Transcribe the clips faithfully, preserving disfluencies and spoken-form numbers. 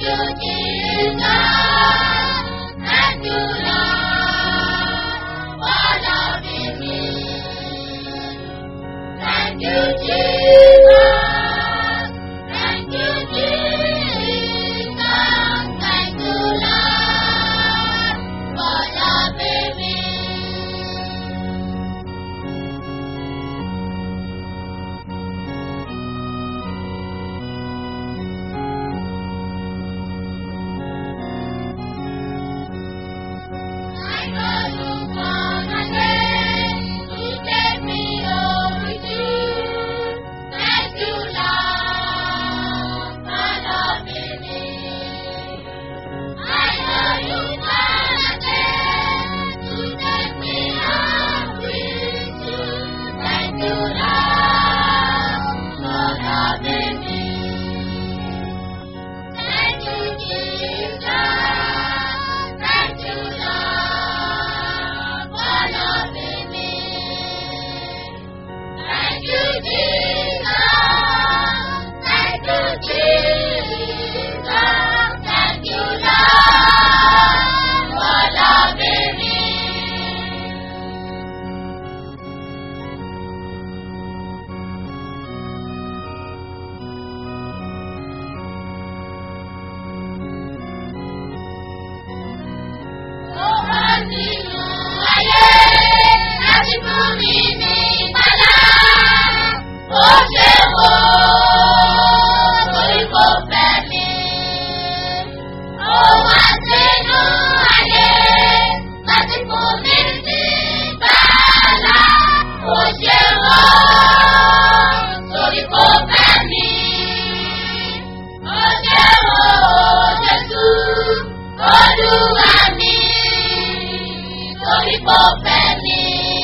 you, Jesus. Thank you, Lord, for loving me. Thank you, Jesus. Thank you, Jesus. Thank you, Lord, for loving me. I know you come again to take me home with you. Thank you, Lord, for loving me. I know you come again to take me home with you. Thank you, Lord, for loving me. Thank you, Jesus. Thank you, Lord, for loving me. Thank you, Jesus. Thank you, Jesus. Thank you, Lord, for loving me. Ó wá nínú ayé láti fún mi ní ìgbàlà. Ó ṣe wò torí kò fẹ́ mi. Ó wá sínú ayé láti fún mi ní ìgbàlà. Ó ṣe wò torí kò fẹ́ mi. Ó ṣe wò Jésù Olúwa mi torí kò fẹ́ mi.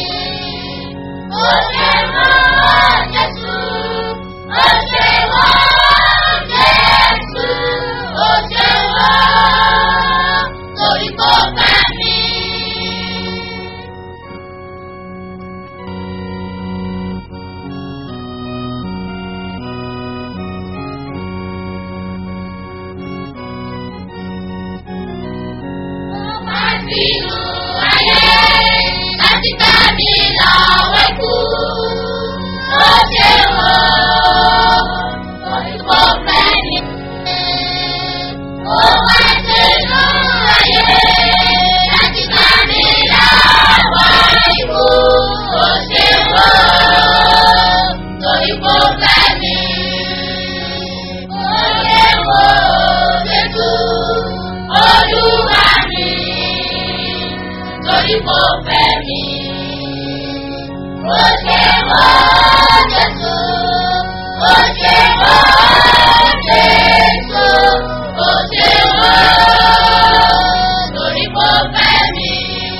Ó ṣe wò Jésù, ó ṣe wò Jésù, ó ṣe wò torí kò fẹ́ mi. Ó wá sínú ayé láti gbà mí lọ́wọ́ ikú. Ó ṣe wò torí kò fẹ́ mi. Ó wá sínú ayé láti gbà mí lọ́wọ́ ikú. Ó ṣe wò torí kò fẹ́ mi. Ó ṣe wò Jésù Olúwa mi torí kò fẹ́ mi. Ó ṣe wò Jésù, ó ṣe wò Jésù, ó ṣe wò torí kò fẹ́ mi.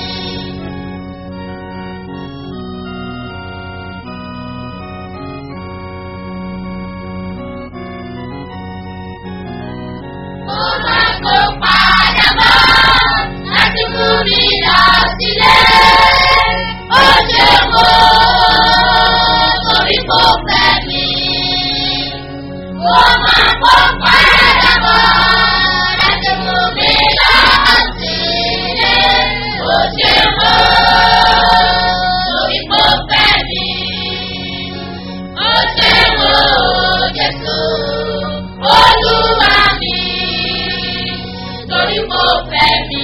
Ó máa kó padà bọ̀ láti mú mi lọ sílé. Ó ṣe wò torí kò fẹ́ mi. Ó máa kó padà bọ̀ láti mú mi lọ sílé. Ó ṣe wò torí kò fẹ́ mi. Ó ṣe wò Jésù Olúwa mi torí kò fẹ́ mi.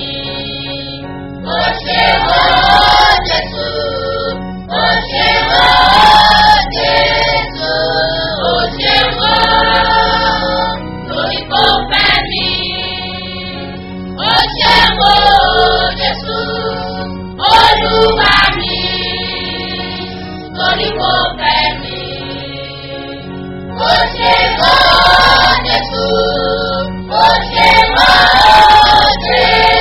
Ó ṣe wò Jésù, ó ṣe wò Jésù, ó ṣe wò torí kò fẹ́ mi. Ó ṣe wò Jésù Olúwa mi torí kò fẹ́ mi. Ó ṣe wò Jésù, ó ṣe wò Jésù.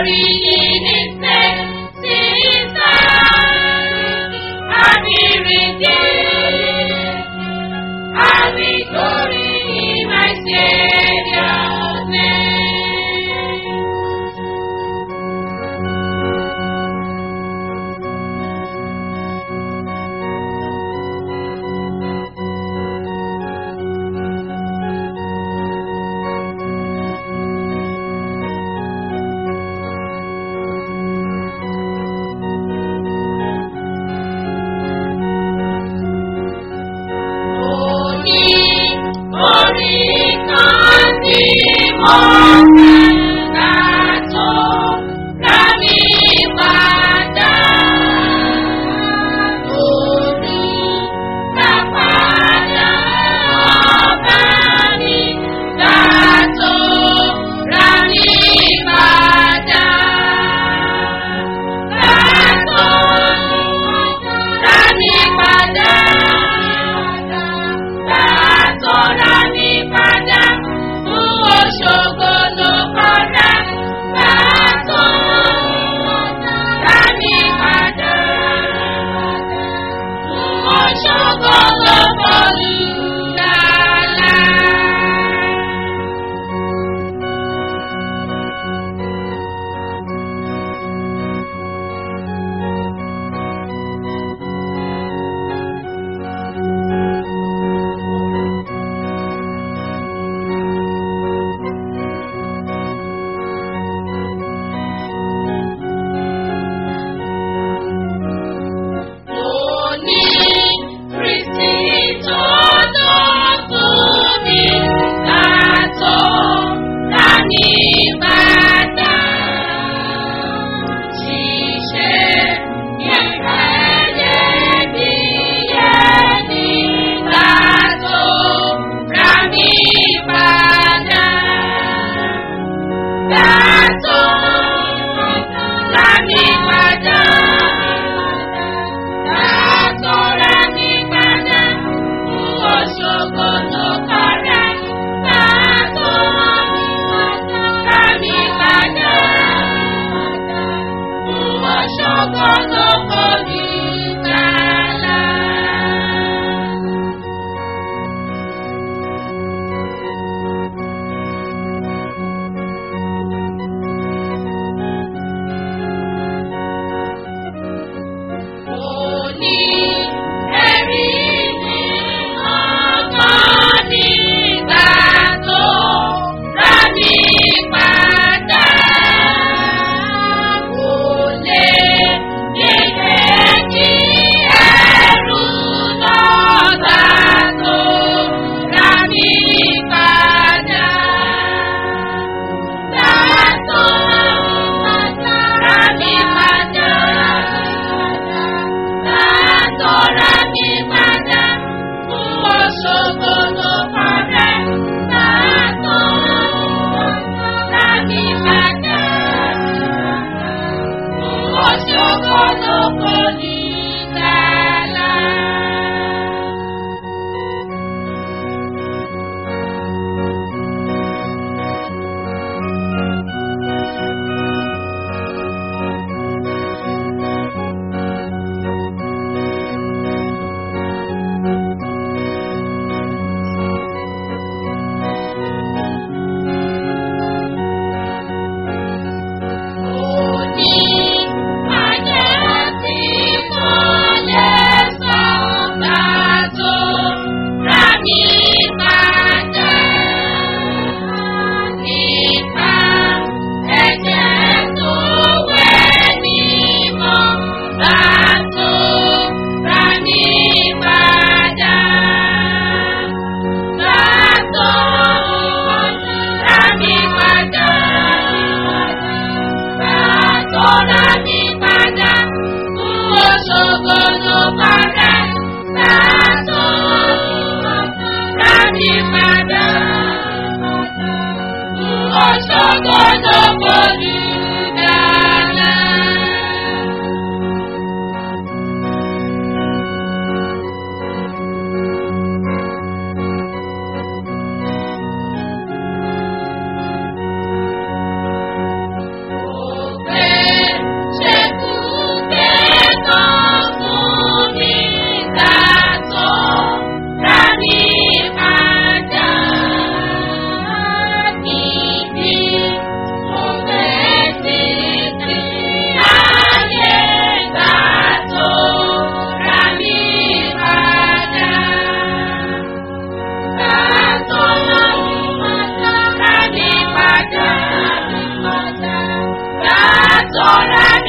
Glory in His name, Jesus, and He redeemed. I will glory in my Savior's name. Shogo no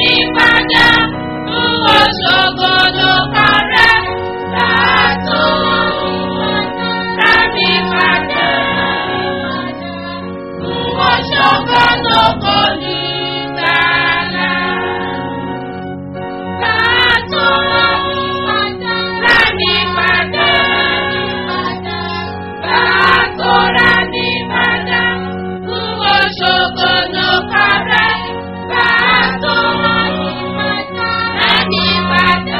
padà fún òṣogbo kárẹ́ látò. Rání padà fún òṣogbo kò ní gbàlà. Látò rání padà. Látò rání padà fún òṣogbo kárẹ́. Látò rání padà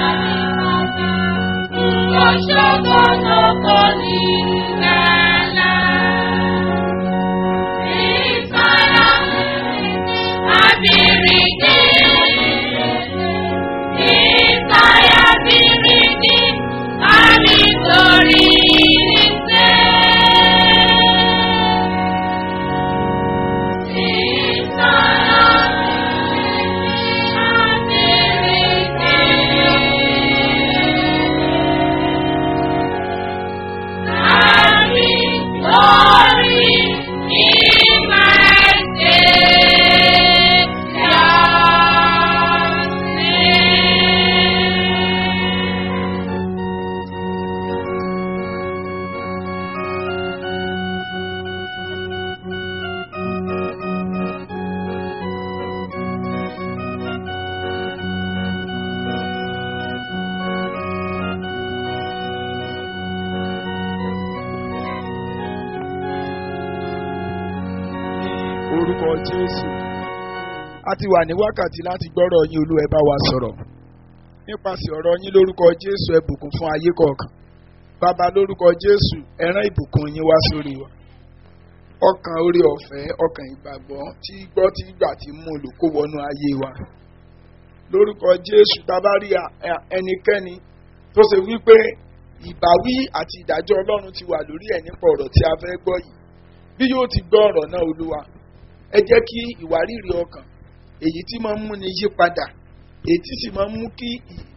fún òṣogbo kò ní gbàlà. Ìsọ̀rọ̀ abirìdì, ìsọ̀rọ̀ abirìdì, àrítorí ìṣe. Ìsọ̀rọ̀ abirìdì, àrítorí orúkọ Jésù. A ti wà ní wákàtí láti gbọ́rọ̀ yín, Olúwa ẹ bá wa sọ̀rọ̀. Nípasẹ̀ ọ̀rọ̀ yín lórúkọ Jésù ẹ bùkún fún ayé kọ̀ọ̀kan. Bàbá lórúkọ Jésù ẹ rán ìbùkún yín wá sórí wa. Ọkàn oore ọ̀fẹ́, ọkàn ìgbàgbọ́ tí gbọ́ tí gbà tí mú lò kó wọnú ayé wa. Lórúkọ Jésù bàbá rí ẹnikẹ́ni tó ṣe wípé ìbáwí àti ìdájọ́ Ọlọ́run ti wà lórí ẹ̀ nípa ọ̀rọ̀ tí a fẹ́ gbọ́ yìí. Bí yóò ti gbọ́ ọ̀rọ̀ náà Olúwa, ẹ jẹ́ kí ìwárìrì ọkàn èyí tí máa ń múni yí padà, èyí tí sì máa ń mú kí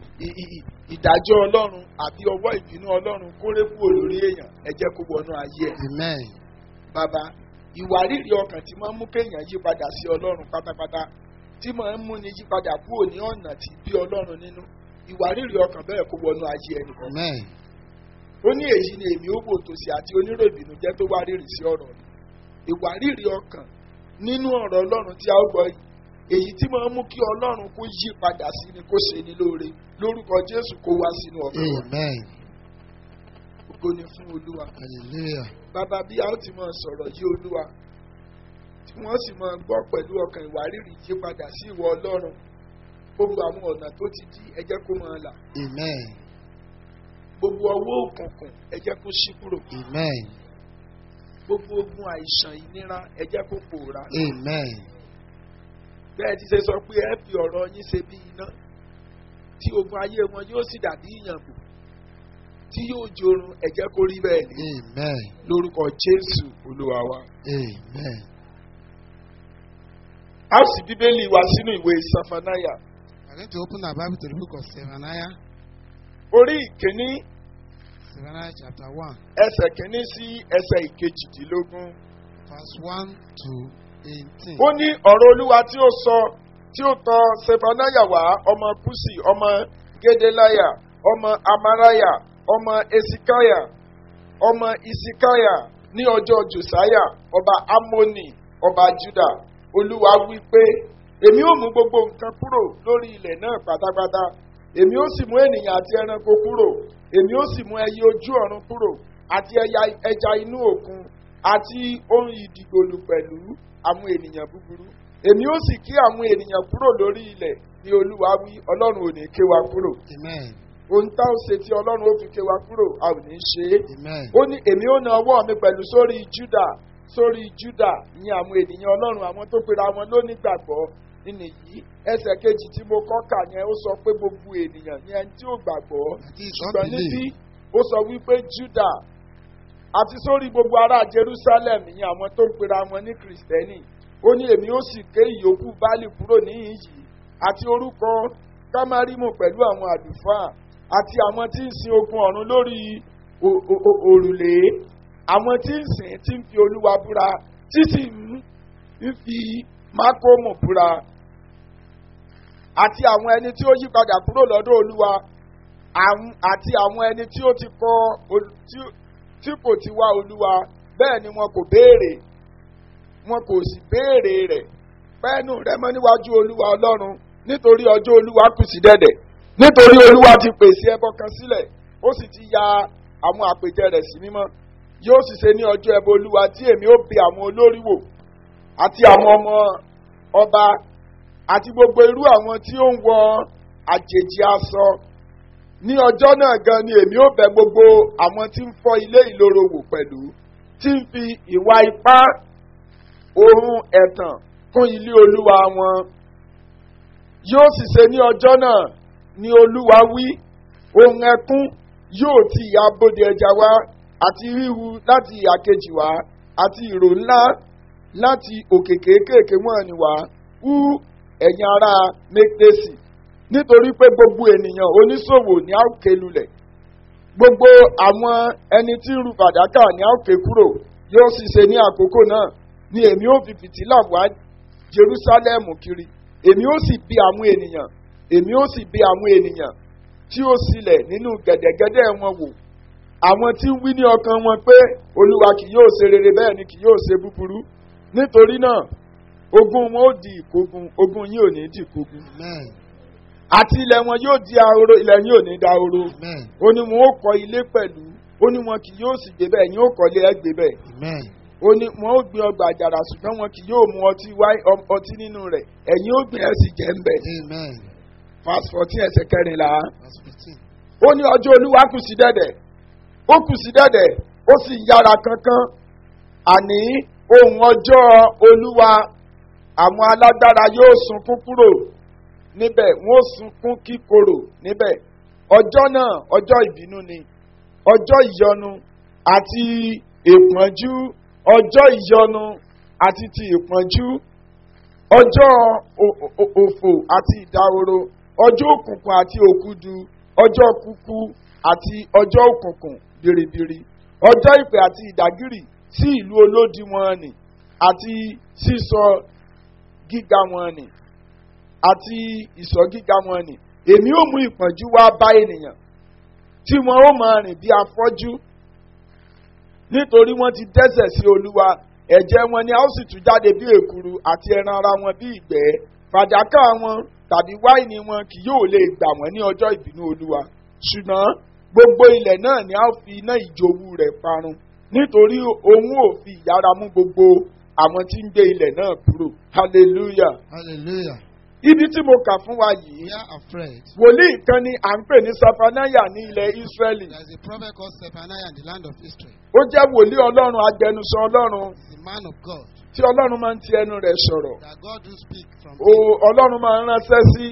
ìdájọ́ Ọlọ́run àbí ọwọ́ ìbínú Ọlọ́run kórè kúrò lórí èèyàn, ẹ jẹ́ kó wọnú ayé ẹ̀. Amen. Bàbá, ìwárìrì ọkàn tí máa ń mú kéèyàn yí padà sí Ọlọ́run pátápátá, tí máa ń múni yí padà kúrò ní ọ̀nà tí bí Ọlọ́run nínú, ìwárìrì ọkàn bẹ́ẹ̀ kó wọnú ayé ẹnìkan. Amen. Ó ní èyí ni èmi ó wò tòsí àti onírò ìbìnújẹ́ tó wá rírì sí ọ̀rọ̀ rẹ̀. Ìwárìrì ọkàn nínú ọ̀rọ̀ Ọlọ́run tí a ó gbọ́ yìí, èyí tí máa ń mú kí Ọlọ́run kó yí padà sí ni kó ṣe ní lóore, lórúkọ Jésù kó wá sínú ọkàn wa. Amen. Ògo ni fún Olúwa. Hallelujah. Bàbá, bí a ó ti máa sọ̀rọ̀ yí Olúwa, tí wọ́n sì máa gbọ́ pẹ̀lú ọkàn ìwárìrì yí padà sí ìwọ Ọlọ́run, gbogbo àwọn ọ̀nà tó ti dí ẹ jẹ́ kó máa là. Amen. Gbogbo ọwọ́ òkùnkùn ẹ jẹ́ kó ṣí kúrò. Amen. Gbogbo ogun àìsàn ìnira ẹ jẹ́ kó pòórá. Amen. Bẹ́ẹ̀ ti ṣe sọ pé ẹ fi ọ̀rọ̀ yín ṣe bí iná, tí ogun ayé wọn yóò sì dàbí ìyàngbò, tí yóò jorun ẹ jẹ́ kó rí bẹ́ẹ̀ ni. Amen. Lórúkọ Jésù Olúwa wa. Amen. A sì Bíbélì wa sínú ìwé Safanaya. I'm going to open our Bible to the book of Zephaniah. Orí ìkíní Zephaniah chapter one, ẹsẹ̀ kìíní sí ẹsẹ̀ ìkejìdínlógún. verse one to eighteen. Ó ní ọ̀rọ̀ Olúwa tí ó sọ tí ó tọ̀ Sefanaya wá, ọmọ Kusi, ọmọ Gedelaya, ọmọ Amaraya, ọmọ Esikaya, ọmọ Isikaya ní ọjọ́ Josiah ọba Amoni ọba Juda. Olúwa wí pé èmi ó mú gbogbo nǹkan kúrò lórí ilẹ̀ náà pátápátá. Èmi ó sì mú ènìyàn àti ẹranko kúrò. Èmi ó sì mú ẹyẹ ojú ọ̀run kúrò àti ẹja inú òkun àti ohun ìdìgbòlù pẹ̀lú àwọn ènìyàn búburú. Èmi ó sì ké àwọn ènìyàn kúrò lórí ilẹ̀ ní Olúwa wí. Ọlọ́run ò ní ké wa kúrò. Amen. Ohun tá ó ṣe tí Ọlọ́run ó fi ké wa kúrò a ò ní ṣe é. Amen. Ó ní èmi ó na ọwọ́ mi pẹ̀lú sórí Júdà sórí Júdà ní àwọn ènìyàn Ọlọ́run, àwọn tó pera wọn lónígbàgbọ́ nínú yìí. Ẹsẹ̀ kejì tí mo kọ́ kà yẹn ó sọ pé gbogbo ènìyàn ní ẹni tí ó gbàgbọ́, ṣùgbọ́n níbí ó sọ wípé Júdà àti sórí gbogbo ará Jerusalem ní àwọn tó ń pera wọn ní Kìrìsìtẹ́nì. Ó ní èmi ó sì ké ìyókù Báálì kúrò níhìn yìí àti orúkọ Kámárímù pẹ̀lú àwọn àlùfáà àti àwọn tí ń sin ogun ọ̀run lórí òrùlé, àwọn tí ń sìn tí ń fi Olúwa búra tí sì ń fi Mákómù búra. àti àwọn ẹni tí ó yí padà kúrò lọ́dọ̀ olúwa àwọn- àti àwọn ẹni tí ó ti kọ ol- tí- tí kò ti wá olúwa bẹ́ẹ̀ ni wọn kò béèrè wọn kò sì béèrè rẹ̀ pẹ́ẹ́nù rẹ mọ́ níwájú olúwa ọlọ́run nítorí ọjọ́ olúwa kù sí dẹ̀dẹ̀ nítorí olúwa ti pèsè ẹbọ kan sílẹ̀ ó sì ti ya àwọn àpèjẹ rẹ̀ sí mímọ́ yóò sì ṣe ní ọjọ́ ẹbọ olúwa tí èmi ó bẹ̀ àwọn olórí wò àti àwọn ọmọ ọba àti gbogbo irú àwọn tí ó ń wọ àjèjì aṣọ ní ọjọ́ náà gan ni èmi ó bẹ̀ gbogbo àwọn tí ń fọ́ ilé ìloro wò pẹ̀lú tí ń fi ìwà ipá ohun ẹ̀tàn kún ilé olúwa wọn yóò sì ṣe ní ọjọ́ náà ni olúwa wí ohun ẹkún yóò ti ìhà bodè ẹja wá àti ríru láti ìhà kejì wá àti ìró ńlá láti òkè kéékèèké wọ̀nyí wá hú ẹ̀yin ará mẹ́tẹ́sì nítorí pé gbogbo ènìyàn oníṣòwò ní àòkè lulẹ̀ gbogbo àwọn ẹni tí ń ru fàdákà ní àòkè kúrò yóò sì ṣe ní àkókò náà ni èmi ó fi fìtílà wá Jerúsálẹ́mù kiri èmi ó sì bi àwọn ènìyàn èmi ó sì bi àwọn ènìyàn tí ó sílẹ̀ nínú gẹ̀dẹ̀gẹ̀dẹ̀ wọn wò àwọn tí ń wí ní ọkàn wọn pé olúwa kì yóò ṣe rere bẹ́ẹ̀ ni kì yóò ṣe búburú nítorí náà ogun wọn ó di ìkógun ogun yín ò ní di ìkógun Amen. àti ilẹ̀ wọn yóò di ahoro ilẹ̀ yín ò ní da ahoro Amen. ó ní wọn ó kọ́ ilé pẹ̀lú ó ní wọn kì yóò sì gbé bẹ́ẹ̀ yín ó kọ́lé ẹ̀ gbé bẹ́ẹ̀ Amen. ó ní wọn ó gbin ọgbà àjàrà ṣùgbọ́n wọn kì yóò mu ọtí wáì ọtí nínú rẹ̀ ẹ̀yin ó gbin ẹ̀ sì jẹ́ ń bẹ̀. Amen. verse fourteen ẹsẹ̀ kẹrìnlá Verse fifteen. ó ní ọjọ́ olúwa kù sí dẹ̀dẹ̀ ó kù sí dẹ̀dẹ̀ ó sì yára kankan àní ohun ọjọ́ olúwa àwọn alágbára yóò sunkún kúrò níbẹ̀ wọ́n ó sunkún kíkorò níbẹ̀ ọjọ́ náà ọjọ́ ìbínú ni ọjọ́ ìyọnu àti ìpọ́njú ọjọ́ ìyọnu àti ti ìpọ́njú ọjọ́ o- o- òfò àti ìdahoro ọjọ́ òkùnkùn àti òkudu ọjọ́ kúkú àti ọjọ́ òkùnkùn biribiri ọjọ́ ìpè àti ìdágìrì sí ìlú olódi wọn nì àti sísọ gíga wọn nì àti ìsọ gíga wọn nì èmi ó mú ìpọ́njú wá bá ènìyàn tí wọn ó máa rìn bí afọ́jú nítorí wọ́n ti dẹ́ṣẹ̀ sí olúwa ẹ̀jẹ̀ wọn ni a ó sì tú jáde bí èkuru àti ẹran ara wọn bí ìgbẹ́ fàdákà wọn tàbí wáìnì wọn kì yóò lè gbà wọ́n ní ọjọ́ ìbínú olúwa ṣùgbọ́n gbogbo ilẹ̀ náà ni a ó fi iná ìjòwú rẹ̀ parun nítorí òun ò fi ìyára mú gbogbo àwọn tí ń gbé ilẹ̀ náà kúrò hallelujah. Hallelujah. ibi tí mo kà fún wa yìí We are afraid. wòlíì kan ni à ń pè ní safanaya ní ilẹ̀ israẹli There is a prophet called Zephaniah in the land of Israel. ó jẹ́ wòlíì ọlọ́run agbẹnusọ ọlọ́run He's a man of God. tí ọlọ́run máa ń ti ẹnu rẹ̀ sọ̀rọ̀ That God do speak from o ọlọ́run máa ń ránṣẹ́ sí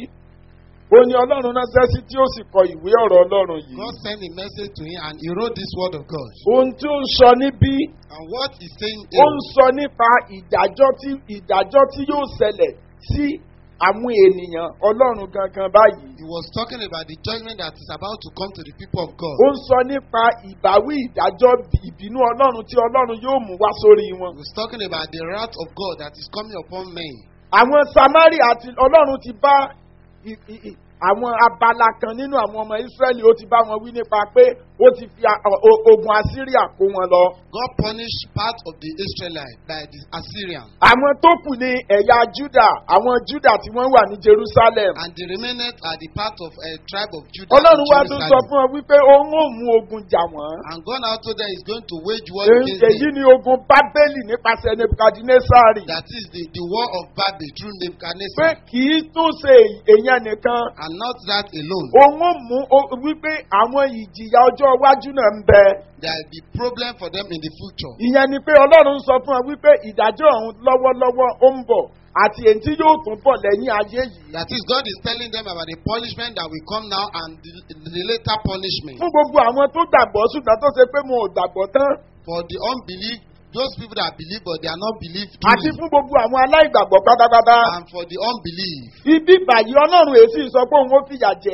ó ní ọlọ́run ránṣẹ́ sí tí ó sì kọ ìwé ọ̀rọ̀ ọlọ́run yìí God sent a message to him and he wrote this word of God. ohun tí ó ń sọ níbí And what he's saying ó ń is sọ nípa ìdájọ́ tí ìdájọ́ tí yóò ṣẹlẹ̀ sí àwọn ènìyàn ọlọ́run gangan báyìí he was talking about the judgment that is about to come to the people of God. ó ń sọ nípa ìbáwí ìdájọ́ ìbínú ọlọ́run tí ọlọ́run yóò mú wá sórí wọn. He was talking about the wrath of God that is coming upon men. àwọn samari àti ọlọ́run ti bá i- i- i- àwọn abala kan nínú àwọn ọmọ israẹli ó ti bá wọn wí nípa pé ó ti fi a- o- ogun assyria kó wọn lọ. God punished part of the Israelites by the Assyrians. àwọn tó kù ní ẹ̀yà juda àwọn juda tí wọ́n wà ní jerusalem. And the remnant are the part of a tribe of Judah. ọlọ́run in wá tún sọ Jerusalem. fún ọ wípé òun ò mú ogun jà wọ́n. And God now told them he's going to wage war Èyí against èyí them. ni ogun bábélì nípasẹ̀ nebukadnesari. That is the, the war of Babel through pé Nebuchadnezzar. kì í tún ṣe èèyàn nìkan. And not that alone. òun ò mú o- wípé àwọn ìjìyà ọjọ́ iwájú náà ń bẹ. There will be problem for them in the future. ìyẹn ni pé ọlọ́run sọ fún ọ wípé ìdájọ́ ọ̀hún lọ́wọ́lọ́wọ́ ó ń bọ̀ àti èyí tí yóò tún bọ̀ lẹ́yìn ayé yìí. That is, God is telling them about the punishment that will come now and the, the later punishment. fún gbogbo àwọn tó gbàgbọ́ ṣùgbọ́n tó ṣe pé mo ò gbàgbọ́ tán. For the unbelief, those people that believe but they are not believed àti truly. fún gbogbo àwọn aláìgbàgbọ́ pátápátá. And for the unbelief. ibi báyìí ọlọ́run èsì sọ pé òun ó fìyà jẹ èèyàn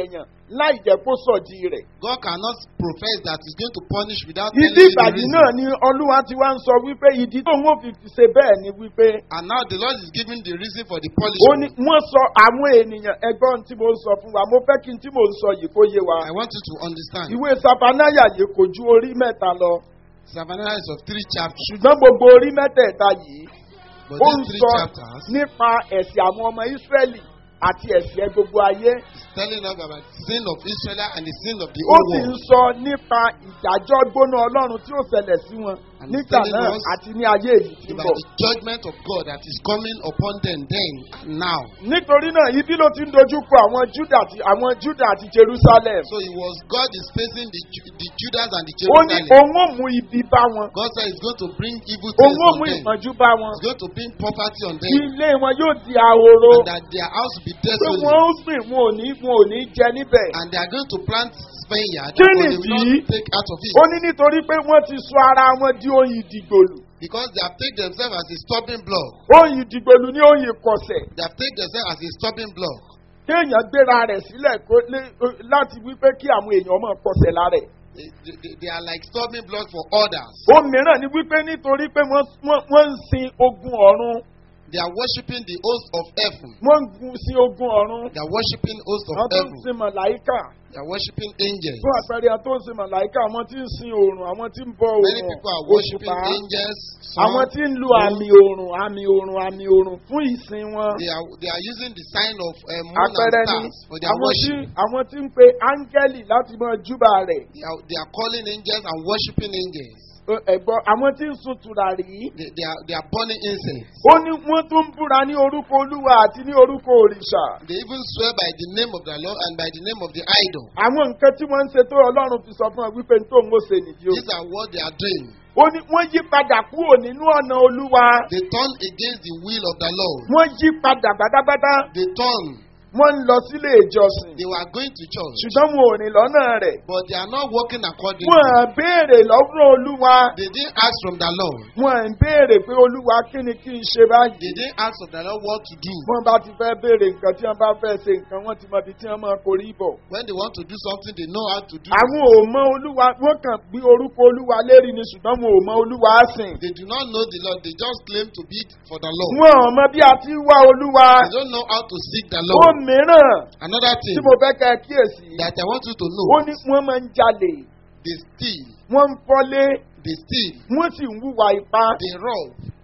láì jẹ́ kó sọ̀dí rẹ̀. God cannot profess that he's going to punish without Ìdí telling you the ìbàdí reason. náà ni Olúwa ti wá ń sọ wípé ìdí tó ń wò fi ṣe bẹ́ẹ̀ ni wípé And now the Lord is giving the reason for the ó ní punishment. wọ́n sọ àwọn ènìyàn ẹgbọ́n tí mo ń sọ fún wa mo fẹ́ kí n tí mo ń sọ yìí kó yé wa. I want you to understand. Ìwé Safanaya yìí kò ju orí mẹ́ta lọ Savannah is of three chapters. ṣùgbọ́n gbogbo orí mẹ́tẹ̀ẹ̀ta yìí But ó ń these three sọ chapters nípa ẹ̀sìn àwọn ọmọ Ísírẹ́lì àti ẹ̀sìn ẹ̀ gbogbo ayé. is telling us about the sin of Israel and the sin of the Ó whole sì ń world. sọ nípa ìdájọ́ gbóná Ọlọ́run tí ó ṣẹlẹ̀ sí wọn And nígbà telling náà us àti ní ayé èyí tí ń About bọ̀. the judgment of God that is coming upon them then and now. Nítorí náà ibi ló ti ń dojú kọ àwọn Júdà àti àwọn Júdà àti Jerusalem. So it was God is facing the, Ju- the Judas and the Ó ní Jerusalem. òun ó mú ibi bá wọn. God said he's going to bring evil Òun things ó on mú them. ìpọ́njú bá wọn. He's going to bring poverty on them. Ilé wọn yóò di ahoro. And that their house will be Pé desolate. wọ́n ó sìn wọn ò ní wọn ò ní jẹ níbẹ̀. And they are going to plant vineyard. Kí But they will nìdí? not take out of it. Ó ní nítorí pé wọ́n ti sọ ara wọn di oyin ìdìgbòlù. Because they have taken themselves as a stumbling block. Oyin ìdìgbòlù ní oyin ìkọ̀sẹ̀. They have taken themselves as a stumbling block. Kéèyàn gbéra rẹ̀ sílẹ̀ kó lé- láti wípé kí àwọn èèyàn máa kọsẹ̀ lára ẹ̀. They, they, they- they are like stumbling blocks for others. Ohun mìíràn ni wípé nítorí pé wọ́n wọ́n- wọ́n ń sin ogun ọ̀run. They are worshipping the host of heaven. Wọ́n ń gun sin ogun ọ̀run. They are worshipping host of Àwọn tó ń heaven. sin màláíkà. They are worshipping angels. Fún àpẹẹrẹ àwọn tó ń sin màláíkà, àwọn tí ń sin oòrùn, àwọn tí ń bọ Many oòrùn, people are worshipping òṣùpá. angels. Àwọn sun. tí ń lu àmì oòrùn, àmì oòrùn, àmì oòrùn fún ìsìn wọn. They are they are using the sign of uh, moon and Àpẹẹrẹ ni stars for their àwọn tí worship. àwọn tí ń pe áńgẹ́lì láti máa júbà rẹ̀. They are they are calling angels and worshipping angels. Ẹ̀gbọ́n àwọn tí ń sun tùràrí. They, they are they are burning incense. Ó ní wọ́n tún ń búra ní orúkọ Olúwa àti ní orúkọ òrìṣà. They even swear by the name of the Lord and by the name of the idol. Àwọn nǹkan tí wọ́n ń ṣe tó Ọlọ́run fi sọ fún ọ wípé tó ń wò ṣe nìyí o. These are what they are doing. Ó ní wọ́n yí padà kúrò nínú ọ̀nà Olúwa. They turn against the will of the Lord. Wọ́n yí padà pátápátá. They turn. Wọ́n ń lọ sílé ìjọsìn. They were going to church, Ṣùgbọ́n wọn ò rìn lọ́nà rẹ̀. but they are not working accordingly. Wọ́n à béèrè lọ́wọ́ Olúwa. They didn't ask from the Lord. Wọ́n à ń béèrè pé Olúwa kí ni kí n ṣe They báyìí. didn't ask of the Lord what to do. Wọ́n bá ti fẹ́ béèrè nǹkan tí wọ́n bá fẹ́ ṣe nǹkan wọ́n ti mọ ibi tí wọ́n máa korí bọ̀. When they want to do something, they know how to do it. Àwọn ò mọ Olúwa, wọ́n kàn gbé orúkọ Olúwa lérí ni ṣùgbọ́n wọn ò mọ Olúwa sìn. They do not know the Lord. They just claim to be for the Lord. Wọ́n ò mọ bí a ti wá Olúwa. They don't know how to seek the Ó Lord. mìíràn Another thing tí mo fẹ́ kẹ́ ẹ kíyèsí. that I want you to Ó know, ní wọ́n máa ń jalè, they steal, wọ́n ń fọ́lé, they steal, wọ́n sì ń hùwà ipá. they rob.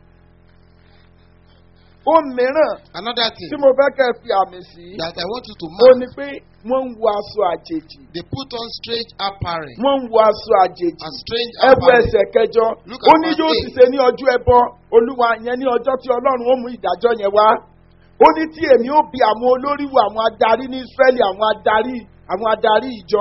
Ó mìíràn Another thing tí mo fẹ́ kẹ́ ẹ fi àmì sí. that I want you to Ó mark, ní pé wọ́n ń wọ aṣọ àjèjì. they put on strange apparel. Wọ́n ń wọ aṣọ àjèjì. A strange Ẹbọ apparel. ẹsẹ̀ kẹjọ. Look Ó at ní verse yóò eight. sì ṣe ní ọjọ́ ẹbọ Olúwa yẹn ní ọjọ́ tí Ọlọ́run ó mú ìdájọ́ yẹn wá. Ó ní tí èmi ó bi àwọn olórí wo àwọn adarí ní Ísírẹ́lì àwọn adarí àwọn adarí ìjọ.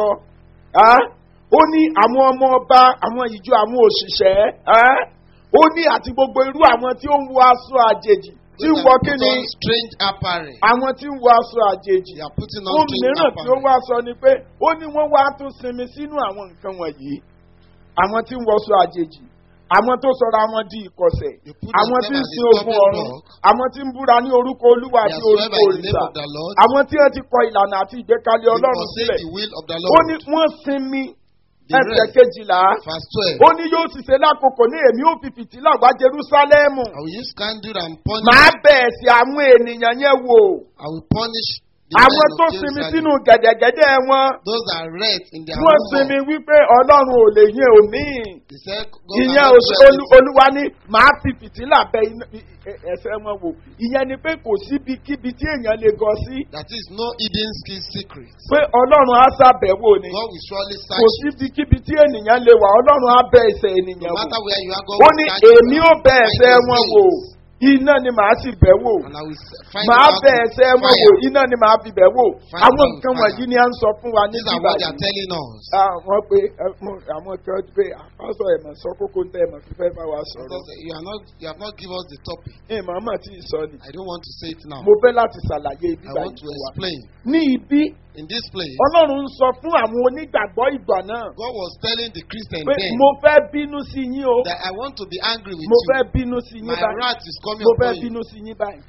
Á? Ó ní àwọn ọmọ ọba àwọn ìjọ àwọn òṣìṣẹ́. Á? Ó ní àti gbogbo irú àwọn tí ó ń wọ aṣọ àjèjì tí ń Those wọ that kí put ni on strange apparel. àwọn tí ń wọ aṣọ àjèjì. They are putting on Ohun strange mìíràn tí ó apparel. wá sọ ni pé ó ní wọ́n wá tún sinmi sínú àwọn nǹkan wọ̀nyí. Àwọn tí ń wọṣọ àjèjì, àwọn tó sọra wọn di ìkọ̀sẹ̀, They put àwọn tí ń themselves as sin a ogun stumbling ọ̀run, block. àwọn tí ń búra ní orúkọ Olúwa They àti are swear orúkọ by the name òrìṣà, of the Lord. àwọn tí wọ́n ti kọ ìlànà àti ìgbékalẹ̀ They Ọlọ́run forsake sílẹ̀. the will of the Ó Lord. ní wọ́n sinmi The ẹsẹ̀ rest. kejìlá. Verse twelve. Ó ní yóò sì ṣe lákòókò ní èmi ó fi fìtílà wá Jerúsálẹ́mù. I will use candle and punish. Màá bẹ̀ẹ̀ sí àwọn ènìyàn yẹn wò. I will punish the Àwọn men tó of sinmi Jerusalem. sínú gẹ̀dẹ̀gẹ̀dẹ̀ wọn. Those that are red in their Wọ́n own sinmi home. wípé Ọlọ́run ò lè yín òmí. They said, God Ìyẹn cannot oṣù- do Olú- anything. Olúwa ní màá fi fìtílà bẹ iná- i- i- ẹsẹ̀ wọn wò. Ìyẹn ni pé kò síbi kíbi tí èèyàn lè gọ sí. That is no hidden skill secret. Pé Ọlọ́run á ṣàbẹ̀wò ni. God will surely Kò search you. síbi kíbi tí ènìyàn lè wà. Ọlọ́run á bẹ ẹsẹ̀ No ènìyàn wò. matter where you are, God Ó will ní search you. èmi ó bẹ and ẹsẹ̀ find wọn your wò. sins. Iná ni màá sì bẹ̀ wò. And I will find Màá out bẹ ẹsẹ̀ wọn wò. fire. Iná ni màá fi bẹ̀ wò. Find Àwọn out nǹkan fire. wọ̀nyí ni à ń sọ fún wa ní These are what they bíbáyìí. are telling us. Àwọn pé ẹ, mo- àwọn kan pé àpásọ̀ ẹ̀mọ̀ sọ kókó ń tẹ́ ẹ̀mọ̀ fífẹ́ bá wa sọ̀rọ̀. Because you are not, you have not given us the topic. Ìmọ̀ ọmọ tí ì sọ ni. I don't want to say it now. Mo fẹ́ láti ṣàlàyé ibi I báyìí want to fún wa. explain. Ní ibi, In this place, Ọlọ́run ń sọ fún àwọn onígbàgbọ́ ìgbà náà God was telling the Christian pé then mo fẹ́ bínú sí yín o. that I want to be angry with Mo you. fẹ́ bínú sí yín My báyìí. wrath is coming Mo fẹ́ upon you. bínú sí yín báyìí.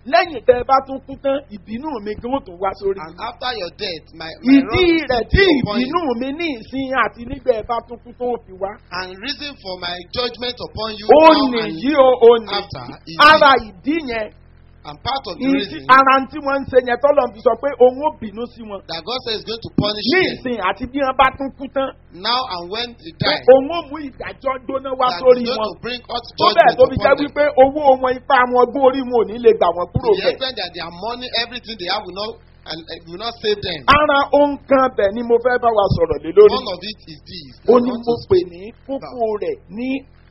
lẹ́yìn tẹ́ ẹ bá tún kú tán ìbínú mi kí wọ́n tún wá sórí And mi. after your death, my, my ìdí wrath rẹ̀ will tí be upon ìbínú you. mi ní ìsìn àti nígbà ẹ bá tún kú tó fi wá. And reason for my judgment upon you ó now and, nìyí o ó after nìyí. is ara ìdí yẹn and part of the ìdí reason ara tí wọ́n ń ṣe yẹn tọ́lọ̀ fi sọ pé òun ó bínú sí wọn. that God says is going to punish ní them ìsìn àti bí wọ́n bá tún kú tán. now and when they pé die. òun ó mú ìdájọ́ gbóná wá That sórí is going wọn. to bring hot tó bẹ́ẹ̀ judgment tó fi jẹ́ upon them. wípé owó wọn ipá wọn ọgbọ́n orí wọn ò ní lè gbà wọ́n To kúrò the bẹ́ẹ̀. extent that their money, everything they have will not and uh, will not save them. ara ohun kan bẹ̀ ni mo fẹ́ bá wa sọ̀rọ̀ lé lórí. One of it is this. ó I ní want mo to pè speak ní kókó rẹ̀ ní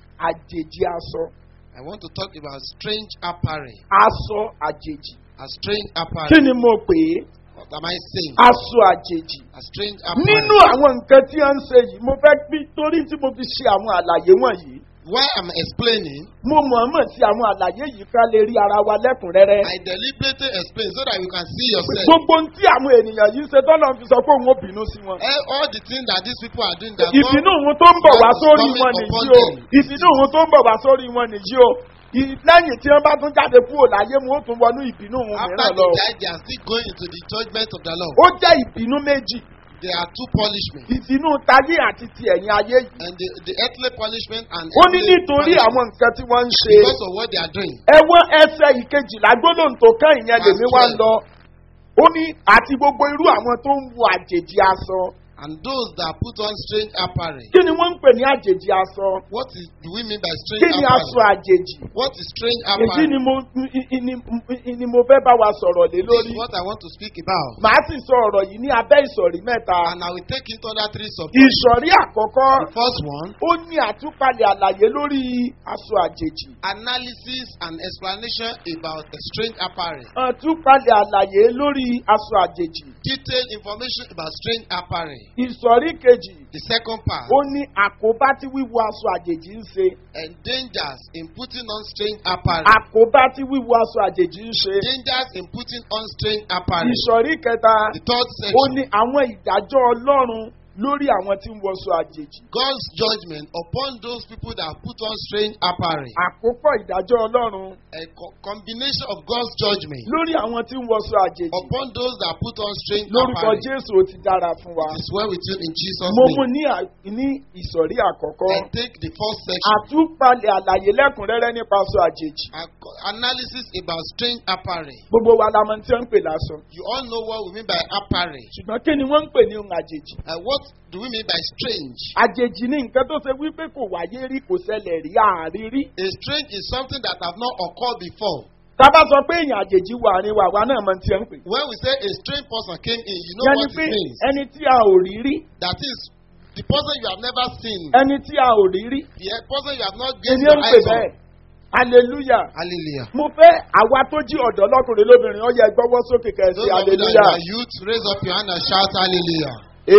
àjèjì aṣọ. I want to talk about strange apparel. aṣọ àjèjì. A strange kí apparel. ni mo pè é? What am I saying? aṣọ àjèjì. A strange apparel. nínú àwọn nǹkan tí a ń ṣe yìí mo fẹ́ bí torí tí mo fi ṣe àwọn àlàyé wọ̀nyí. Why I'm explaining, mo mọ̀ọ́mọ̀ sí àwọn àlàyé yìí ká lè rí ara wa lẹ́kùnrẹ́rẹ́. I deliberately explain so that you can see yourself. gbogbo ohun tí àwọn ènìyàn yìí ṣe tọ́lọ́ fi sọ pé òun ò bínú sí wọn. Eh, all the things that these people are doing that ìbínú God, òun tó ń bọ̀ wá God is sórí coming wọn upon nìyí o them. ìbínú òun tó ń bọ̀ wá sórí wọn nìyí o I- lẹ́yìn tí wọ́n bá tún jáde kúrò láyé mu ó tún wọnú ìbínú òun after mìíràn they lọ. die, they are still going into the judgment of the Lord. ó jẹ́ ìbínú méjì There are two punishments. ìbínú tayé àti ti ẹ̀yìn ayé yìí. And the, the earthly punishment and ó ní heavenly nítorí punishment àwọn nǹkan tí wọ́n ń ṣe. because of what they are doing. ẹwọ́n ẹsẹ̀ ìkejìlá gbólóhùn tó kàn ìyẹn lèmi wá ń lọ. ó ní àti gbogbo irú àwọn tó ń wọ àjèjì aṣọ. And those that put on strange apparel. kí ni wọ́n ń pè ní àjèjì aṣọ? What is, do we mean by kí strange ni aṣọ apparel? àjèjì? What is strange èyí apparel? ni mo i- i- ni- i- ni mo fẹ́ bá wa sọ̀rọ̀ lé This lórí. is what I want to speak about. màá sì sọ ọ̀rọ̀ yìí ní abẹ́ ìsọ̀rí mẹ́ta. And I will take it under three subjects. ìsọ̀rí àkọ́kọ́ The first one, ó ní àtúpalẹ̀ àlàyé lórí aṣọ àjèjì. analysis and explanation about the strange apparel. àtúpalẹ̀ àlàyé lórí aṣọ àjèjì. Detailed information about strange apparel. ìsọ̀rí kejì The second part, ó ní àkóbá tí wíwọ aṣọ àjèjì ń ṣe. and dangers in putting on strange apparel. àkóbá tí wíwọ aṣọ àjèjì ń ṣe. Dangers in putting on strange apparel. ìsọ̀rí kẹta The third ó section, ní àwọn ìdájọ́ ọlọ́run lórí àwọn tí ń wọṣọ àjèjì. God's judgment upon those people that put on strange apparel. àkópọ̀ ìdájọ́ ọlọ́run A co- combination of God's judgment lórí àwọn tí ń wọṣọ àjèjì. upon those that put on strange lórúkọ apparel. jésù ó ti dára fún wa. It is well with you in Jesus' mo mú name. ní à- ní ìsọ̀rí àkọ́kọ́. I take the first section, àtúpalẹ̀ àlàyé lẹ́kùnrẹ́rẹ́ nípa aṣọ àjèjì. a co- analysis about strange apparel. gbogbo wa la mọ̀ tí wọ́n ń pè lásọ. You all know what we mean by apparel. ṣùgbọ́n kí ni wọ́n ń pè ní ohun àjèjì? Uh, what do we mean by strange? àjèjì ní nǹkan tó ṣe wípé kò wáyé rí kò ṣẹlẹ̀ rí àárírí. A strange is something that have not occurred before. tábà sọ pé èèyàn àjèjì wà ní wàwá náà mọ̀ tí wọ́n ń pè. When we say a strange person came in, you know yẹni what pé it means. ẹni tí a ò rí rí That is the person you have never seen, ẹni tí a ò rí rí the person you have not èmi gained ò your ń pè eyes bẹ́ẹ̀. on. hallelujah. Hallelujah. mo fẹ́ àwa tó jí ọ̀dọ́ lọ́kùnrin lóbìnrin ó yẹ gbọ́wọ́ sókè kẹ̀sì Those of you that hallelujah. are youth, raise up your hand and shout hallelujah.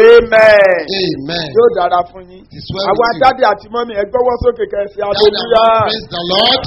amen. Amen. yóò dára fún yín. It is well àwa with you. dáàdì àti mọ́mí ẹ gbọ́wọ́ sókè kẹ̀sì Shout and hallelujah. praise the Lord.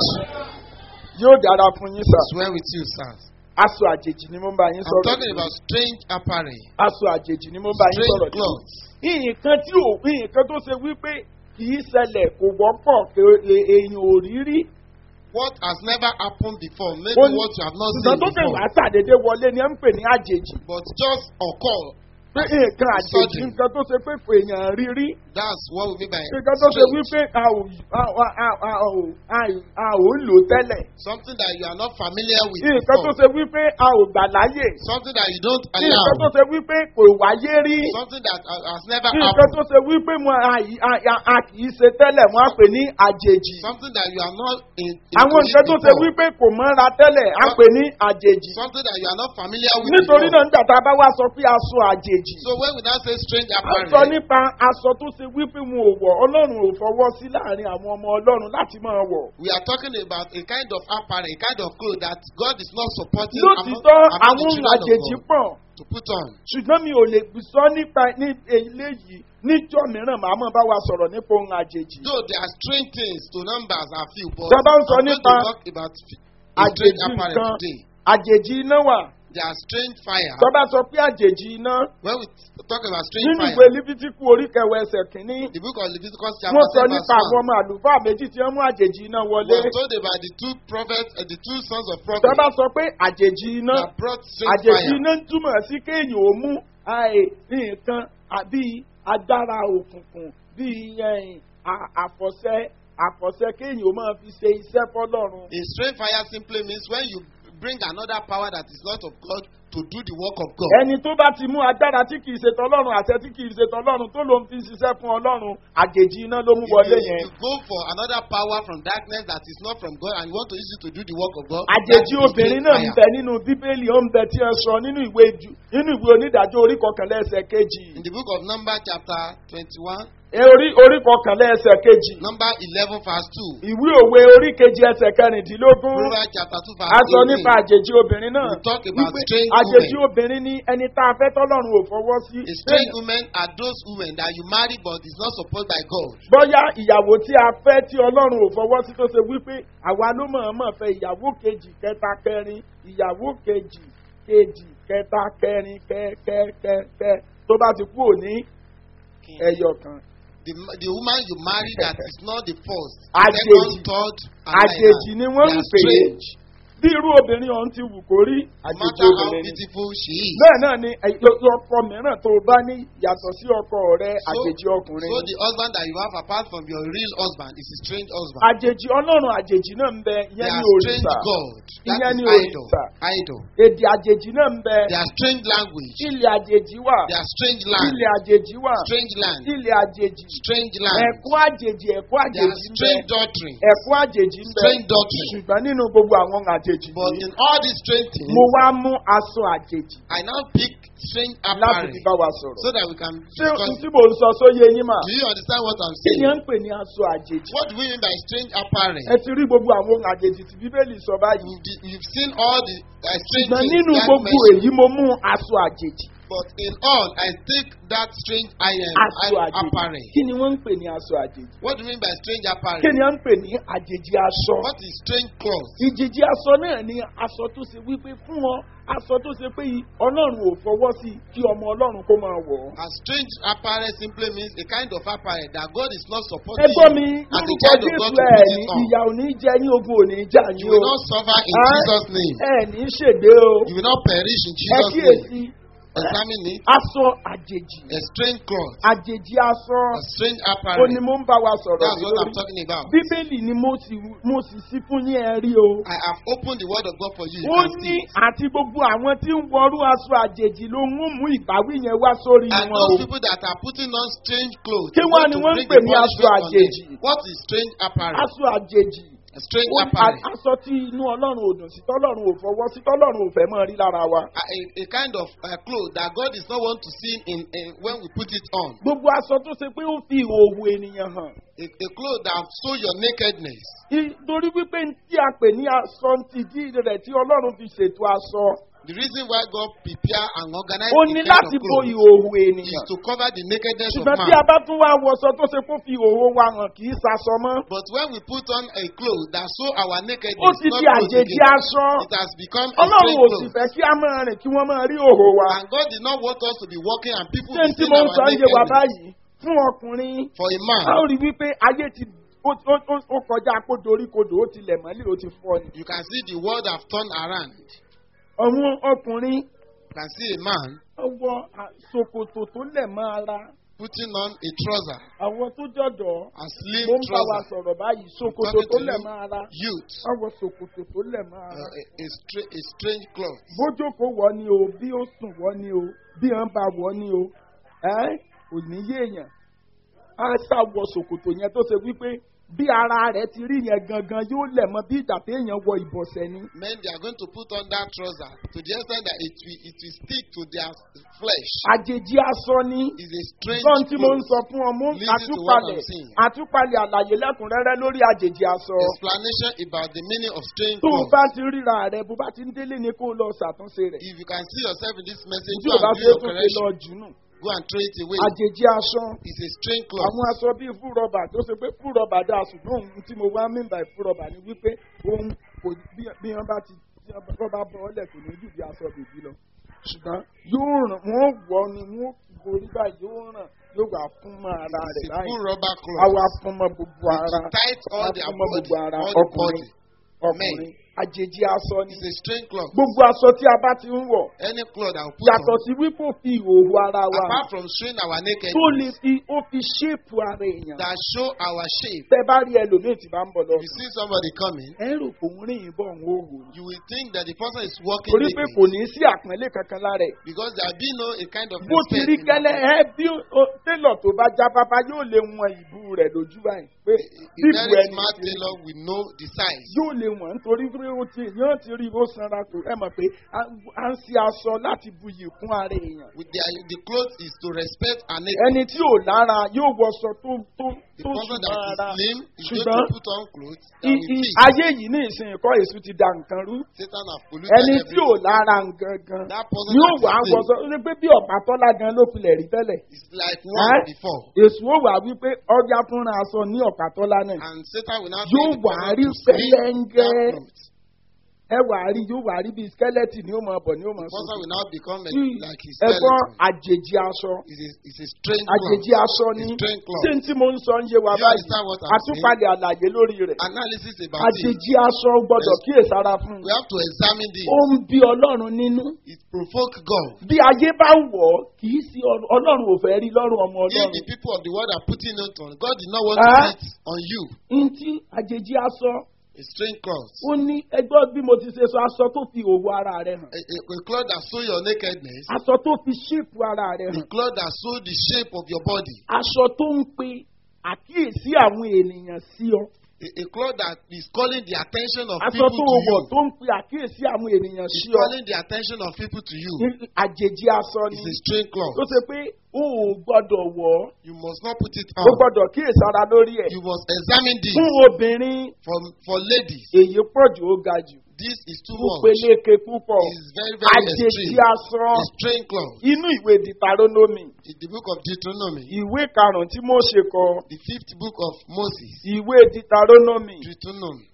yóò dára fún yín sà. It is well with you, sir. aṣọ àjèjì ni mo ń bá yín I'm sọ̀rọ̀. talking about strange apparel, aṣọ àjèjì ni mo ń bá yín strange sọ̀rọ̀. clothes. nǹkan tí ò nǹkan tó ṣe wípé kì í ṣẹlẹ̀ kò wọ́pọ̀ pé e- èèyàn ò rí rí. What has never happened before, maybe Ó ní- what you have not ṣùgbọ́n seen tó kàn before, wá ṣàdédé wọlé ni ẹ ń pè ní àjèjì. but just occur. pé nǹkan àjèjì Sudden. nǹkan tó ṣe pé kò èèyàn rí rí. That's what we mean by nǹkan tó ṣe strange. wípé a ò a ò a ò a ò a ò ń lò tẹ́lẹ̀. Something that you are not familiar with nǹkan tó before. ṣe wípé a ò gbà láyè. Something that you don't nǹkan tó allow. ṣe wípé kò wáyé rí. Something that uh, has never nǹkan happened. tó ṣe wípé mo a yí- a a- a kì í ṣe tẹ́lẹ̀ wọ́n á pè ní àjèjì. Something that you are not in. àwọn into nǹkan it tó ṣe before. wípé kò mọ́ra tẹ́lẹ̀ á pè ní àjèjì. Something that you are not familiar with nítorí before. náà nígbà tá a bá wá sọ pé aṣọ àjèjì. So when we now say strange a apparel, sọ nípa aṣọ tó ṣe wípé wọn ò wọ̀ ọlọ́run ò fọwọ́ sí láàrin àwọn ọmọ ọlọ́run láti máa wọ̀. we are talking about a kind of apparel, a kind of clothes that God is not supporting among, lótìtọ́ among the àwọn ohun children of àjèjì God pọ̀ to put on. ṣùgbọ́n mi ò lè sọ nípa ní eléyìí níjọ́ mìíràn màá mọ̀ bá wa sọ̀rọ̀ nípa ohun àjèjì. Though there are strange things to numbers and few, but Tá a bá ń sọ I'm going to nípa talk about a strange àjèjì apparel nǹkan today. àjèjì iná wà there are strange fire. Tó bá sọ pé àjèjì iná When we talk about strange nínú fire, ìwé Lífítíkù orí kẹwàá ẹsẹ̀ kìíní, the book of Leviticus chapter wọ́n sọ ten verse nípa àwọn one. ọmọ àlùfáà méjì tí wọ́n mú àjèjì iná We wọlé. are told about the two prophets, uh, the two sons of Tó prophets bá sọ pé àjèjì iná, that brought strange àjèjì fire. iná ń túmọ̀ sí kéèyàn ó mú àì, nǹkan àbí agbára òkùnkùn bíi ẹ̀yìn, à- àfọ̀ṣẹ àfọ̀ṣẹ kéèyàn ó máa fi ṣe iṣẹ́ fọ́lọ́run. A strange fire simply means when you bring another power that is not of God to do the work of God. Ẹni tó bá ti mú agbára tí kìí ṣe tọlọ́run àṣẹ tí kìí ṣe tọlọ́run tó ló ń fi ṣiṣẹ́ fún ọlọ́run àjèjì iná ló mú If wọlé you, yẹn. you go for another power from darkness that is not from God and you want to use it to do the work of God. Àjèjì that is obìnrin strange náà ń fire. bẹ nínú Bíbélì ó ń bẹ tí ẹ sọ nínú ìwé Jù- nínú ìwé onídàájọ́ orí kọkànlá ẹsẹ̀ kejì. In the book of Numbers chapter twenty-one, Ẹ orí orí kọkànlá ẹsẹ̀ kejì. number eleven verse two, Ìwé òwe orí kejì ẹsẹ̀ kẹrìndínlógún. Proverbs chapter two verse A sọ nípa eighteen. àjèjì obìnrin náà. We talk about Wípé strange àjèjì women. obìnrin ní ẹni tá a fẹ́ tọ́lọ́run ò fọwọ́ sí. A strange women are those women that you marry but is not supposed by God. Bóyá ìyàwó tí a fẹ́ tí ọlọ́run ò fọwọ́ sí tó ṣe wípé àwa ló mọ̀ọ́mọ̀ fẹ́ ìyàwó kejì kẹta kẹrin ìyàwó kejì kejì kẹta kẹrin kẹkẹkẹkẹ tó bá ti kú òní ẹyọ kan. The, the woman you marry that is not the first, Àjèjì. second, third, and like Àjèjì that. ni wọ́n They ń are pè é. strange. Bí irú obìnrin ọ̀hún ti wù kó rí No àjèjì matter how obìnrin ni. beautiful she is. Bẹ́ẹ̀ náà ni ẹ- ọkọ mìíràn tó o bá ní yàtọ̀ sí ọkọ rẹ So, àjèjì ọkùnrin so ni. the husband that you have apart from your real husband is a strange husband. Àjèjì ọlọ́run àjèjì náà ń bẹ They ìyẹn are ní strange òrìṣà. God. That Ìyẹn is ní idol. òrìṣà. Idol. Èdè àjèjì náà ń bẹ. They are strange language. Ilẹ̀ àjèjì wà. They are strange land. Ilẹ̀ àjèjì wà. Strange land. Ilẹ̀ àjèjì. Strange land. Ẹ̀kọ́ àjèjì ẹ̀kọ́ They are àjèjì ń bẹ. strange doctrine. Ẹ̀kọ́ àjèjì ń bẹ. Strange doctrine. Ṣùgbọ́n nínú gbogbo àwọn àjèjì But yìí, in all these strange things, mo wá mú aṣọ àjèjì I now pick strange láti apparel fi bá wa sọ̀rọ̀. so that we can Ṣé discuss. n tí mò ń sọ sóye yín mà? Do you understand what I'm Kí ni saying? à ń pè ní aṣọ àjèjì? What do we mean by strange apparel? Ẹ ti rí gbogbo àwọn àjèjì tí Bíbélì sọ báyìí. You've, you've seen all the uh, strange Ṣùgbọ́n things nínú that gbogbo mentioned. èyí mo mú aṣọ àjèjì. But in all, I take that strange iron, Aṣọ iron àjèjì. apparel. Kí ni wọ́n ń pè ní aṣọ àjèjì? What do you mean by strange apparel? Kí ni à ń pè ní àjèjì aṣọ? What is strange cloth? Ìjìjì aṣọ náà ni aṣọ tó ṣe wípé fún ọ aṣọ tó ṣe pé ọlọ́run ò fọwọ́ sí kí ọmọ ọlọ́run kó máa wọ̀ ọ́. A strange apparel simply means a kind of apparel that God is not ẹ supporting gbọ́ mi you as a lórúkọ child of Jésù God to ẹ̀ put ní it on. ìyà ò ní jẹ ní ogun ò ní jà You yín o. will not suffer in Ẹ́, Jesus' name. ẹ ní ṣègbé o. You will not perish in Ẹ Jesus' name. kíyèsí Examine it. aṣọ àjèjì A strange cloth. àjèjì aṣọ A strange ó apparel. ní mo ń bá wa sọ̀rọ̀ That's lé what I'm lórí. talking about. Bíbélì ni mo sì mo sì sí fún yín ẹ rí o. I have opened the word of God for you. You Ó can ní see it. àti gbogbo àwọn tí ń wọrú aṣọ àjèjì ló ń mú ìbáwí yẹn wá sórí And wọn those o. people that are putting on strange clothes, Kí they wá want ni to wọ́n ń bring pè the ní aṣọ punishment on àjèjì? them. What is strange apparel? Aṣọ àjèjì. A strange Ó ní apparel. a- aṣọ tí inú ọlọ́run ò dùn sí tọ́lọ́run ò fọwọ́ sí tọ́lọ́run ò fẹ́ mọ́ rí lára wa. A, a, a kind of uh, cloth that God is not want to see in, in when we put it on. Gbogbo aṣọ tó ṣe pé ó fi ìhòòhò ènìyàn hàn. A, a cloth that show your nakedness. Torí wípé tí a pè ní aṣọ ti dí rẹ̀ tí ọlọ́run fi ṣètò aṣọ. The reason why God prepare and organize Ó the ní kind láti of bo clothes ìhòòhò is ènìyàn. to cover the nakedness of Ṣùgbọ́n tí a man. bá tún wá wọṣọ tó ṣe kó fi ìhòòhò wa hàn kì í ṣaṣọ mọ́. But when we put on a cloth that show our nakedness, Ó ti not di clothes àjèjì again, aṣọ. it has become a Ọlọ́run strange ò sì cloth. fẹ́ kí a máa rìn kí wọ́n máa rí ìhòòhò wa. And God did not want us to be walking and people Ṣé be n tí seeing mo ń our sọ ń yé wa nakedness. báyìí fún ọkùnrin? For a man, A ó rí wípé ayé ti ó ó- ó- ó kọjá kó doríkodò ó ti lẹ̀ mọ́lẹ̀ ó ti fọ́ ni. you can see the world have turned around. Àwọn ọkùnrin You can see a man wọ à- ṣòkòtò tó lẹ̀ mọ́ ara. putting on a trouser, Àwọn tó jọ̀dọ̀ a slim mo ń bá wa trouser. sọ̀rọ̀ báyìí ṣòkòtò Talking tó to lẹ̀ you, mọ́ ara. youth, Àwọn ṣòkòtò tó lẹ̀ mọ́ uh, ara. a, a, stra- a strange cloth. Bójókòó wọ̀ ni o, bí ó sùn wọ̀ ni o, bí wọ́n bá wọ̀ ni o. Ẹ́ kò ní yéèyàn. Á ṣàwọ̀ ṣòkòtò yẹn tó ṣe wípé bí ara rẹ̀ ti rí yẹn gangan yóò lẹ̀ mọ́ bí ìgbà téèyàn wọ ìbọ̀sẹ̀ ni. Men, they are going to put on that trouser to the extent that it will, it will stick to their flesh. Àjèjì aṣọ ni. It's a strange Sọ́n tí mo ń cloth. sọ fún ọ mú Listen to what àtúpalẹ̀ I'm saying. àtúpalẹ̀ àlàyé lẹ́kùnrẹ́rẹ́ lórí àjèjì aṣọ. Explanation about the meaning of strange Tó o cloth. bá ti ríra rẹ̀ bó bá ti ń délé ni kó o lọ ṣàtúnṣe rẹ̀. If you can see yourself in this message, Tí go o bá and do fẹ́ your tún ṣe lọ correction. jù nù. Go and throw it away. Àjèjì aṣọ. It's a strange cloth. Àwọn aṣọ bíi fún rọ́bà tó ṣe pé fún rọ́bà dáa ṣùgbọ́n ohun tí mo wá mí bá fún rọ́bà ni wípé ohun kò bí bí wọ́n bá ti wọ́n bá bọ́ ọ́lẹ̀ kò ní jù bí aṣọ bèbí lọ ṣùgbọ́n yóò ràn wọ́n wọ́ ni wọ́n gorí báyìí yóò ràn yóò wà fún mọ́ ara rẹ̀ It's a báyìí full rubber àwa cloth. fún mọ́ gbogbo ara To tight all their fún mọ́ body, gbogbo ara all the ọkùnrin body. ọkùnrin àjèjì aṣọ ni It's a strange cloth. gbogbo aṣọ tí a bá ti ń wọ̀ Any cloth that we put yàtọ̀ on, sí wípé ó fi ìhòòhò ara wa hàn, apart from showing our tó lè nakedness, fi ó fi ṣéèpù ara èèyàn that show our shape. tẹ bá rí ẹlòmíì tí bá ń bọ̀ lọ If you see somebody coming, ẹ rò pé òun rìn bọ̀ òun ò hò you will think that the person is walking torí pé naked, kò ní sí àpọ́nlé kankan lára ẹ̀. because there be no a kind of bó ti respect rí in gẹ́lẹ́ ẹ bí ó- télọ̀ tó bá já bàbá yóò lè wọn ìbú rẹ̀ lójú báyìí pé A bíbu very ẹni smart ti rí. tailor will know the size. yóò lè wọ̀n nítorí pé ó ti yóò ti rí bó sanra tó ẹ mọ̀ pé à à ń ṣe aṣọ láti buyì kún ara èèyàn. With their, the clothes is to respect our nature. ẹni tí ò lára yóò wọṣọ tó tó The tó person sùn that mọ́ is ara. slim is going ṣùgbọ́n to put on clothes that i- will i- fit. ayé yìí ní ìsìn ìkọ́ èṣù ti da nǹkan rú. Satan has polluted ẹni tí ò everything. lára gangan That person yóò that wà á is wọṣọ ó ní pé bí ọ̀pá tọ́lá gan ló pilẹ̀ rí tẹ́lẹ̀. slim is like one Eh? before. èṣù ó wà wípé ọjà fúnra aṣọ ní ọ̀pá tọ́lá náà. And Satan will now Yóò tell the wà á person rí to slim pẹ́lẹ́ńgẹ́. that clothes. ẹ wà á rí yóò wà á rí bíi skeleton ni ó máa bọ̀ ni ó máa The person will now become a, Hmm. like his ẹ̀gbọ́n skeleton. àjèjì aṣọ It's a, it's a strange àjèjì cloth. aṣọ ni A strange cloth. tí n tí mo ń sọ ń yé wa You báyìí understand what I'm àtúpalẹ̀ àlàyé lórí rẹ̀ Analysis about it. àjèjì aṣọ gbọ́dọ̀ Yes. kíyèsára fún We have to examine this. ó ń bí ọlọ́run nínú It provoke God. bí ayé bá ń wọ̀ ọ́ kì í sí ọ- ọlọ́run ò fẹ́ rí lọ́rùn ọmọ If the ọlọ́run people of the world are putting it on, God did not want Ah. to put it on you. n tí àjèjì aṣọ A strange cloth. ó ní ẹgbọ́n bí mo ti ṣe sọ aṣọ tó fi òwò ara rẹ̀ hàn A, a, a cloth that show your nakedness. aṣọ tó fi ṣéèpù ara rẹ̀ A hàn cloth that show the shape of your body. aṣọ tó ń pe àkíyèsí àwọn ènìyàn sí ọ. A, a cloth that is calling the attention of aṣọ people tó to wọ̀ you. tó ń pe àkíyèsí àwọn ènìyàn It's sí ọ. calling the attention of people to you. Ní àjèjì aṣọ ni It's a strange cloth. tó ṣe pé o ò gbọ́dọ̀ wọ̀ ọ́ You must not put it o on. gbọ́dọ̀ kíyèsára lórí ẹ̀. You must examine this. fún obìnrin For, for ladies, èyí pọ̀ jù ó ga jù this is too fún much. peléke púpọ̀ It's very, very àjèjì extreme. aṣọ A strange cloth. inú ìwé dìtarónómì In the book of Deuteronomy, ìwé karùn-ún tí Mósè kọ the fifth book of Moses, ìwé dìtarónómì Deuteronomy,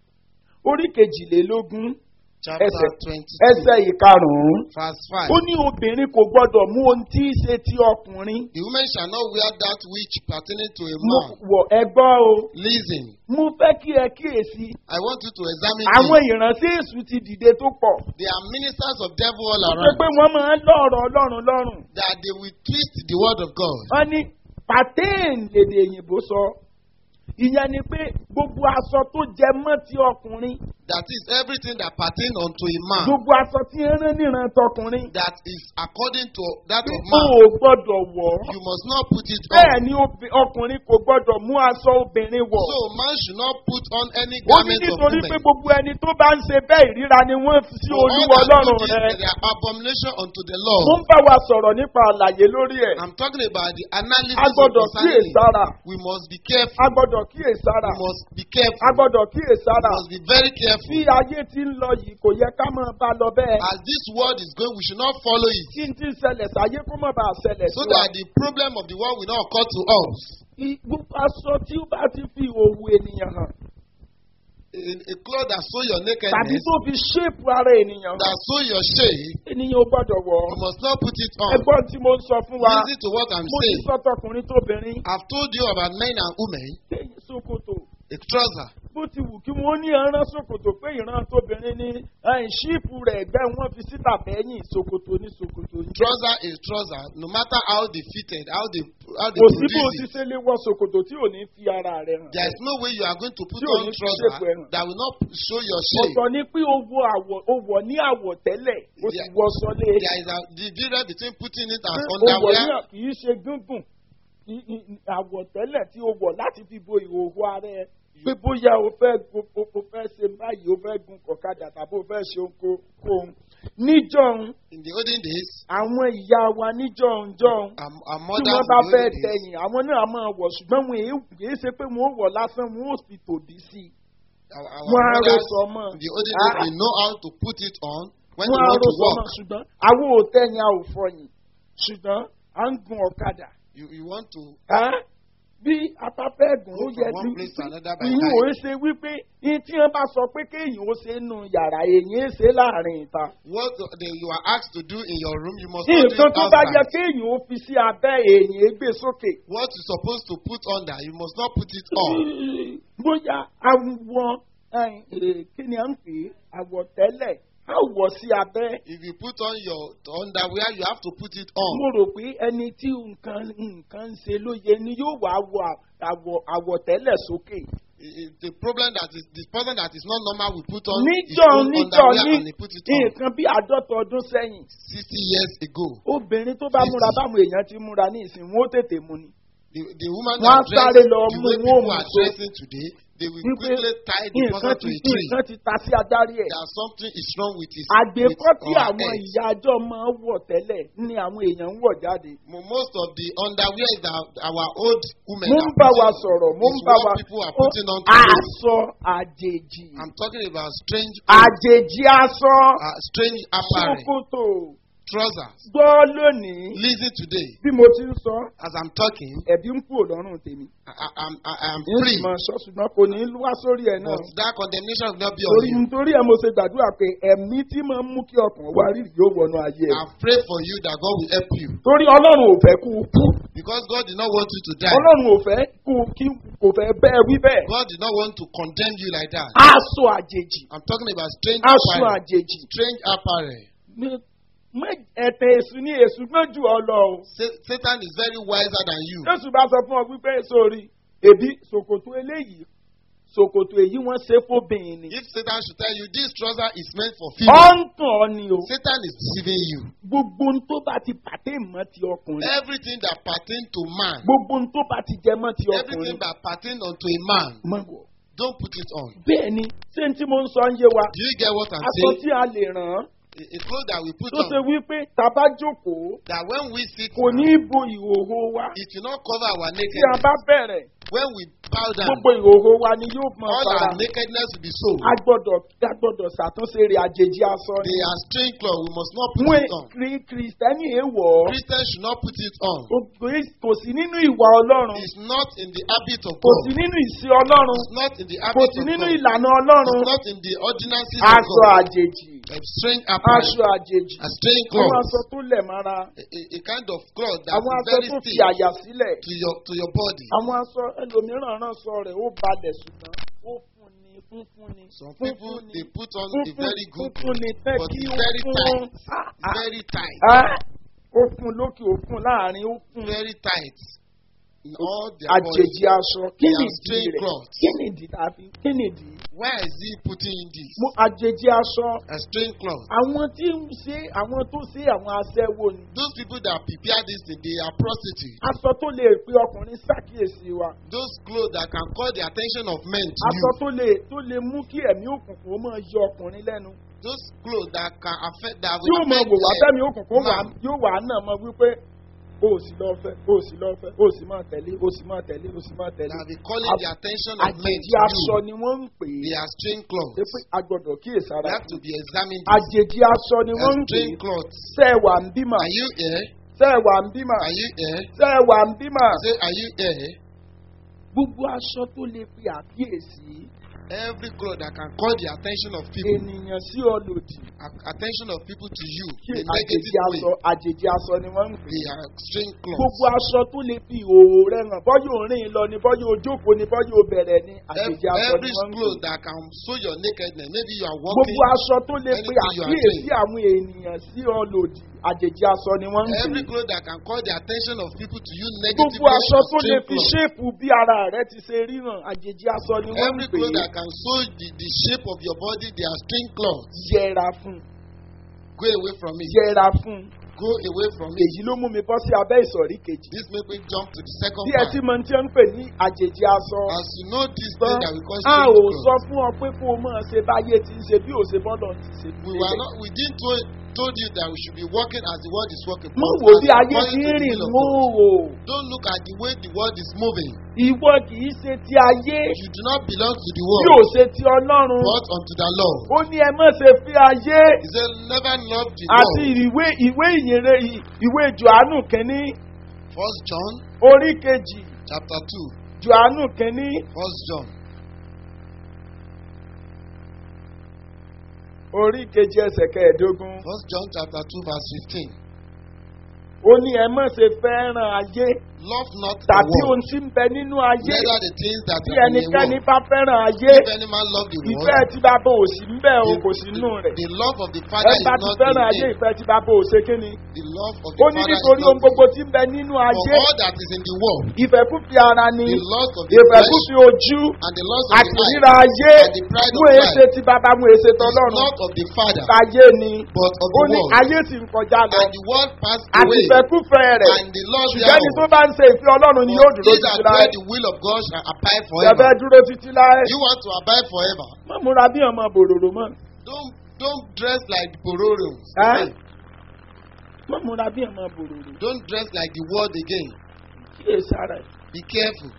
orí kejìlélógún chapter ẹsẹ̀ twenty-two, ẹsẹ̀ ìkarùn-ún verse five. ó ní obìnrin kò gbọ́dọ̀ mú ohun tí í ṣe ti ọkùnrin The woman shall not wear that which pertaining to a mo man. wọ̀ ẹgbọ́ o Listen, mo fẹ́ kí ẹ kíyèsí I want you to examine àwọn this. ìránṣẹ́ èṣù ti dìde tó pọ̀ They are ministers of devil all ó ṣe around. pé wọ́n máa ń lọ́rọ̀ ọlọ́run lọ́rùn That they will twist the word of God. wọ́n ní patain lèdè òyìnbó sọ ìyẹn ni pé gbogbo aṣọ tó jẹ mọ́ ti ọkùnrin That is everything that pertain unto a man. gbogbo aṣọ tí ń rán níran tọkùnrin That is according to that of ó man. gbọ́dọ̀ wọ̀ ọ́ You must not put it bẹ́ẹ̀ on. ni obi- ọkùnrin kò gbọ́dọ̀ mú aṣọ obìnrin wọ̀ So man should not put on any ó ní garment of nítorí pé woman. gbogbo ẹni tó bá ń ṣe bẹ́ẹ̀ ìríra ni wọ́n fi sí For all olúwa that do ọlọ́run this, rẹ they are abomination unto the mo Lord. ń bá wa sọ̀rọ̀ nípa àlàyé lórí ẹ̀ I'm talking about the analysis a of gbọ́dọ̀ concerning it. kíyèsára We must be careful. a gbọ́dọ̀ kíyèsára We must be careful. a gbọ́dọ̀ kíyèsára We must be very bí careful. ayé ti ń lọ yìí kò yẹ ká máa bá lọ bẹ́ẹ̀ As this world is going, we should not follow it. tí n ti ń ṣẹlẹ̀ sáyé kó má bàa ṣẹlẹ̀ So sí wa. that the problem of the world will not occur to us. Gbogbo aṣọ tí ó bá ti fi òwò ènìyàn hàn A, a cloth that show your tàbí nakedness, tó fi ṣéèpù ara ènìyàn hàn that show your shame, ènìyàn ò gbọ́dọ̀ wọ̀ you ọ́. must not put it on. ẹgbọ́n tí mo ń sọ fún wa Listen to what I'm mo ti saying. sọ tọkùnrin tóbìnrin I've told you about men and women, kéyìn ṣòkòtò a trouser. bó ti wù kí wọ́n ní ẹran ṣòkòtò pé ìran tóbìnrin ní ẹ̀yìn ṣíìpù rẹ̀ ẹ̀gbẹ́ wọn fi síta bẹ́yìn ṣòkòtò ní ṣòkòtò ní. Trouser is trouser, no matter how they fitted, how they how they kò sí bó produce ti it. ṣe lé wọ ṣòkòtò tí ò ní fi ara rẹ̀ hàn. There is no way you are going to put Tí ò on ní fi trouser shape ẹ̀ hàn. that will not show your shape. ọ̀tọ̀ ni pé o wọ àwọ̀ o wọ̀ ní àwọ̀ tẹ́lẹ̀ o sì Yeah. wọ sọlé. There is a the difference between putting it as Pé o wọ̀ ní underwear. à- kì í ṣe gúngùn Kì- í- àwọ̀ tẹ́lẹ̀ tí o wọ̀ láti fi bo ìhòòhò ara ẹ pé bóyá o fẹ́ o o- o fẹ́ ṣe báyìí o fẹ́ gun ọ̀kadà tàbí o fẹ́ ṣe ohunkóhun. níjọ́un In the olden days, àwọn ìyá wa níjọ́un jọ́un our, our tí mothers wọ́n in bá the fẹ́ olden days, tẹ̀yìn àwọn náà máa wọ̀ ṣùgbọ́n wọn èé kìí ṣe pé wọ́n wọ̀ lásán wọn ò sì tòbí sí i. our, our wọ́n á rò mothers sọmọ. in the olden days, Ah. they know how to put it on when wọ́n they á want rò to sọmọ walk. ṣùgbọ́n àwọn ò tẹ̀yìn a ò fọyín ṣùgbọ́n à ń gun ọ̀kadà. You, you want to Ẹ́? bí afáfẹ́ ẹ̀gùn ó Go yẹ from one place to another by ìyún ò night. ṣe wípé ní tí wọ́n bá sọ pé kéèyàn ó ṣe nù yàrá èèyàn ṣe láàrin ìta. What the, the, you are asked to do in your room, you must not do nǹkan it tó bá yẹ outside. kéèyàn ó fi sí abẹ́ èèyàn gbé sókè. What you're supposed to put under, you must not put it on. bóyá àwọn kí ni à ń pè é àwọ̀tẹ́lẹ̀ á wọ̀ sí abẹ́. If you put on your underwear, you have to put it on. mo rò pé ẹni tí nǹkan nǹkan ń ṣe ló yẹ ni yóò wá wọ àwọ̀ àwọ̀tẹ́lẹ̀ sókè. I- I- The problem that is the person that is not normal will put on his níjọ́ own níjọ́ underwear ní and he put it on. nǹkan bí àádọ́ta ọdún sẹ́yìn Sixty years ago, obìnrin tó bá múra báwọn èèyàn ti múra ní ìsìn wọn ó tètè mú ni. the the woman Wọ́n á that dress sáré lọ the mú way wọn people mú are so. dressing today, they will wípé quickly tie the nǹkan person ti to a tree. nǹkan ti ta sí adarí ẹ̀. That something is wrong with his àgbẹ̀kọ́ tí with our àwọn head. ìyá àjọ máa ń wọ̀ tẹ́lẹ̀ ni àwọn èèyàn ń wọ̀ jáde. Mo- Most of the underwear that our old women mo ń are bá wa putting sọ̀rọ̀ mo ń is bá what wa people are ó- putting on today. aṣọ àjèjì I'm talking about strange clothes, àjèjì aṣọ uh, strange apparel, ṣòkòtò trousers. gbọ́ lónìí Listen today, bí mo ti ń sọ as I'm talking, ẹ̀bí ń kúrò lọ́rùn tèmi. I, I, I'm, I, I'm yín sì free, máa sọ ṣùgbọ́n kò ní wá sórí ẹ̀ náà. but that condemnation will not be on torí you. nítorí ẹ̀ mo ṣe gbàdúrà pé ẹ̀mí tí máa ń mú kí ọkàn wá rí yóò wọnú ayé ẹ̀. I pray for you that God will help you, torí ọlọ́run ò fẹ́ kú kú because God did not want you to die. ọlọ́run ò fẹ́ kú kí kò fẹ́ bẹ́ẹ̀ wí bẹ́ẹ̀. God did not want to condemn you like that. aṣọ àjèjì I'm talking about strange aṣọ apparel. àjèjì. Strange apparel. Ní- mẹ́- ẹ̀tẹ̀ èṣù ní èṣù gbọ́n jù ọ lọ o. Sa- Satan is very wiser than you. Jésù bá sọ fún ọ wípé sórí èbí ṣòkòtò eléyìí ṣòkòtò èyí wọ́n ṣe fóbìnrin ni. If Satan should tell you this trouser is meant for Ó female, ń tàn ọ́ ni o. Satan is deceiving you. Gbogbo ohun tó bá ti pàtẹ́ mọ́ ti ọkùnrin. Everything that pertain to man, Gbogbo ohun tó bá ti jẹ mọ́ ti everything ọkùnrin. that pertain unto a man, Mọ̀ wọ̀. don't put it on. Bẹ́ẹ̀ ni ṣé n tí mo ń sọ ń yé wa. Do you get what I'm Aṣọ saying? tí a lè ràn án A, a clothes that we put tó ṣe on, wípé tàbá jókòó that when we sit, kò ní í bo ìhòòhò wa. it will not cover our Tí a nakedness. bá bẹ̀rẹ̀ When we bow down, gbogbo ìhòòhò wa ni yóò mọ all fara. our nakedness will be so. A gbọ́dọ̀ a gbọ́dọ̀ ṣàtúnṣe rẹ̀ àjèjì aṣọ ni. They are strange clothes. We must not put Wọ́n it on. kiri kìrìsìtẹ́nì èèwọ̀. Christians should not put it on. Kò sí nínú ìwà Ọlọ́run. It's not in the habit of Kò God. sí nínú ìṣe Ọlọ́run. It's not in the Kò habit sí of nínú God. ìlànà Ọlọ́run. It's not in the ordinances of Aṣọ God. àjèjì. A strange Aṣọ apparel, àjèjì. a strange Àwọn aṣọ cloth, tó lẹ̀ mára. a, a, a kind of cloth that Àwọn is aṣọ very tó fi stiff àyà sílẹ̀. to your to your body. Àwọn aṣọ ẹlòmíràn rán sọ rẹ̀ ó balẹ̀ ṣùgbọ́n ó fún ni fúnfún ni. Some fúnfún people ni, they put on a fúnfún- very good, fúnfún ni fẹ́ but kí it's ó very fún. tight. Ah, ah, very tight, ah. Ó fún lókè ó fún láàrin ó fún. very tight in all their bodies. Àjèjì aṣọ kí They ni are ìdí strange rẹ̀? cloths. Kí ni ìdí tàbí kí ni ìdí? Why is he putting in this? Mo àjèjì aṣọ. A strange cloth. Àwọn tí ń ṣe àwọn tó ṣe àwọn aṣẹ́wó ni. Those people that prepare this thing, they are prostitutes. Aṣọ tó lè pe ọkùnrin ṣàkíyèsí wa. Those clothes that can call the attention of men to Aṣọ you. tó lè tó lè mú kí ẹ̀mí òkùnkùn ó máa yọ ọkùnrin lẹ́nu. Those clothes that can affect that Yóò will máa affect wò wá them. fẹ́mi òkùnkùn wà Man. yóò wà náà mọ wípé o ò sì lọ fẹ́ o ò sì lọ fẹ́ o ò sì máa tẹ̀lé o ò sì máa tẹ̀lé o ò sì máa tẹ̀lé. That will be calling the attention of men Àjèjì to aṣọ you. ni wọ́n ń pè They é. are strange clothes. Ṣé pé a gbọ́dọ̀ kíyèsára? They have to be examined. Àjèjì aṣọ ni They wọ́n are ń pè strange é. clothes. Sẹ́ẹ̀wà ń bímọ. Are you here? Sẹ́ẹ̀wà ń bímọ. Are you here? Sẹ́ẹ̀wà ń bímọ. Say, are you here? Gbogbo aṣọ tó lè fi àkíyèsí Every cloth that can call the attention of people, ènìyàn sí ọ lòdì. a- attention of people to you, Kí in a àjèjì negative way, aṣọ àjèjì aṣọ ni wọ́n ń pè they é. are strange Gbogbo clothes. aṣọ tó lè fi ìhòòhò rẹ hàn bọ́yọ̀ òrìn lọ ni bọ́yọ̀ ojókòó ni bọ́yọ̀ bẹ̀rẹ̀ ni àjèjì Every, aṣọ ni every wọ́n ń pè cloth é. that can show your nakedness, maybe you are walking. Gbogbo aṣọ tó lè pe anything you are àkíyèsí doing. àwọn ènìyàn sí ọ lòdì àjèjì aṣọ ni wọ́n ń pè Every é. cloth that can call the attention of people to you Gbogbo negatively, aṣọ are tó lè strange fi clothes. ṣéèpù bí ara rẹ ti ṣe ríran àjèjì aṣọ ni wọ́n ń Every pè cloth é. that can show the, the shape of your body, they are strange clothes. Yẹra fún Go away from it. yẹra fún. Go away from it. Èyí ló mú mi bọ́ sí abẹ́ ìsọ̀rí kejì. This make me jump to the second Bí ẹ part. ti mọ tí ó ń pè ní àjèjì aṣọ. As you know this Tán, thing that we call a ò strange sọ clothes, fún ọ pé kó o máa ṣe báyé tí ń ṣe bí ò ṣe bọ́lọ̀ ti ṣe we bí were ṣe. not, we didn't told, told you that we should be walking as the world is walking. Mo but wò as bí ayé according ti to ń the rìn will of mú God. o. Don't look at the way the world is moving. Ìwọ kì í ṣe ti ayé You do not belong to the bí ò world, ṣe ti Ọlọ́run. but unto the Lord. Ó ní ẹ má ṣe fi ayé He said, never love the àti world. ìwé ìwé ìyìnrere ìwé Jòhánù kínní First John orí kejì chapter two, Jòhánù kínní First John, orí kejì ẹsẹ̀ kẹẹ̀ẹ́dógún. First John chapter two, verse fifteen. Ó ní ẹ má ṣe fẹ́ràn ayé Love not the tàbí ohun world, tí ń bẹ nínú ayé. neither the things that Bí are in the ẹnikẹ́ni world. bá fẹ́ràn ayé, If any man love the ìfẹ́ world, tí bàbá ò sí ń bẹ̀ o the, kò sí nínú the, rẹ̀. the love of the Ẹ Father is bá ti not fẹ́ràn in ayé, him. ìfẹ́ tí bàbá ò ṣe kíni. The love of the Ó ní Father is nítorí not ohun gbogbo in him. tí ń bẹ nínú For ayé, all that is in the world, ìfẹ́kúfì ara ni, the lust of the flesh ìfẹ́kúfì ojú, and the lust of àti the ríra eye ayé, and the pride mú of èsè life tí bàbá mú èsè is tọ́lọ́run. not of the Father, Ayé ni. but of Ó the ní world. ayé sì ń kọjá lọ. And the world passed Àti away, ìfẹ́kúfẹ́ rẹ̀. and the lust Ṣùgbọ́n ẹni tó thereof. bá ń ṣe ìfẹ́ Ọlọ́run ni yóò But dúró he that títí láé. doeth the will of God shall abide Ẹ forever. fẹ́ dúró títí láé. You want to abide forever. Má múra bí ọmọ bòròrò mọ́. Don't don't dress like the bororo. Ẹ́ Má múra bí ọmọ bòròrò. Don't dress like the world again. Kíyèsí ara ẹ̀. Be careful.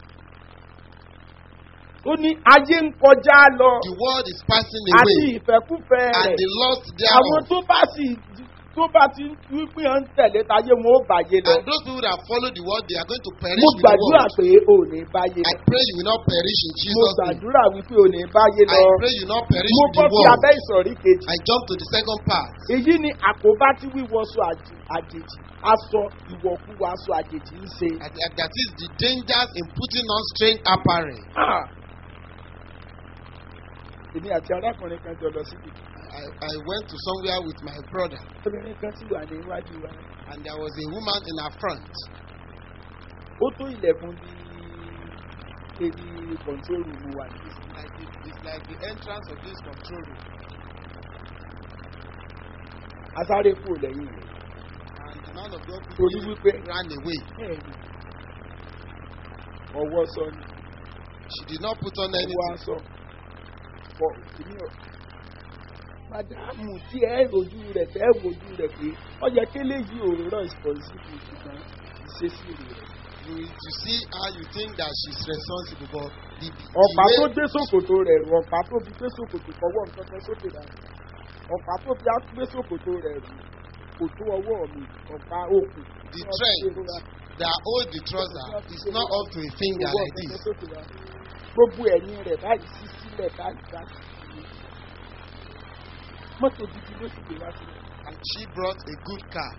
Ó ní ayé ń kọjá lọ. The world is passing Àti away, ìfẹ́kúfẹ́ and rẹ̀. the lust Àwọn thereof. tó bá sì tó bá ti wípé à ń tẹ̀lé táyé wọn ó bàyé lọ. And those people that follow the world, they are going to perish Mo with the gbàdúrà world. pé ò ní báyé I lọ. pray you will not perish in Mo Jesus' name. gbàdúrà wípé ò ní báyé I lọ. pray you will not perish Mo with bọ́ the sí world. abẹ́ ìsọ̀rí kejì. I jump to the second part. Èyí ni àkóbá tí wíwọṣọ àjè- àjèjì aṣọ ìwọ̀kuwọ̀ aṣọ àjèjì ń ṣe. And that that is the dangers in putting on strange apparel. Ah! Èmi àti arákùnrin kan jọ lọ síbi. I, I went to somewhere with my brother, Obìnrin kan sì wà ní iwájú wa. and there was a woman in our front. Ó tó ilẹ̀kùn bí ebi kọ̀ǹtórù mu wà ní. Like it, it's like the entrance of this control room. Asáré kúrò lẹ́yìn rẹ̀. And the man of God Torí quickly wípé ran away. bẹ́ẹ̀ni ọwọ́ sọ ni She did not put on ọwọ́ anything. aṣọ. Pọ̀ ìní ọ̀. Màdàmù tí ẹ rojú rẹ̀ tẹ́ ẹ wojú rẹ̀ pé ó yẹ kí eléyìí ò rọ̀ responsible ṣùgbọ́n ìṣesí rẹ̀. You you see how you think that she's responsible, but the, the Ọ̀pá tó way gbé sòkòtò rẹ̀ rù ọ̀pá tó fi gbé sòkòtò kọ́wọ́ nǹkan kan sókè dà. Ọ̀pá tó fi á gbé sòkòtò rẹ̀ rù kò tó ọwọ́ mi ọ̀pá òkun. the trend that hold the trouser is not up to a finger like this. Gbogbo ẹ̀yìn rẹ̀ báyìí sí sílẹ̀ báyìí báyìí. Mọ́tò gidi ló sì gbé wá sílẹ̀. And she brought a good car.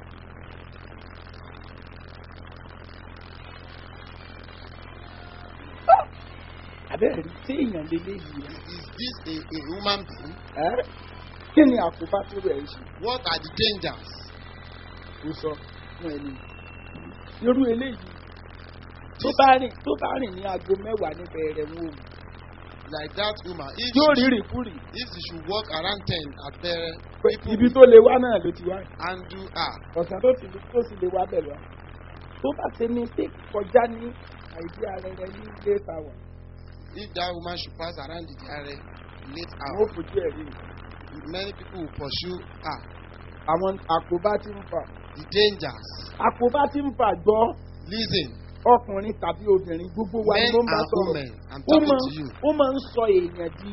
Àbẹ́rẹ́ rí tí èèyàn lé léyìí rẹ̀. Is this a, a human being? Ẹ́ kí ni àkóbá tó rẹ̀ ṣe? What are the dangers? Ó sọ fún ẹni. Irú eléyìí tó bá rìn tó bá rìn ní aago mẹ́wàá níbẹ̀ rẹ̀ wọ́n ò. Like that woman, if Yóò rí she, rìkúrì. if she should walk around ten at the Pé people ibi tó lè wá náà ló ti wá. and do her, Ọ̀sán tó ti tó sì lè wá bẹ̀ lọ. Tó bá ṣe ní pé kọjá ní àìdí ara rẹ̀ ní ilé ìtawọ̀. if that woman should pass around the area late Àwọn hour, òfojú ẹ̀ rí. many people will pursue her. Àwọn àkóbá tí ń fà. The dangers. Àkóbá tí ń fà gbọ́ Listen, ọkùnrin tàbí obìnrin gbogbo wa ni men ló ń bá and sọ̀rọ̀. women, I'm Ó talking máa to you. ó máa ń sọ èèyàn di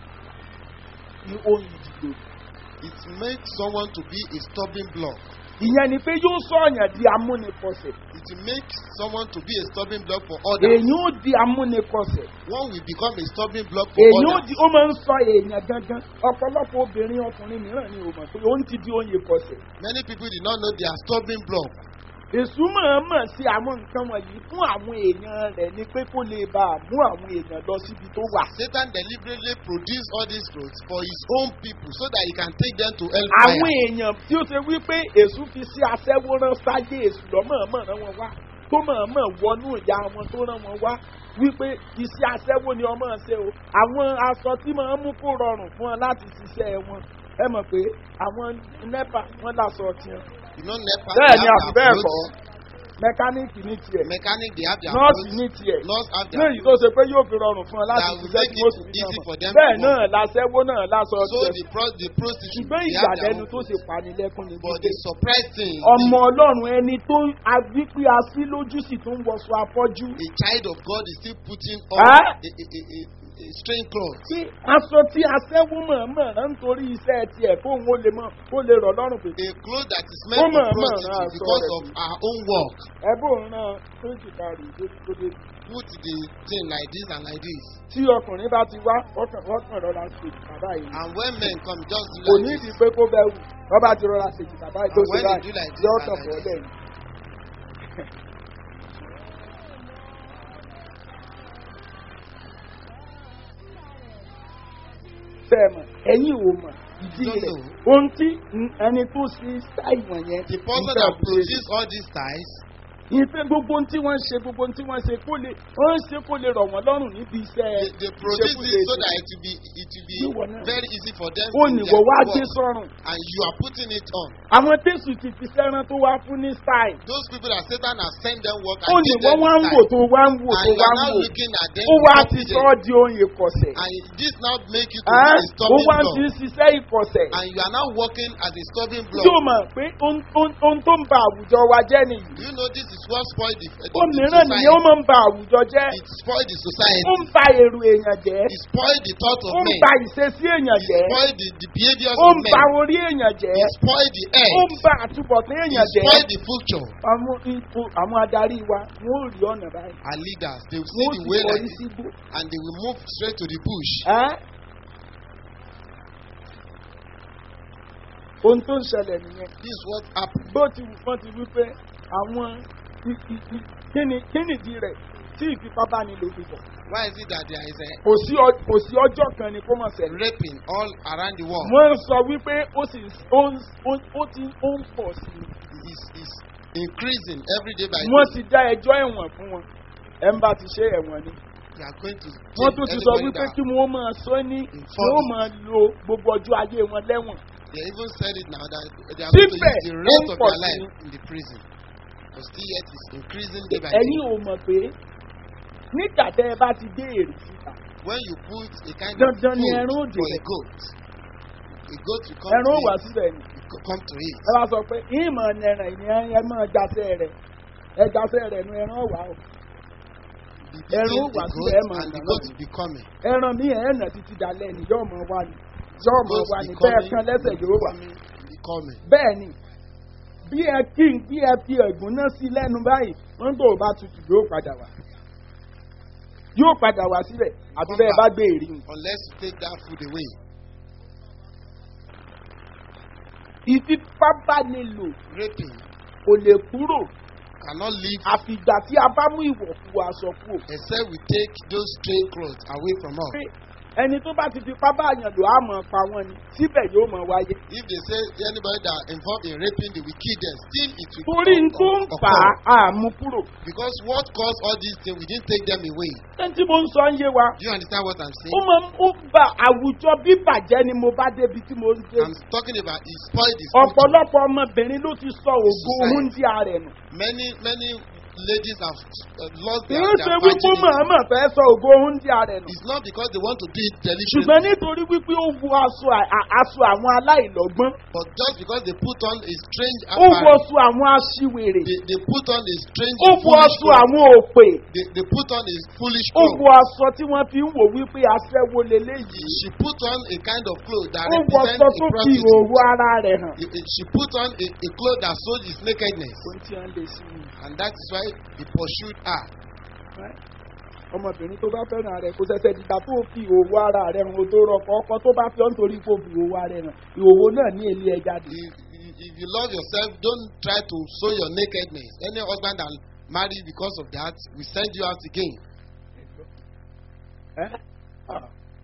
ní ohun ìdìbò. It makes someone to be a stubborn block. Ìyẹn ni pé yóò sọ ọ̀yàn di amúnikọsẹ̀. It makes someone to be a stubborn block for others. Èyí ó di amúnikọsẹ̀. One will become a stubborn block for Èyí ó others. di ó máa ń sọ èèyàn gangan. Ọ̀pọ̀lọpọ̀ obìnrin ọkùnrin mìíràn ni ò mọ̀ pé ó ń ti di oyin kọsẹ̀. Many people did not know they are stubborn block. Èṣù mọ̀ọ́mọ̀ sí àwọn nǹkan wọ̀nyí fún àwọn èèyàn rẹ̀ ni pé kó lè bá a mú àwọn èèyàn lọ síbi tó wà. Satan deliberately produced all these fruits for his own people so that he can take them to Àwọn hellfire. èèyàn tí ó ṣe wípé èṣù fi sí aṣẹ́wó rán sáyé èṣù lọ́mọ̀ọ́mọ̀ rán wọn wá tó mọ̀ọ́mọ̀ wọnú ìyá wọn tó rán wọn wá wípé iṣẹ́ aṣẹ́wó ni ọmọ ṣe o. Àwọn aṣọ tí máa ń mú kó rọrùn fún wọn láti ṣiṣẹ́ wọn. Ẹ mọ̀ pé àwọn nẹ́pà wọn láṣọ tiẹ̀. You know, NEPA, Bẹ́ẹ̀ they ni have àbí their bẹ́ẹ̀ kọ́. clothes. Mẹkáníìkì ní tiẹ̀. Mechanic, they have their Nọ́ọ̀sì clothes. ní tiẹ̀. Nurse have their Léyìí tó clothes. ṣe pé yóò fi rọrùn fún ọ láti That will ṣiṣẹ́ make tí wọ́n sì it ní easy ọmọ. for them Bẹ́ẹ̀ to náà láṣẹ́wó náà láṣọ So tiẹ̀. the, pro- the prostitute, Ṣùgbọ́n they have their ìyàlẹ́nu own tó clothes. ṣe panilẹ́kún ni But wípé the surprise thing, ọmọ ọlọ́run ẹni tó wípé así lójú sì tó ń wọṣọ afọ́jú. a child of God is still putting on Huh? a, a, a, a a strange clothes. Tí aṣọ tí aṣẹ́wó mọ̀ọ́mọ̀ rán nítorí iṣẹ́ tiẹ̀ fóun ó lè mọ̀ ó lè rọ̀ lọ́rùn pé. A cloth that is Ó meant mọ̀ for ọ́n mọ̀ prostitute rán because aṣọ of rẹ̀. our own work. Ẹ bó ń rán péjì karì tó dé. Put the thing like this and like this. Tí ọkùnrin bá ti wá, ọkàn ọkàn rọra ṣe bàbá yìí. And when men come, just do Kò like ní this. ìdí pé kó bẹ́ẹ̀ wù. Wọ́n bá ti rọra ṣe bàbá yìí tó And ṣe when they báyìí. do like this Yọ and ọkàn like bọ̀ this. lẹ́yìn. Fẹ́ẹ̀mọ̀, ẹ̀yin ò mọ̀ ìdí Don't rẹ̀. know. Ohun tí ẹni tó ṣe sáì wọ̀nyẹn. The person nígbà that tó ṣe- produces all these ties, ìfẹ́ gbogbo ohun tí wọ́n ń ṣe gbogbo ohun tí wọ́n ń ṣe kó lè wọ́n ń ṣe kó lè rọ̀ wọ́n lọ́rùn níbi iṣẹ́ they, they produce ìṣekúṣe it so ètò. that it will be it will You be wanna- very easy for them Ó in ní their wọ́n wá work, gbé sọ́rùn. and you are putting it on. Àwọn tẹ̀sù ti fi sẹ́ran tó wá fún ní sáì. Those people that Satan has sent them work Ó and ní give wọ́n them wá ń the wò time. tó wá ń wò And tó you wá are ń now wò. looking at them Ó wá ti copy sọ them. ọ́ di ohun ìkọ̀sẹ̀. And this now make you to Ẹ́, be a Ó stumbling wá block. ti ń ṣiṣẹ́ ìkọ̀sẹ̀. And you are now working as a stumbling block. Tí o mọ̀ pé ohun ohun- ohun tó ń ba àwùjọ wa jẹ́ nìyí. Do you know this is what spoiled the, the, the Òmíràn nìyẹn ó society? máa ń ba àwùjọ jẹ́. It spoiled the Ó society. ń ba èrò èèyàn jẹ́. It spoiled the thought of Ó ń men. ba ìṣesí èèyàn It jẹ́. spoiled the, the behaviors Ó of ń men. ba orí èèyàn jẹ́. It spoiled the Ó earth. ń ba àtúbọ̀tán It èèyàn jẹ́. spoiled the future. Àwọn ipò àwọn adarí wa wọ́n ò rí ọ̀nà báyìí. Our leaders, they will see Wọ́n the sì way like kọrí this sígbó. and they will move straight to the bush. Ẹ́? Ohun tó ń ṣẹlẹ̀ nìyẹn. This is what happened. Bó ti wù kán ti wí pé àwọn i- i- i- kíni kínìdí rẹ̀ tí ìfipábánilò fi bọ̀. Why is it that there is Kò sí ọ- kò sí ọjọ́ kan ni kó mọ̀ a ṣẹlẹ̀. raping all around the world? Wọ́n sọ wípé ó sì ó ń ó- ó ti ó ń pọ̀ sí i. Is is increasing every day by Wọ́n day. ti dá ẹjọ́ ẹ̀wọ̀n fún wọn. Ẹ̀ ń bá ti ṣe ẹ̀wọ̀n ni. They are going to Wọ́n tún take ti sọ anybody wípé that kí wọ́n máa sọ ní Inform wọ́n it. máa lo gbogbo ọjọ́ ayé wọn lẹ́wọ̀n. they even said it now that they are going to Síbẹ̀, use the rest ó ń of pọ̀ their sí i. life in the prison. But still yet it's increasing day by day. Ẹ̀yin ò mọ̀ pé nígbà tẹ́ ẹ bá ti dé èrè síta. When you put a kind of Dandan food ni ẹran ó for a débẹ̀. goat, a goat will come Ẹran ó wà to it. síbẹ̀ ni. Will co- come to it. Ẹ bá sọ pé ìmọ̀ ẹ̀ràn ìyẹn ẹ máa jasẹ́ rẹ̀. Ẹ jasẹ́ rẹ̀ nu ẹran wà o. Be Ẹran beating ó wà the síbẹ̀ ẹ goat máa and the nà goat náà. will be coming. Ẹran mi ẹ̀ nà títí dalẹ̀ ni yóò mọ̀ wá ni. Yóò mọ̀ Goats wá be ni bẹ́ẹ̀ coming, kan lẹ́sẹ̀ be yóò wà. coming, be coming. Bẹ́ẹ̀ ni bí ẹ kí n bí ẹ fi ẹ̀gún náà sí lẹ́nu báyìí wọ́n tó bá tutù yóò padà wá. Yóò padà wá síbẹ̀ àti bẹ́ẹ̀ bá gbé èrì ni. Unless you take that food away. Ìfipábánilò Raping kò lè kúrò cannot live àfìgbà tí a bá mú ìwọ̀kuwọ̀ aṣọ kúrò. except we take those strange clothes away from us. Pé ẹni tó bá ti fipá báyàn lò á mọ̀ pa wọ́n ni síbẹ̀ yóò mọ̀ wáyé. If they say anybody that involved in raping, they will kill them. Still, it will Torí n tó ń occur. fà á àmú kúrò. Because what caused all these things, we didn't take them away. Ẹni tí mo ń sọ ń yé wa. Do you understand what I'm Ó saying? máa ń ó ba àwùjọ bíbàjẹ́ ni mo bá débi tí mo ń dé. I'm talking about it spoiled this future. Ọ̀pọ̀lọpọ̀ ọmọbìnrin ló ti sọ ògo Society. oúnjẹ rẹ̀ nù. Many, many ladies have uh, lost Kì their, í ṣe their wípé virginity. màmá fẹ́ sọ ògo oúnjẹ rẹ̀ nù. It's not because they want to do it Ṣùgbọ́n deliberately, nítorí wípé ó wu aṣọ à- à- aṣọ àwọn aláìlọ́gbọ́n. but just because they put on a strange Ó wu apparel. aṣọ àwọn aṣiwèrè. They, they put on a strange Ó wu foolish aṣọ clothes. àwọn òpè. They, they put on a foolish Ó clothes. wu aṣọ tí wọ́n fi ń wò wípé aṣẹ́wó leléyìí. She put on a kind of clothes that Ó wu represent aṣọ a tó fi prostitute. ìhòòhò ara rẹ̀ hàn. He- he- She put on a, a cloth that showed his nakedness, Ohun tí wọ́n lè sí mi. and that is why he pursued her. Ọmọbìnrin tó bá fẹ́ràn rẹ̀ kò ṣẹ̀ṣẹ̀ dìgbà tó fi ìhòòhò ara rẹ̀ hàn tó rọpò ọkọ tó bá fi ọ́ nítorí kó fi ìhòòhò ara rẹ̀ hàn ìhòòhò náà ní èlé ẹ̀ jáde. If, if if you love yourself, don't try to show your nakedness. Any husband that marry because of that will send you out again. Ẹ́? Ah.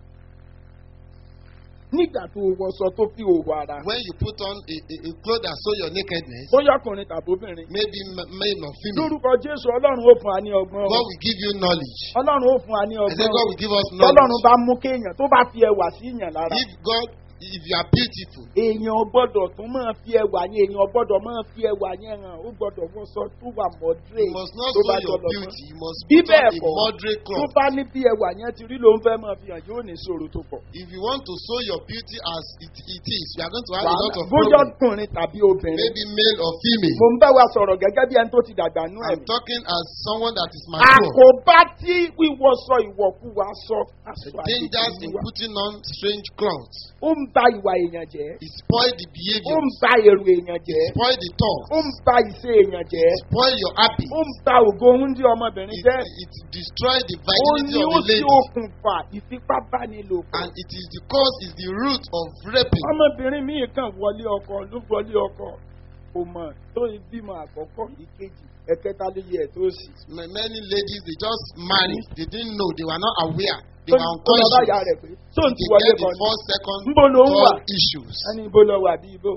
Nígbà tó wọṣọ tó fi ìhòòhò ara hàn When you put on a, a, a cloth that show your nakedness, bóyá ọkùnrin tàbí obìnrin. maybe m- male or female, Lórúkọ Jésù Ọlọ́run ó fún wa ní ọgbọ́n o. God will give you knowledge. Ọlọ́run ó fún wa ní I say ọgbọ́n God o. will give us Ọlọ́run knowledge. bá mú kéèyàn tó bá fi ẹwà sí ìyàn lára. If God if you are beautiful, èèyàn gbọ́dọ̀ tún máa fi ẹwà yẹn èèyàn gbọ́dọ̀ máa fi ẹwà yẹn hàn ó gbọ́dọ̀ wọ́n sọ tó wà you moderate must not tó bá show your jọlọ beauty. You must bí put bẹ́ẹ̀ on a kọ́ moderate tó cloth. bá ní bí ẹwà yẹn ti rí ló ń fẹ́ máa fi hàn yóò ní ìṣòro tó pọ̀. If you want to show your beauty as it, it is, you are going to have a lot Wàhálà of bóyá problems. ọkùnrin tàbí obìnrin. Maybe male or female. mo ń bá wa sọ̀rọ̀ gẹ́gẹ́ bí ẹni tó ti dàgbà nú I'm ẹ̀mí. talking as someone that is mature. àkóbá tí wíwọ sọ ìwọ̀kuwà sọ aṣọ Dangers in àdéhùn wa putting on strange clothes. ó ń ba ìwà èèyàn jẹ́ It spoil the ó behavior. ń ba èrò èèyàn jẹ́ Spoil the thought. ó ń ba ìṣe èèyàn jẹ́ Spoil your habit. ó ń ba ògo oúnjẹ ọmọbìnrin It, jẹ́ it destroy the ó virginity ní of ó a ti lady. okùnfà ìfipábánilòpọ̀. And it is the cause, is the root of raping. ọmọbìnrin míì kàn wọlé ọkọ ló wọlé ọkọ kò mọ̀ tó ìbímọ àkọ́kọ́ ìkejì ẹ̀kẹta ló yẹ tó sì. Ma- Many ladies, they just married. They didn't know. They were not aware. They tó were ní kó lọ bá ìyá unconscious. rẹ̀ pé tó ń ti They wọlé get kan the ní. first, second, Níbo ló ń wà? third issues. ẹni ibo lọ wà bí ibo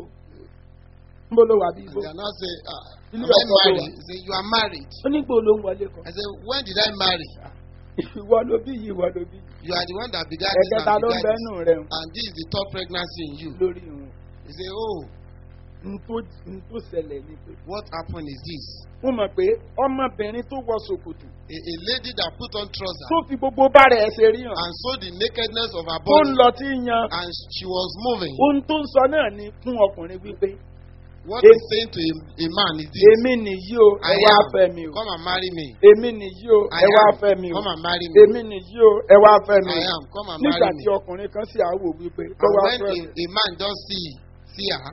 níbo ló wà bí And ibo. they are not say, ah, Ilé am I ọkọ ló wà. married? They say, you are married. ó ní gbò ló ń wọlé kan. I say, when did I marry? ìwọ ló bí yìí ìwọ ló bí yìí. You are the one that began this ẹ̀kẹta and ló ń began bẹ́nu this. rẹ̀ And this is the third pregnancy in you. lórí ìrùn. You say, oh, n tó ṣẹlẹ̀ ni pé. what happened is this. mo mọ̀ pé ọmọbìnrin tó wọ ṣòkòtò A, a lady that put on trousers tó fi gbogbo bára ẹ̀ ṣe rí hàn and saw the nakedness of her tó ń body lọ tí ń yan and she was moving. ohun tó ń sọ náà ni fún ọkùnrin wípé What Em- he's saying to a, a man is this. èmi nìyí o ẹ I wá am. fẹ́ mi o Come and marry me. èmi nìyí o I ẹ wá am. fẹ́ mi o Come and marry me. èmi nìyí o ẹ wá fẹ́ mi I o am. Come and nígbà marry me. tí ọkùnrin kan sì àwò wípé tó And wá when fẹ́ a, mi a man just see, see her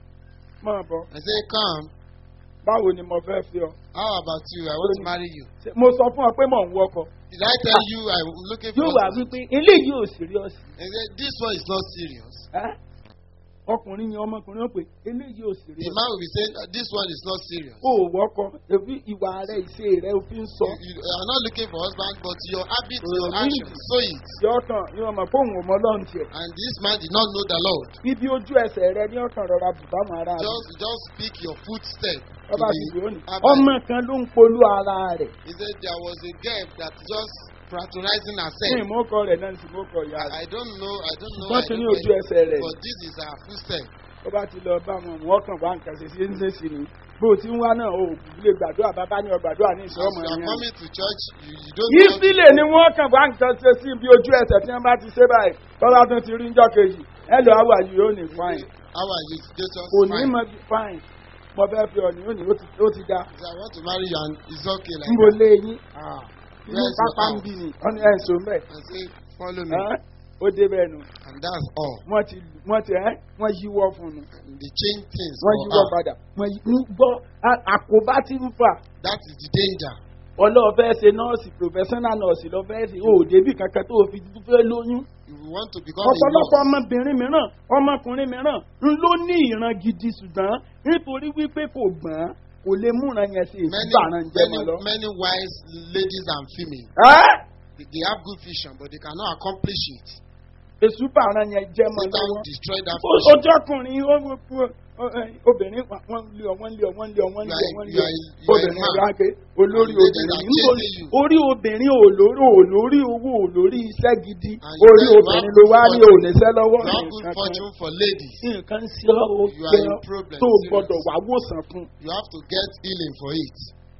máa bọ̀ and say, come, báwo ni mo fẹ́ fi ọ. how about you? I want to marry you. Ṣé- mo sọ fún ọ pé mò ń wọkọ̀ Did I tell you I'm looking for yóò wá husband? wípé eléyìí ò serious. And say, this one is not serious. Ẹ́? ọkùnrin ni ọmọkùnrin ó pè eléyìí ò The serious. man will be saying, "Uh, this one is not serious. ó wọkọ̀ èbí ìwà rẹ ìṣe rẹ ó fi ń sọ. You, you are not looking for husband, but your habit, Oh, your really? actions, so it. yọkàn yóò mọ̀ fóun ò mọ lọ́run tiẹ̀. And this man did not know the Lord. ibi ojú ẹsẹ̀ rẹ ní ọkàn rọra bùbámu ara rẹ. Just, just speak your footstep. to ọba the ti dùn ó ní. Abba. ọmọ kan ló ń polú ara rẹ̀. He said there was a girl that just patronizing ní herself. ìmọ̀ọ́kọ rẹ̀ náà sì mọ̀ọ́kọ ìyá I, rẹ̀. I don't know, I don't know. wọ́n I ti ní don't ojú know, ẹsẹ̀ rẹ̀. but this is her footstep. ọba ti lọ bá wọn wọ́n kàn wá nǹkan ṣe sí ń ṣe sí ni. bó o ti ń wá náà o lè gbàdúrà bàbá ní ọgbàdúrà ní As ìṣọ́ ọmọ you are yẹn. coming to church, you, you don't yìí know. sílẹ̀ ni wọ́n kàn wá nǹkan ṣe sí bí ojú ẹsẹ̀ tí wọ́n bá ti ṣe báyìí bọ́lá tún ti rí njọ́ kejì ẹ lọ àwà yìí ó ní fine How are you? Just kò ní fine. mọ fine mo fẹ́ fi ọ̀nì ó ní ó ti- ó ti da He said, I want to marry you and it's okay like n bò that. lé yín inú Where's your pápá ń house? bì ní ọ̀nà ẹ̀sùn mẹ́ And say, follow me. ó débẹ̀ nù And that's all. wọ́n ti wọ́n ti ẹ́ wọ́n yíwọ́ fún un And they change things wọ́n for yíwọ́ her. padà wọ́n yí ń gbọ́ à- àkóbá tí ń fà That is the danger. ọlọ́ọ̀fẹ́ ṣe nọ́ọ̀sì professional nọ́ọ̀sì lọ́fẹ́ ṣe ó débì kankan tó fi fẹ́ lóyún. If you want to become a ọ̀pọ̀lọpọ̀ nurse, ọmọbìnrin mìíràn ọmọkùnrin mìíràn ń ló ní ìran gidi ṣùgbọ́n nítorí wípé kò gbọ́n kò lè múran yẹn sí many, ìgbàràn jẹ́ many, mọ́ lọ. many wise ladies and female, ẹ́ they, they have good vision, but they cannot accomplish it. èṣù bàràn yẹn jẹ́ mọ́ Satan lọ́wọ́. destroy that Ó- vision. ojú ọkùnrin ó wọ- ó- ó- ẹ, obìnrin wà- wọ́n lé ọ wọ́n lé ọ wọ́n lé ọ wọ́n lé ọ wọ́n lé You ọ are- you are a obìnrin man. wá pé olórí And ladies obìnrin are nítorí chasing you. orí obìnrin ò lórí ò lórí owó ò lórí iṣẹ́ gidi And you orí say you obìnrin have ló good wá ní fortune. òníṣẹ́ lọ́wọ́ You have good nǹkan kan. fortune for ladies. nǹkan sí ọ ó You are jẹ́ in ọ problem, tó serious. gbọ́dọ̀ wá wòsàn fún. You have to get healing for it.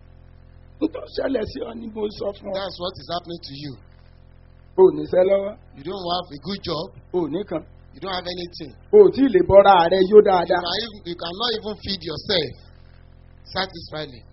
nítorí ṣẹlẹ̀ sí ọ ní mo sọ fún ọ. That's what is happening to you. o ò níṣẹ́ lọ́wọ́ You don't have a good job. o ò nìkan You don't have anything. o ò tí ì lè bọ́ra rẹ yó You, dáadáa. can even, you cannot even feed yourself satisfyingly.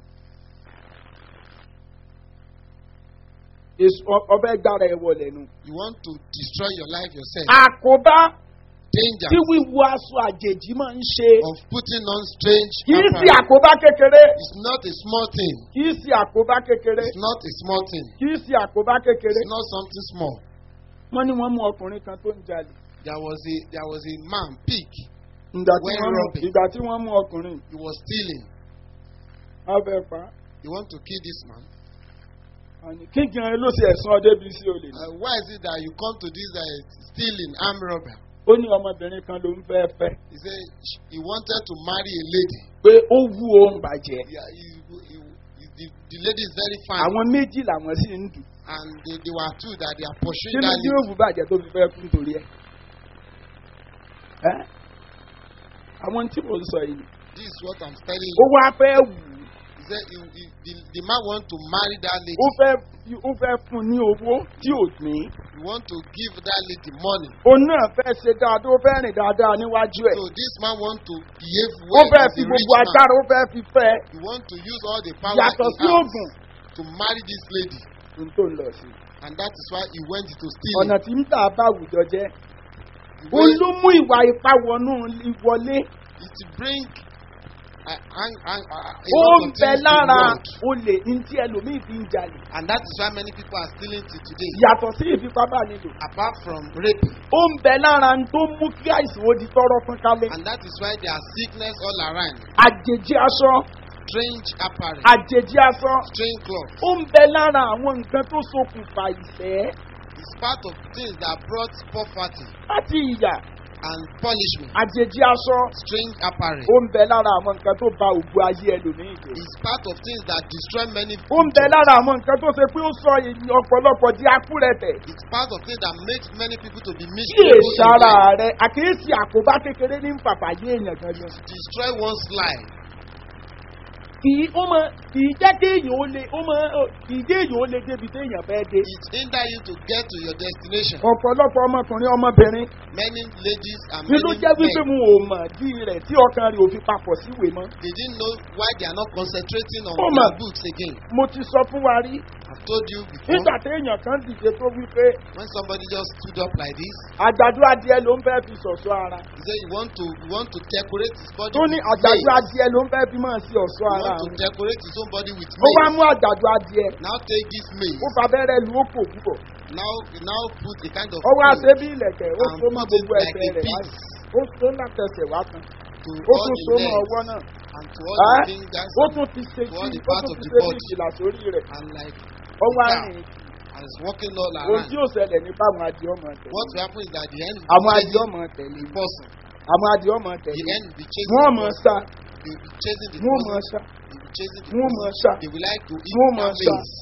Èṣù ọ- ọbẹ̀ gbára ẹ wọlé nu. You want to destroy your life yourself. àkóbá Danger tí wíwọ aṣọ àjèjì máa ń ṣe of putting on strange kì í sí apparel. àkóbá kékeré It's not a small thing. kì í sí àkóbá kékeré It's not a small thing. kì í sí àkóbá kékeré. It's not something small. wọ́n ní wọ́n mú ọkùnrin kan tó ń jalè. There was a there was a man, pig. ìgbà tí When wọ́n mú robbing. ìgbà tí wọ́n mú ọkùnrin He was stealing. wọ́n fẹ́ pa á. You want to kill this man? Àní, kí gan ló ṣe ẹ̀sùn ọdẹ bíi sí olè náà. Uh, why is it that you come to this uh, stealing, armed robber? ó ní ọmọbìnrin kan ló ń fẹ́ fẹ́ He said sh- he wanted to marry a lady. pé ó wú òun bàjẹ́. Yeah, he, he, he, the, the lady is very fine. àwọn méjì làwọn sì ń dù. And they, they were two that they are kí pursuing ló that dé lady. òwú bàjẹ́ tó fi fẹ́ kú nítorí ẹ̀. Ẹ́ àwọn tí mo ń sọ yìí. This is what I'm telling Ó you. wá fẹ́ wù ú. He said he, he, the, the man want to marry that lady. Ó fẹ́ ó fẹ́ fún ní owó tí ò ní. He want to give that lady money. Òun náà fẹ́ ṣe dáadáa, ó fẹ́ rìn dáadáa níwájú ẹ̀. So this man want to behave Ó well fẹ́ as fi a rich gbogbo man. agbára, ó fẹ́ fi fẹ́. He want to use all the power Yàtọ̀ sí he oògùn. has to marry this lady. Ohun tó ń lọ sí. And that is why he went to steal Ọ̀nà it. tí ń tà bá àwùjọ jẹ́. The Ó way ló mú ìwà ipá wọnú ìwọlé. it bring uh, uh, uh, uh, a Ó lot ń of bẹ things to the lára world. olè ní tí ẹlòmíì fi ń jalè. And that is why many people are stealing till today. Yàtọ̀ sí ìfipábánilò. Apart from raping. Ó ń bẹ lára ń tó mú kí àìsàn ó di tọ́rọ́ fún kálẹ̀. And that is why there are sickness all around. Àjèjì aṣọ, Strange apparel. àjèjì aṣọ. Strange clothes. Ó ń bẹ lára àwọn nǹkan tó ṣokùnfà ìfẹ́ It's part of things that brought poverty àti ìyà. and punishment. Àjèjì aṣọ. Strange apparel. Ó ń bẹ lára àwọn nǹkan tó ba ògbó ayé ẹlòmíì jẹ́. It's part of things that destroy many Ó ń bẹ people. lára àwọn nǹkan tó ṣe pé ó sọ èyí ọ̀pọ̀lọpọ̀ di akúrẹ̀tẹ̀. It's part of things that makes many people to be Kí miserable in èsàrà life. rẹ̀ àkíyèsí àkóbá kékeré ní pàpàyé èèyàn gangan. Destroy one's life. Kì í ó mọ kì í jẹ́ kéèyàn ó lè ó mọ kì í jẹ́ èèyàn ó lè débi téèyàn fẹ́ dé. It hinder you to get to your destination. Ọ̀pọ̀lọpọ̀ ọmọkùnrin ọmọbìnrin Many ladies and ni many ló jẹ́ wípé men, wọn ò mọ̀ dí rẹ̀ tí ọkàn rẹ̀ ò fi papọ̀ síwèé mọ́. they didn't know why they are not concentrating on Oh, their man. books again. Mo ti sọ fún wa rí I've told you before. nígbà téèyàn kan dìde tó wípé When somebody just stood up like this, àgbàdo adìẹ ló ń fẹ́ fi ṣọ̀ṣọ́ ara. he said you want to you want to decorate his body Tó with ní àgbàdo maize. adìẹ ló ń fẹ́ fi máa ṣe ọ̀ṣọ́ You ara want to àwọn. decorate his own body with Ó wá maize. mú àgbàdo adìẹ. Now take this maize. Ó fa abẹ́rẹ́ lu ó kò púpọ̀. Now now put a kind of Ó wá thing ṣe bí ìlẹ̀kẹ̀ ó and so mọ́ put it gbogbo like ẹsẹ̀ a rẹ̀ bead láti. Ó so látẹsẹ̀ wá kan. to Ó all tún the so mọ́ ọwọ́ legs náà. and to all the Ẹ́ fingers ó tún ti ṣe to all kí the ó parts tún of ti the ṣe bí body. ìfìlà sórí rẹ̀. and like Ó wá the rìn. and it's walking all Ohun around. tí yóò ṣẹlẹ̀ ní báwọn adìẹ ọmọ tẹ̀lé. What will happen is that the end will Àwọn be adìẹ chasing ọmọ tẹ̀lé. the person. Àwọn adìẹ ọmọ The tẹ̀lé. end will be chasing Wọ́n the mọ̀ person. sá. They will be chasing the Wọ́n mọ̀ person. sá. They will be chasing the Wọ́n mọ̀ person. sá. They will like to eat Wọ́n mọ̀ that sá. maize.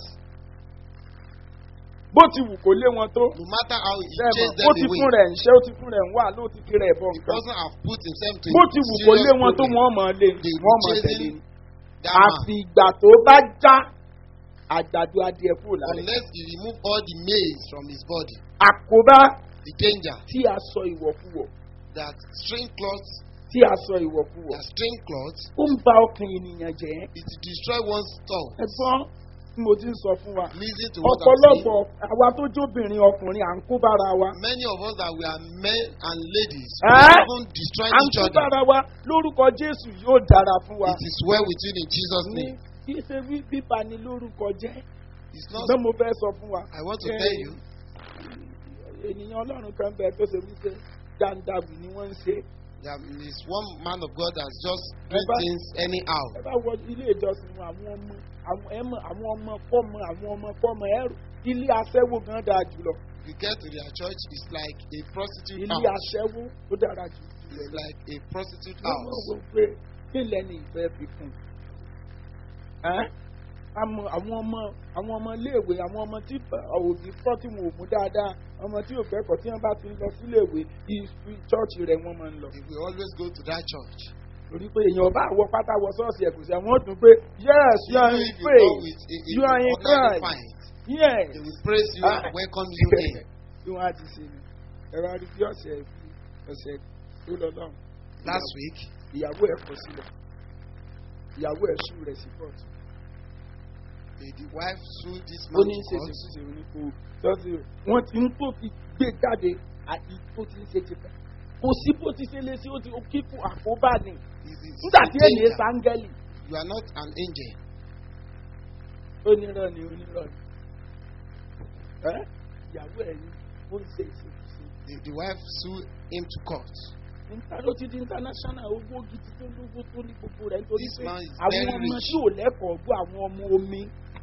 Bó ti wù kó lé wọn tó. No matter how he Sẹ́mọ̀, chase ó them ti fún away, rẹ̀ ń ṣe, ó ti fún rẹ̀ ń wà, ló ti fi rẹ̀ bọ̀ the nǹkan. person have put himself to Bó a ti wù kó lé serious wọn tó problem. wọ́n mọ̀ lé They will wọ́n be mọ̀ tẹ̀lé. chasing that man Àfi ìgbà tó bá já àgbàdo adìẹ kúrò lára. unless he remove all the maize from his body. Àkóbá The danger tí a sọ ìwọ̀kuwọ̀ that string cloths, tí a sọ ìwọ̀kuwọ̀. that string cloths, Ó ń ba ọkàn ènìyàn jẹ́. it destroy one's tongue. Ẹ̀gbọ́n tí mo ti ń sọ fún wa. Listen to what I'm saying. Ọ̀pọ̀lọpọ̀ àwa tó jóbìnrin ọkùnrin à ń kó bára wa. Many of us that we are men and ladies, we Eh? are even destroying À ń each kó other. bára wa lórúkọ Jésù yóò dára fún wa. It is well with you in Jesus' Ní name. kí ṣe wí bíbá ni lórúkọ jẹ́. It's not. Ṣùgbọ́n mo fẹ́ sọ fún wa. I want to Eh, tell you, Ènìyàn Ọlọ́run kan bẹ tó ṣe wípé jàǹdàbù ni wọ́n ń ṣe. there is one man of God that's just doing Ever- things anyhow. Ẹ bá wọ ilé ìjọsìn wọn àwọn ọmọ àwọn ẹmọ àwọn ọmọ kọ́mọ àwọn ọmọ kọ́mọ ẹrù ilé aṣẹ́wó gan dáa jùlọ. You get to their church, it's like a prostitute Ilé house. aṣẹ́wó ó dára jù. It's like a prostitute Wọ́n mọ̀ house. wọ́n pé kí lẹ́ni ìfẹ́ fi kún. Ẹ́ àmọ́ àwọn ọmọ àwọn ọmọ iléèwé àwọn ọmọ tí òbí kọ́ tí wọn ò mú dáadáa ọmọ tí ò kẹ́kọ̀ọ́ tí wọ́n bá ti ń lọ síléèwé chọ́ọ̀chì rẹ̀ wọ́n máa ń lọ. They will always go to that church. Torí pé èèyàn bá wọ pátá wọ ṣọ́ọ̀ṣì ẹ̀ kò sí àwọn ò tún pé yes you are Even in if you faith come with a, a, you are in a ordinary Christ fine, yes. they will praise you Ah. and welcome you in. Bí wọ́n á ti ṣe ni ẹ̀rọ arígbé ọ̀sẹ̀ ọ̀sẹ̀ tó lọ lọ́hùn. Last week, Ìyàwó ẹ̀ kọ sílẹ̀ ìyàwó ẹ̀ sùn rẹ̀ sí pọ̀tù. the, the wife sued this Ó man ní to ṣe court. ṣe ṣe ní kò tọ́sí wọ́n ti ń tó ti gbé jáde àti tó ti ń ṣe ti pẹ́. Kò sí bó ti ṣe lé sí ó ti ó kí fún àkóbá ni. It's- it's Nígbà a tí ènìyàn danger. sáńgẹ́lì You are not an angel. onírọ̀ ni onírọ̀ ni. Ẹ́ ìyàwó ẹ̀ ni ó ń ṣe ìṣèkùsí. The, the wife sued him to court. Níta ló ti di international owó gidi tó lówó tó ní gbogbo rẹ̀ nítorí This pé man is àwọn very ọmọ rich. tí ò lẹ́kọ̀ọ́ gbọ́ àwọn ọmọ omi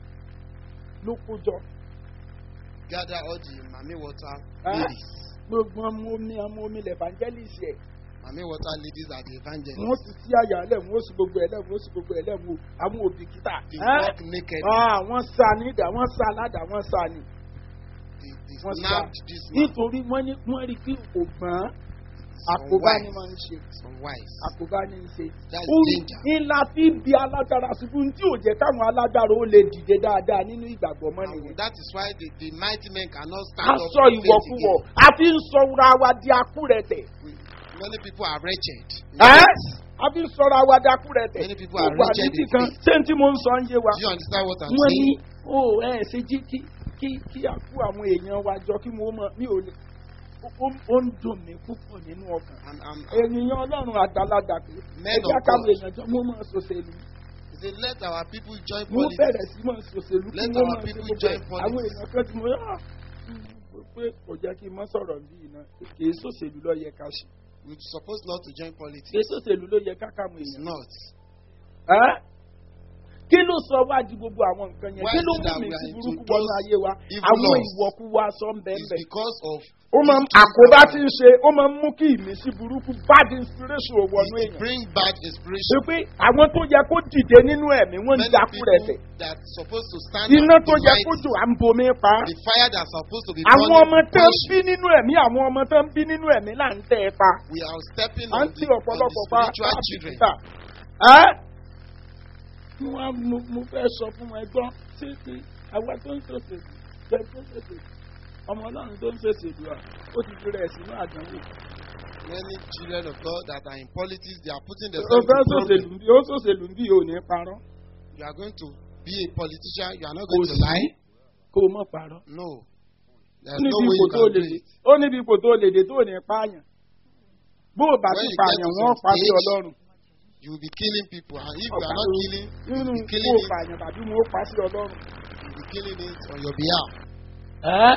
ló kó jọ. Gather all the Mami Water Ah. ladies. Gbogbo ọmọ omi ọmọ omi lẹ̀ evangelist ẹ̀. Mami Water ladies are the evangelists. Wọ́n ti sí àyà lẹ̀ wọ́n sì gbogbo ẹ̀ lẹ̀ wọ́n sì gbogbo ẹ̀ lẹ̀ wọ́n àwọn òbí kìtà. They walk naked. Wọ́n sá ní ìdá wọ́n sá aládà wọ́n sá ni. They, they Wọ́n sá snapped this man. nítorí wọ́n ní wọ́n rí kí kò gbọ́n. àkóbá ni wise. máa ń ṣe. Some wise. àkóbá ní í ṣe. That's Ó danger. ńlá fi bí alágbára ṣubú tí ò jẹ́ káwọn alágbára ó lè dìde dáadáa nínú ìgbàgbọ́ mọ́ And nìyẹn. that is why the, the mighty men cannot stand up aṣọ in faith ìwọ̀kuwọ̀ again. a fi ń sọra wa di akúrẹ̀tẹ̀. We- Many people are wretched. ẹ́ a fi ń sọra wa di akúrẹ̀tẹ̀. Many people are Ó wà wretched níbì in kan faith. ṣé n tí mo ń sọ ń yé wa. Do you understand what I'm wọ́n ní saying? ó ẹ̀ ṣe jí kí kí kí a kú àwọn èèyàn wa jọ kí mo mọ̀ mi ò lè ó- ó ó ń dùn mí púpọ̀ nínú ọkàn. And um, ènìyàn ọlọ́run àgbàlagbà pé Men ẹjẹ́ of káwọn God. èèyàn jọ mo máa ṣòṣèlú. he said, let our people join mo politics. bẹ̀rẹ̀ sí máa ṣòṣèlú kí Let wọ́n our máa ṣe people gbogbo join ẹ̀. politics. àwọn èèyàn kan tí mo yá pé kò jẹ́ kí n má sọ̀rọ̀ bí iná kì í ṣòṣèlú ló yẹ ká ṣe. We're supposed not to join kì í politics. ṣòṣèlú ló yẹ ká káwọn It's èèyàn. not. Ẹ́? kí ló sọ wá di gbogbo àwọn nǹkan yẹn Why kí is ló it mú that mi we are sí into burúkú those wọnú ayé wa evil àwọn laws? ìwọ̀kú wa sọ ń bẹ́ẹ̀ It's bẹ́ẹ̀. because of ó máa ń àkóbá tí ń ṣe ó máa ń mú kí ìmísí burúkú bad inspiration ò wọnú it èèyàn. bring bad ṣe inspiration. pé àwọn tó yẹ kó dìde nínú ẹ̀mí wọ́n ń Many dákú rẹ̀ tẹ̀. people that supposed to stand iná up tó in yẹ light, kó jò à ń bomi pa. the fire that's supposed to be àwọn ọmọ burning, tó ń quench. bí nínú ẹ̀mí àwọn ọmọ tó ń bí nínú ẹ̀mí là ń tẹ̀ ẹ́ pa. We are stepping à on ń the, tí on the ọ̀pọ̀lọpọ̀ pa spiritual children. áfíríkà. ẹ́ wọ́n mo mo fẹ́ sọ fún ẹ gbọ́n sí ti àwa tó ń ṣòṣèlú jẹ́ tó ń ṣòṣèlú ọmọ ọlọ́run tó ń ṣòṣèlú à ó ti fi rẹ̀ sínú àdánwò. Many children of God that are in politics, they are putting ó themselves fẹ́ in ṣòṣèlú problem. bí ó ṣòṣèlú bí ò ní parọ́ You are going to be a politician, you are not kò going to sí lie. kó o mọ̀ parọ́. No. ó There's no níbi way ipò you tó can lè do dé it. ó níbi ipò tó lè dé tó ní pààyàn bó o bá When ti you pààyàn get to wọ́n some pa sí stage, ọlọ́run. You will be killing people. And if you ọ̀pá are not killing, you nínú will be kó killing o it, pààyàn tàbí mo ó pa sí ọlọ́run. you will be killing it on your behalf. ẹ́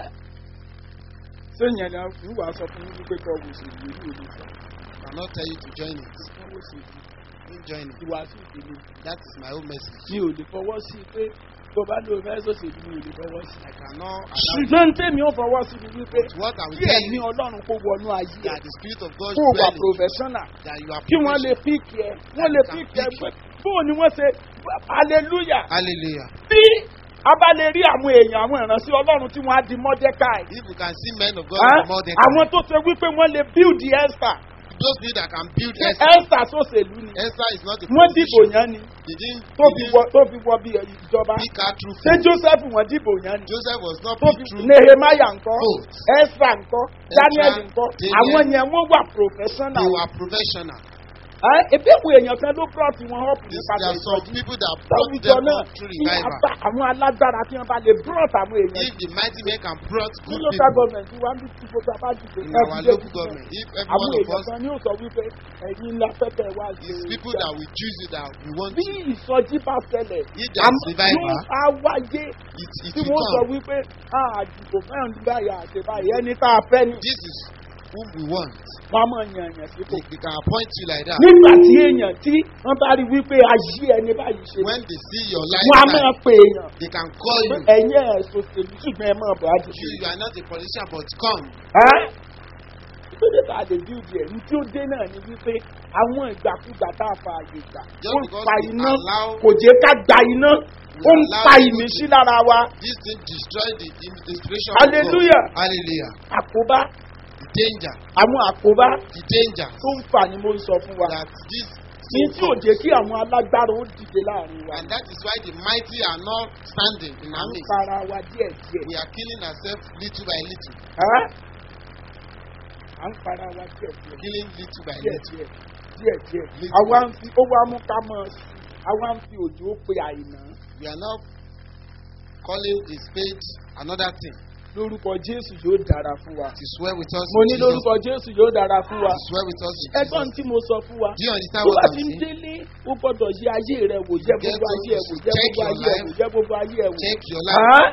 ṣé ìyẹn ni àwọn ìwà sọ fún yín pé kọ́ wò sí ìlú ìlú ìlú sọ. I cannot tell you to join it. wọ́n wò sí ìlú Don't join it. ìwà sí ìlú. That is my own message. mi ò lè fọwọ́ sí i pé tó bá lóò fẹ́ sòṣèlú mi ò lè fọwọ́ sí i. I cannot allow ṣùgbọ́n tèmi ò fọwọ́ sí i wípé what I will kí tell ẹ̀mí you ọlọ́run kó wọnú ayé that ẹ̀ the Spirit of God kó wà dwell in you, professional that you are kí wọ́n lè professional. píìkì ẹ̀ wọ́n lè píìkì ẹ̀ pé bóò ni wọ́n ṣe hallelujah Hallelujah. bí a bá lè rí àwọn èèyàn àwọn ìránṣẹ́ ọlọ́run tí wọ́n á di mọ́dékáì. If you can see men of God Ẹ́? more than àwọn tó ṣe wípé wọ́n lè build Esther. those people that can build Esther. Esther sòṣèlú ni Esther is not a wọ́n dìbò politician. yẹn ni He didn't, tó he fi didn't wọ tó fi wọ bí ìjọba pick her through ṣé faith. Joseph wọ́n dìbò yẹn ni Joseph was not tó fi picked through Nehemiah ńkọ́ vote. Esther ńkọ́ Daniel ńkọ́ Daniel. àwọn yẹn wọ́n wà They professional. were professional. Ẹ́ ebi èkó èèyàn kan ló brought wọn up This, nípa there are some ìtọ́jú. people that brought Láwùjọ them náà up through ní revival. àbá àwọn alágbára tí wọ́n bá lè brought àwọn èèyàn If the mighty men can brought ní good local people government tí wọ́n bí tí gbogbo abájúgbé in our local government, if every àwọn one of èèyàn us kan ní ó sọ wípé ẹ̀yin ńlá fẹ́fẹ́ wá sí is people that we choose it that we want bí to, ìsọjí bá ṣẹlẹ̀ if there is àmọ́ revival, yóò á wáyé it, it tí will wọ́n sọ come. wípé àdìgbò fẹ́ràn báyà àti báyìí ẹni tá a fẹ́ ni This is whom we want. wọ́n á mọ̀ yàn yàn sípò. They, they can appoint you like that. nígbà tí èèyàn tí wọ́n bá rí wípé ayé ẹni báyìí ṣe When they see your wọ́n á máa lifestyle, pè èèyàn they can call pé you. ẹ̀yin ẹ̀ sòṣèlú ṣùgbọ́n ẹ máa bọ̀ á You, dìbò. you are not a politician, but come. ẹ́ ìpínlẹ̀ tá a lè bí ìdí ẹ̀ ní tí ó dé náà ni wípé àwọn ìgbàkúgbà tá a fa àyè gbà Just ó ń because pa we iná allow- kò jẹ́ ká gba iná ó ń allow pa people ìmísí to- lára wa This thing destroy the in- inspiration Hallelujah. of God. Hallelujah. àkóbá The danger. àwọn àkóbá The danger tó ń fà ní mo ń sọ fún wa that this ní tí ò jẹ́ kí àwọn alágbára ó dìde láàrin wa and that is why the mighty are not standing in à our ń midst. para wa díẹ̀ díẹ̀ We are killing ourselves little by little. ẹ́ à ń para wa díẹ̀ díẹ̀ Killing little by díẹ̀ little. díẹ̀ díẹ̀ díẹ̀ Little. àwa ń fi ó wá mú ká mọ̀ sí àwa ń fi òjò pe àìná We are now calling a spade another thing. lórúkọ Jésù yóò dára fún wa. It is well with us. mo in ní Jesus' lórúkọ Jésù yóò dára fún wa. It is well with us. in ẹgbọ́n Jesus' tí mo sọ fún wa. Do you understand tó what bá I'm ti ń saying? délé ó gbọ́dọ̀ yẹ ayé rẹ wò yẹ Get gbogbo ayé ẹ wò to yẹ check gbogbo your ayé ẹ wò life. yẹ gbogbo ayé ẹ wò. Check your life. Ẹ́?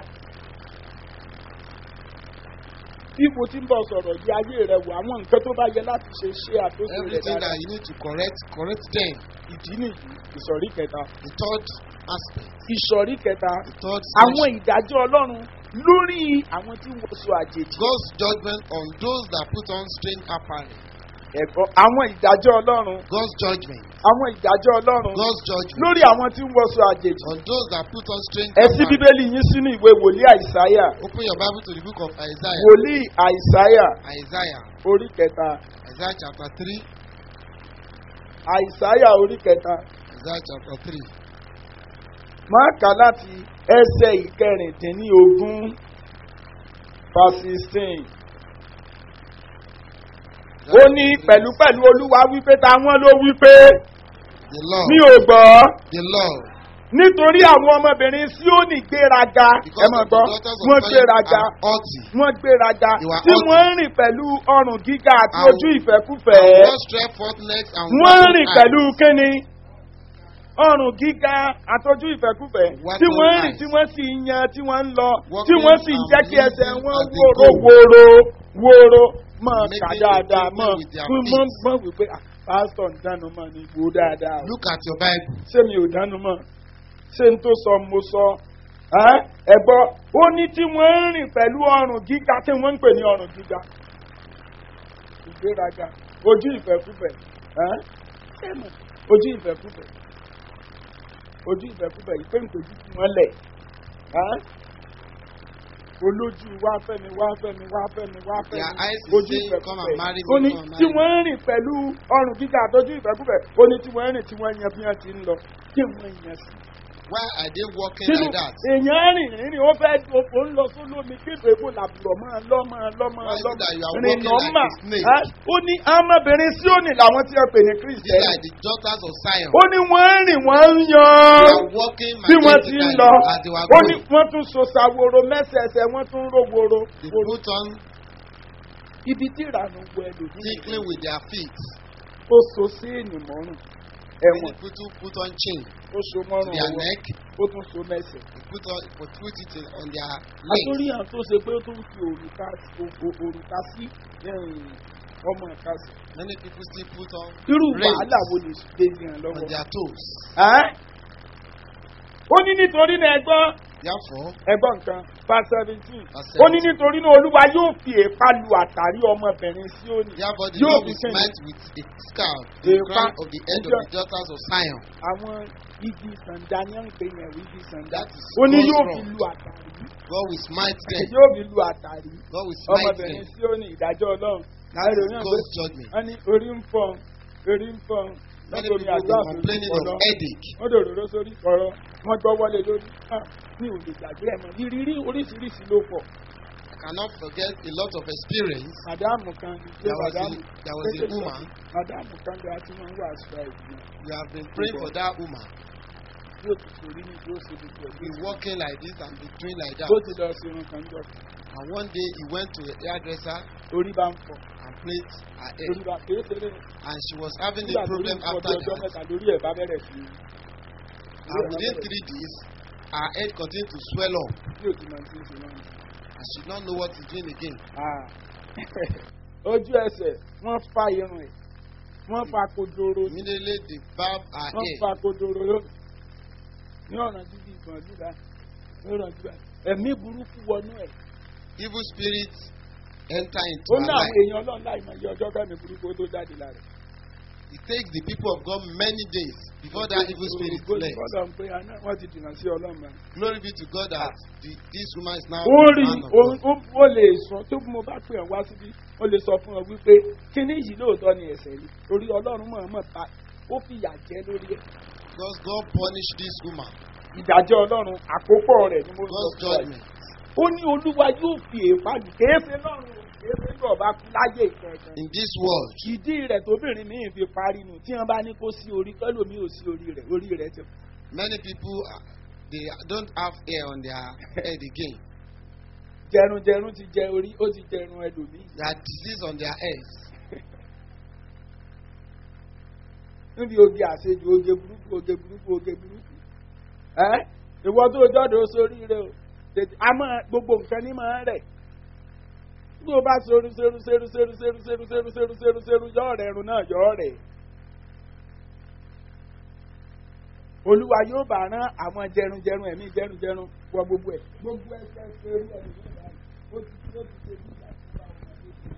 bí mo ti ń bọ̀ sọ̀rọ̀ yẹ ayé rẹ wò àwọn nǹkan tó bá yẹ láti ṣe ṣe àtúnṣe rẹ Everything dára. that you need to correct, correct them. ìdí nìyí ìsọ̀rí kẹta. The third aspect. ìsọ̀rí kẹta The third àwọn section. ìdájọ́ Ọlọ́run lórí àwọn tí wọ́n sọ àjèjì. God's judgment on those that put on strange apparel. ẹ̀kọ́ àwọn ìdájọ́ Ọlọ́run God's judgment. àwọn ìdájọ́ Ọlọ́run God's judgment lórí àwọn tí wọ́n sọ àjèjì. on those that put on strange ẹ ṣí apparel. bíbélì yín sínú ìwé wòlíì àìsáyà Open your Bible to the book of Isaiah. wòlíì àìsáyà Isaiah. orí kẹta Isaiah chapter three. àìsáyà orí kẹta Isaiah chapter three. máa kà láti ẹsẹ̀ ìkẹrìndínlógún verse sixteen. ó ní pẹ̀lúpẹ̀lú olúwa wípé táwọn ló wípé The Lord. mi ò gbọ́ The Lord. nítorí àwọn ọmọbìnrin Síónì gbéraga ẹ Because mọ̀ of the gbọ́ daughters of wọ́n Zion gbéraga are haughty. wọ́n gbéraga They were tí haughty. wọ́n ń rìn pẹ̀lú ọrùn gíga àti And- ojú ìfẹ́kúfẹ́ And what stretch forth necks and wọ́n ń waxen rìn eyes. pẹ̀lú kíni ọrùn gíga àtọ́jú ìfẹ́kúfẹ́ Waxen tí wọ́n ń rìn eyes. tí wọ́n sì ń yan tí wọ́n ń lọ Walking tí wọ́n sì ń and jẹ́ kí ẹsẹ̀ moving wọn as they wóró go. wóró wóró mọ̀ Making ká a dáadáa movement mọ̀ with their fún feet. mọ̀ mọ̀ wípé ah, pásítọ̀ ń dánu mọ̀ ní ìwò dáadáa o. Look at your Bible. ṣé mi ò dánu mọ̀ ṣé n tó sọ mo sọ ẹ́ ẹ gbọ́ ó ní tí wọ́n ń rìn pẹ̀lú ọrùn gíga tí wọ́n ń pè ní ọrùn gíga ìgbéraga ojú ìfẹ́kúfẹ́ ẹ́ ṣé mọ̀ ojú ìfẹ́kúfẹ́ ojú ìfẹ́kúfẹ́ yìí pé n kò jú tí wọ́n lẹ̀ ẹ́ olójú wá fẹ́mi wá fẹ́mi wá fẹ́mi wá Their eyes fẹ́mi is ojú saying, "Come and marry ìfẹ́kúfẹ́ ó me, ní come and tí marry me." wọ́n ń rìn pẹ̀lú ọrùn gíga àtọ́jú ìfẹ́kúfẹ́ ó ní tí wọ́n ń rìn tí wọ́n yan bí wọ́n ti ń lọ kí wọ́n yan sí. Why are they walking Sínú like that? èèyàn rìn rìn ó fẹ́ òfò ń lọ sólómi kéde èbó làbùrọ̀ máa lọ máa lọ máa Why is lọ it that you are rìn walking nọ́mà. like a snake? Ẹ́, ó ní ọmọbìnrin Síónì làwọn tí wọ́n pè ní These Kírísítẹ́nì. are the daughters of Zion. Ó ní wọ́n ń rìn wọ́n ń They yan are walking bí wọ́n ti ń majestically lọ. as they were Ó ní going. wọ́n tún so ṣàwòrò mẹ́sẹ̀ẹsẹ̀ wọ́n tún rògbòrò. They put on Ibi tí ìrànú wọ ẹlòmíì tinkling with their feet. ó so sí ènìmọ́rùn Many ẹ̀wọ̀n people put on chain ó so to mọ́rùn their ọwọ́ neck. ó tún so mẹ́sẹ̀. They put on they put it in- on their àtúrí legs. àwọn tó ṣe pé ó tún fi òrùka o- òrùka sí ẹ̀yìn ọmọ ìka sí. Many people still put on irú rings wàhálà wo lè gbé ní ẹ on lọ́wọ́. their toes. Ẹ́? ó ní nítorí náà ẹgbọ́n Therefore, ẹgbọ́n nǹkan verse seventeen Verse ó ní nítorí náà olúwa yóò fi èèpa lu àtàrí ọmọbìnrin Síónì therefore the yóò Lord fi will sẹ́yìn smite with a scarf the Èèpa- crown of the head of the daughters of Zion. àwọn igi sànda ní à ń pè yẹn igi sànda That is ó ní God's yóò wrong. fi lu àtàrí God will smite them. yóò fi lu àtàrí God will smite ọmọbìnrin them. Síónì ìdájọ́ ọlọ́run That is ẹlòmíràn pé God's judgment. wọ́n ní orí ń fọ́ orí ń fọ́ Many lọ́tọ̀ọ̀ni people àgbà were complaining of headache. wọ́n dò òróró sórí ọ̀rọ̀ wọ́n gbọ́ wọlé lórí Ah, mi ò lè gbàgbé ẹ̀ mọ́ ìrírí oríṣiríṣi ló pọ̀ I cannot forget a lot of experience. màdáàmù kan ní pé There was a, màdáàmù there was a woman. màdáàmù kan bí a ti máa ń wà aṣọ ìgbìmọ̀ We have been praying for that woman. yóò ti sòrí ní yóò ṣe gbogbo Be ẹ̀gbẹ́ walking like this and be doing like that. bó ti lọ sí irun kan jọ And one day he went to a hairdresser orí bá ń fọ and played her orí hair. bá kéé ṣeré And she was having nígbà a tó rí problem nǹkan bí after ọjọ́ that. mẹ́ta lórí ẹ̀ bá bẹ̀rẹ̀ sí i And within three days, her head continued to swell up. tí ò ti máa ti ń ṣe náà. And she did not know what he's doing again. Ah. ojú ẹsẹ̀ wọ́n fa irun ẹ̀ wọ́n fa kodoro Immediately they barbed her wọ́n hair. fa kodoro lónìí ní ọ̀nà jíjí ìgbọ̀n jùlọ ní ọ̀nà jùlọ ẹ̀mí burúkú wọnú ẹ̀ Evil spirits enter into ó her ní àwọn life. èèyàn ọlọ́run láì mọ̀ iye ọjọ́ kẹ́mi burúkú ó tó jáde lára ẹ̀. It takes the people of God many days before that evil spirit left. gbọ́dọ̀ ń pé àná wọ́n ti dìnnà sí ọlọ́run mọ́. Glory be to God that the, this woman is now ó a rí man of ó- God. ó- ó lè sọ tó bí mo bá pè ọ́ wá síbí ó lè sọ fún ọ wípé kíní yìí lóòótọ́ ni ẹ̀ṣẹ̀ ni torí ọlọ́run mọ̀ọ́mọ̀ ta ó fìyà jẹ lórí ẹ̀. Because God punished this woman. ìdájọ́ ọlọ́run àkópọ̀ rẹ̀ ni mo sọ God's fún ọ yìí. judgment. ó ní olúwa yóò fi èèpá lù kéése lọ́rùn kéése ní ọba kú láyé ìkẹ̀kẹ̀. In this world, ìdí rẹ̀ tóbìnrin míì fi parí nù tí wọ́n bá ní kó sí orí kẹ́lòmíì ò sí orí rẹ̀ orí rẹ̀ ti. many people uh, they don't have hair on their head again. jẹrunjẹrun ti jẹ orí ó ti jẹrun ẹlòmíì. They are disease on their heads. níbi oge àṣejù oge burúkú oge burúkú oge burúkú. ẹ ìwọ tó jọ́dọ̀ sórí rẹ o tètè a máa gbogbo nǹkan ní máa rẹ̀. bí o bá seru seru seru seru seru seru seru seru seru seru yọ ọ̀rẹ́ ẹrù náà yọ ọ̀rẹ́. olúwa yóò bá rán àwọn jẹrunjẹrun ẹ̀mí jẹrunjẹrun wọ gbogbo ẹ̀. gbogbo ẹsẹ̀ seru ẹ̀mí ó ti ó ti ṣe bí ìgbà tí wọ́n bá wọn lé.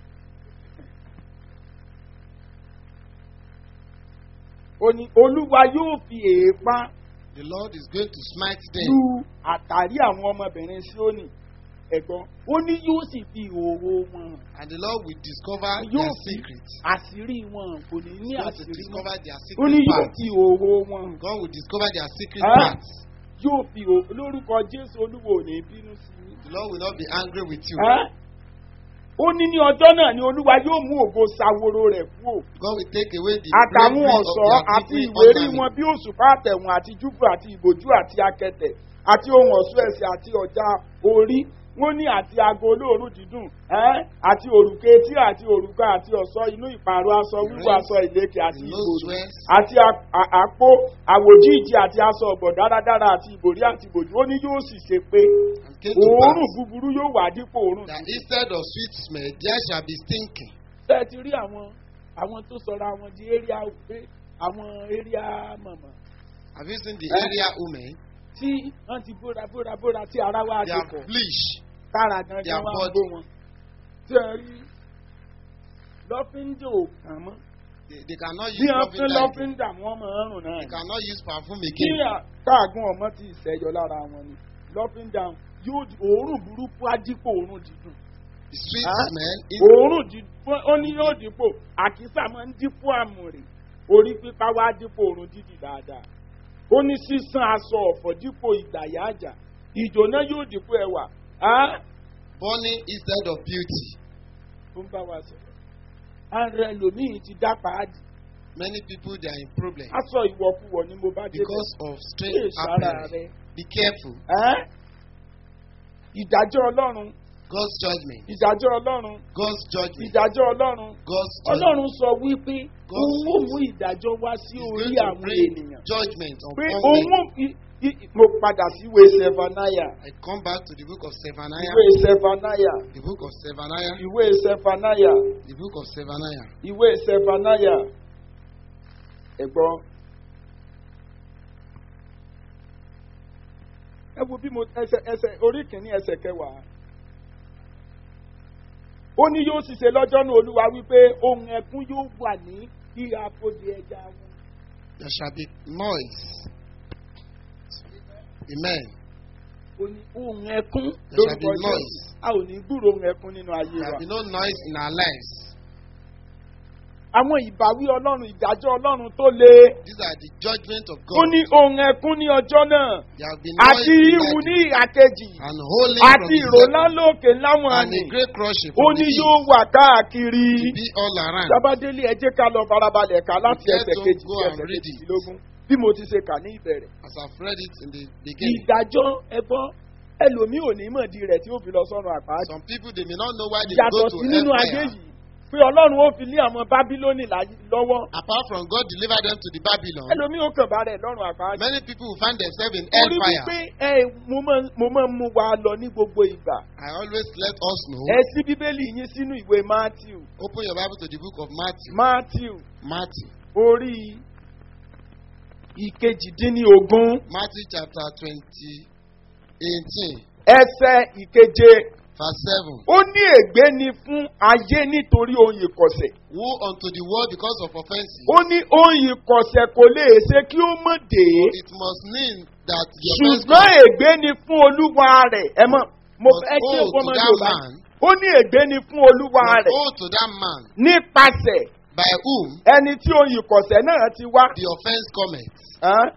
ó ní olúwa yóò fi èèpá The Lord is going to smite them. lu àtàrí àwọn ọmọbìnrin Síónì ẹ̀gbọ́n ó ní yóò sì fi ìhòòhò wọn hàn. And the Lord will discover Yóò their fi secrets. àṣírí wọn hàn, kò ní ní He's going to àṣírí wọn. discover their Ó ní secret yóò parts. fi ìhòòhò wọn hàn. God will discover their secret Huh? parts. Yóò fi ìhòòhò lórúkọ Jésù Olúwa ò ní bínú sí i. The Lord will not be angry with you. Ẹ́? Ó ní ní ọjọ́ náà ni Olúwa yóò mú ògo ṣàwòrò rẹ̀ kúrò. God will take away the Àtàwọn bravery of ọ̀ṣọ́ their àti glittering ìwérí wọn ornament. bí òṣùpá àtẹ̀wọ̀n àti júbù àti ìbòjú àti akẹtẹ̀ àti ohun ọ̀ṣọ́ ẹ̀sẹ̀ àti ọ̀já orí. Wọ́n ní àti aago olóòórùn dídùn ẹ́? Àti òrùka etí àti òrùka àti ọ̀ṣọ́ inú ìpààrọ̀ aṣọ wíwọ̀ aṣọ ìlékè àti The ìbòrí nose àti a- a- àpò àwòjíìjì àti aṣọ ọ̀gbọ̀ dáradára àti ìbòrí àti ìbòjú. Ó ní yóò sì ṣe pé And came to òórùn pass búburú yóò wà dípò òórùn that dídùn. instead of sweet smell, there shall be stinking. Bẹ́ẹ̀ ti rí àwọn àwọn tó sọra wọn di area àwọn area mọ̀mọ́ Have you seen the Eh? area women? tí wọ́n ti bóra bóra bóra tí ara wa They ti are pọ̀ bleached. kára They gangan are wá ń body. bó wọn. Tí ẹ rí lọ́fíńdò kàn mọ́ They, they cannot bí use wọ́n fín lavender. lọ́fíńdà wọ́n máa ń rùn náà. They cannot use perfume Kí again. káàgùn ọmọ ti ìṣẹ́yọ lára wọn ni lọ́fíńdà yóò di- òórùn burúkú á dípò òórùn dídùn. The sweet Ah? smell is Òórùn dídùn ó ní yóò dípò àkísà máa ń dípò àmùrè orí pípa wá dípò òórùn dídì dáadáa. Ó ní sísan aṣọ ọ̀fọ̀ dípò ìgbàyà àjà ìjòná yóò dípò ẹwà. Á? burning instead of beauty. Ó ń bá wa sọ̀rọ̀. Ara ẹlòmíì ti dá paádì. Many people they are in problem Aṣọ ìwọ̀kuwọ̀ ni mo bá dé because of Ṣé strange ìsára appearance. rẹ? Be careful. Ẹ́? Ìdájọ́ Ọlọ́run. God's judgment. Ìdájọ́ Ọlọ́run. God's judgment. Ìdájọ́ Ọlọ́run. God's judgment. Ọlọ́run sọ wípé God òun ó mú ìdájọ́ wá sí is orí going to àwọn bring ènìyàn. judgment Pé upon òun men. ó i- i- mo padà sí ìwé Sefanaya. I come back to the book of Zephaniah. Ìwé Sefanaya. The book of Zephaniah. Ìwé Sefanaya. The book of Zephaniah. Ìwé Sefanaya. Ẹ̀gbọ́n. Ẹ wo bí mo ẹsẹ̀ ẹsẹ̀ orí kìíní ẹsẹ̀ kẹwàá. Ó ní yóò ṣiṣẹ́ lọ́jọ́ náà Olúwa wípé ohun ẹkún yóò wà ní ìhà àpòjì ẹja wọn. There shall be noise. Amen. Ó ní ohun ẹkún There shall be lórúkọ Jésù. noise. A ò ní gbúrò ohun ẹkún nínú ayé There wa. shall be no noise in our lives. Àwọn ìbáwí Ọlọ́run ìdájọ́ Ọlọ́run tó le. These are the judgment of Ó God. ní ohun ẹkún ní ọjọ́ náà. There will be Àti noise ìhù in ní the ìhà kejì. and holding from Àti the ìró heaven, lálókè láwọn and àmì. a great crushing Ó from ní the yóò east wà káàkiri. to be all around. Jábádélé ẹ jẹ́ ká lọ farabalẹ̀ ká láti Let's ẹsẹ̀ go kejì go sí and ẹsẹ̀ read it. kejìdínlógún. Bí mo ti ṣe kà ní ìbẹ̀rẹ̀. As I've read it in the beginning. Ìdájọ́ ẹbọ ẹlòmíì ò ní mọ̀dí rẹ̀ tí ó fi lọ sọ́run àpáàdì. Some people they may not know why they go Yàtọ̀ to sí nínú ayé hellfire. yìí pé Ọlọ́run ó fi lé àwọn Bábílónì láyé- lọ́wọ́. Apart from God deliver them to the Babylon, Ẹlòmíì ó kàn bá rẹ̀ lọ́run àpáàdì. many people will find themselves in Torí hellfire. wípé ẹ mo máa ń- mo máa ń mú wa lọ ní gbogbo ìgbà. I always let us know. Ẹ sí Bíbélì yín sínú ìwé Mátíù. Open your Bible to the book of Matthew. Mátíù Matthew. orí ìkejìdínlógún Matthew chapter twenty, eighteen, ẹsẹ̀ ìkeje. verse seven. Ó ní ègbé ni fún ayé nítorí ohun ìkọ̀sẹ̀. Woe unto the world because of offenses. Ó ní ohun ìkọ̀sẹ̀ kò lè ṣe kí ó mọ̀ dé. It must mean that the offense Ṣùgbọ́n ègbé ni fún olúwa rẹ̀. Ẹ mọ̀ mo But fẹ́ kí woe ọgbọ́n to máa that Yorùbá. man. Ó ní ègbé ni fún olúwa But rẹ̀. woe to that man Nípasẹ̀ by whom ẹni tí ohun ìkọ̀sẹ̀ náà ti wá. the offense cometh. Hàn?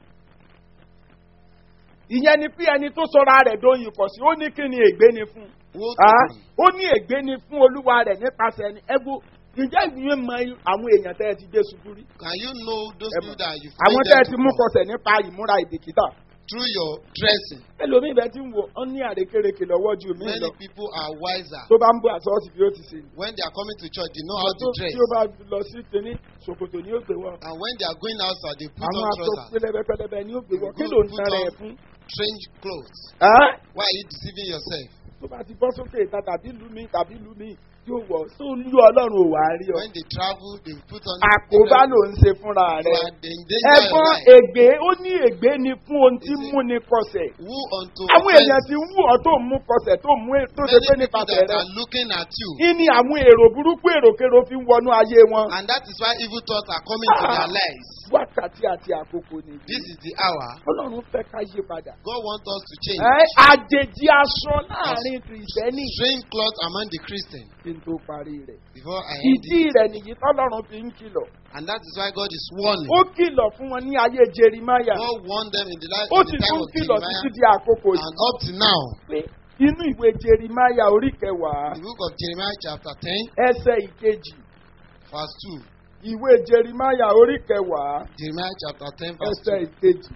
Ìyẹn ni pé ẹni tó sọra rẹ̀ dóyin ìkọ̀sí ó ní kí ni ègbé ni fún. Woe to Hàn? him. Ó ní ègbé ni fún olúwa rẹ̀ nípasẹ̀ ẹni ẹgbó. Ǹjẹ́ ìwé mọ àwọn èèyàn tẹ́ ẹ ti gbé ṣubú rí? Can you know those Ẹ people mọ̀. that you Àwọn made tẹ́ ẹ them ti to mú fall kọsẹ̀ nípa ìmúra ìbìkítà. through your dressing? Ẹlòmíì bẹ́ẹ̀ ti ń wo ọ́ ní àrékérekè lọ́wọ́ ju mí lọ. Many people are wiser. Tó bá ń bọ̀ àsọ́ọ̀sì bí ó ti ṣe. When they are coming to church, they know how to dress. Tí ó bá lọ sí kínní, ṣòkòtò ni ó gbé wọ̀. And when they are going outside, they put Àwọn on aṣọ trousers, pélébẹ́pélébé ni ó gbé wọ̀. Kí Good ló ń put tara on- ẹ̀ fún? strange clothes. Hàn? Why are you deceiving yourself? Tó bá ti bọ́ sókè ìta tàbí ìlú mi tàbí ìlú mi yóò wọ̀ tó lú Ọlọ́run ò wá rí ọ. When they travel, they put on. Àkóbá ló ń ṣe fúnra You rẹ̀. are the danger of Ẹ̀gbọ́n life. ègbé ó ní ègbé ni fún ohun tí Is it- mú ni kọsẹ̀. Woe unto Àwọn èèyàn offense. ti wú ọ tó mú kọsẹ̀ tó mú tó ṣe Many pé people nípasẹ̀ that rẹ̀. are looking at you. Kí ni àwọn èrò burúkú èròkèrò fi ń wọnú ayé wọn? And that is why evil thoughts are coming to Ah. their lives. wákàtí àti àkókò nìyí. This is the hour. Ọlọ́run fẹ́ ká yí padà. God wants us to change. Ẹ àjèjì aṣọ láàrin kìrìsìtẹ́nì. Strange cloth among the Christians. Kí n tó parí rẹ̀. Before I end Ìdí it. rẹ̀ nìyí tọ́lọ́run fi ń kìlọ̀. And that is why God is warning. Ó kìlọ̀ fún wọn ní ayé Jeremáyà. God warned them in the, life, Ó in sì the time tún of kìlọ̀ títí Jeremiah. di àkókò yìí. And up to now, Pé inú ìwé Jeremáyà orí kẹwàá the book of Jeremiah chapter ten, ẹsẹ̀ ìkejì. verse two. Ìwé Jeremáyà orí kẹwàá Jeremiah chapter ten, verse ẹsẹ̀ two. ìkejì.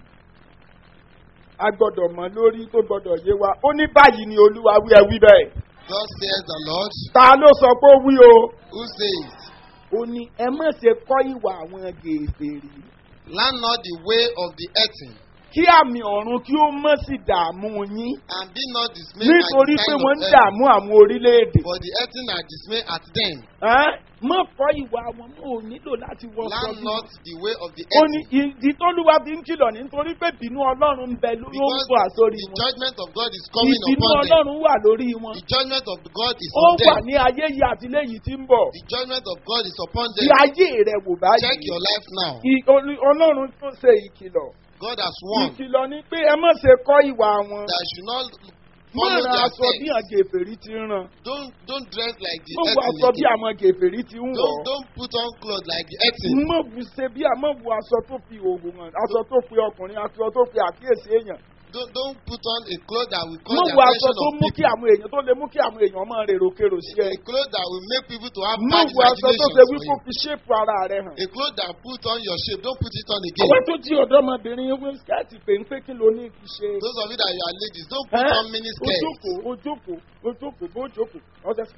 A gbọ́dọ̀ mọ̀ lórí tó gbọ́dọ̀ yé wa. Ó ní báyìí ni Olúwa wí ẹ wí bẹ́ẹ̀. God says the Lord, Ta ló sọ pé ó wí o? who says, Ó ní ẹ má ṣe kọ́ ìwà àwọn gèfèrí. learn not the way of the earthly, Kí àmì ọ̀run kí ó mọ̀ sí dààmú yín. and be not dismayed at Nítorí the pé sign wọ́n of ń earth. dààmú àwọn orílẹ̀-èdè. For the earthly are dismayed at them. Ẹ́ má kọ́ ìwà àwọn mọ́ ò nílò láti wọ Learn sọ not the way of the Ó ní earthly. ìdí tólúwa fi ń kìlọ̀ nítorí pé bínú Ọlọ́run ń bẹ ló ń Because bọ̀ àsórí the wọn. judgment of God is coming Ìbínú upon them. Ọlọ́run wà lórí wọn. The judgment of God is Ó on wà them. ní ayé yìí àti léyìí tí ń bọ̀. The judgment of God is upon Bí them. ayé rẹ̀ wò Check báyìí. your life now. Ì- Olú- Ọlọ́run tó ṣe ìkìlọ̀. God has warned Ìkìlọ̀ ni pé ẹ má ṣe kọ́ ìwà wọn. that you should not Má follow ra their aṣọ bí steps. àwọn gèfèrí ti ń ràn. Don't don't dress like the Má wọ aṣọ bí earthly. àwọn gèfèrí ti ń wọ̀. Don't don't put on clothes like the earthly. Má bu ṣe bí àmọ́ bu aṣọ tó fi òògùn hàn. Aṣọ tó pe ọkùnrin, aṣọ tó pe àkíyèsí èèyàn. Don't don't put on a cloth that will call Má the wọ aṣọ attention tó of mú kí people. àwọn èèyàn tó lè mú kí àwọn èèyàn máa rèrò kèrò sí ẹ. A cloth that will make people to have Má bad wọ aṣọ tó imaginations ṣe for wípé you. fi ṣépù ara rẹ hàn. A cloth that put on your shape, don't put it on Àwọn again. tó jí ọ̀dọ́mọbìnrin wí skẹ́ẹ̀tì pé ń pé kí ló ní fi ṣe. Those of you that you are ladies, don't put Ẹ́ on mini skirts. ojókòó ojókòó ojókòó bó jókòó ọ̀sẹ̀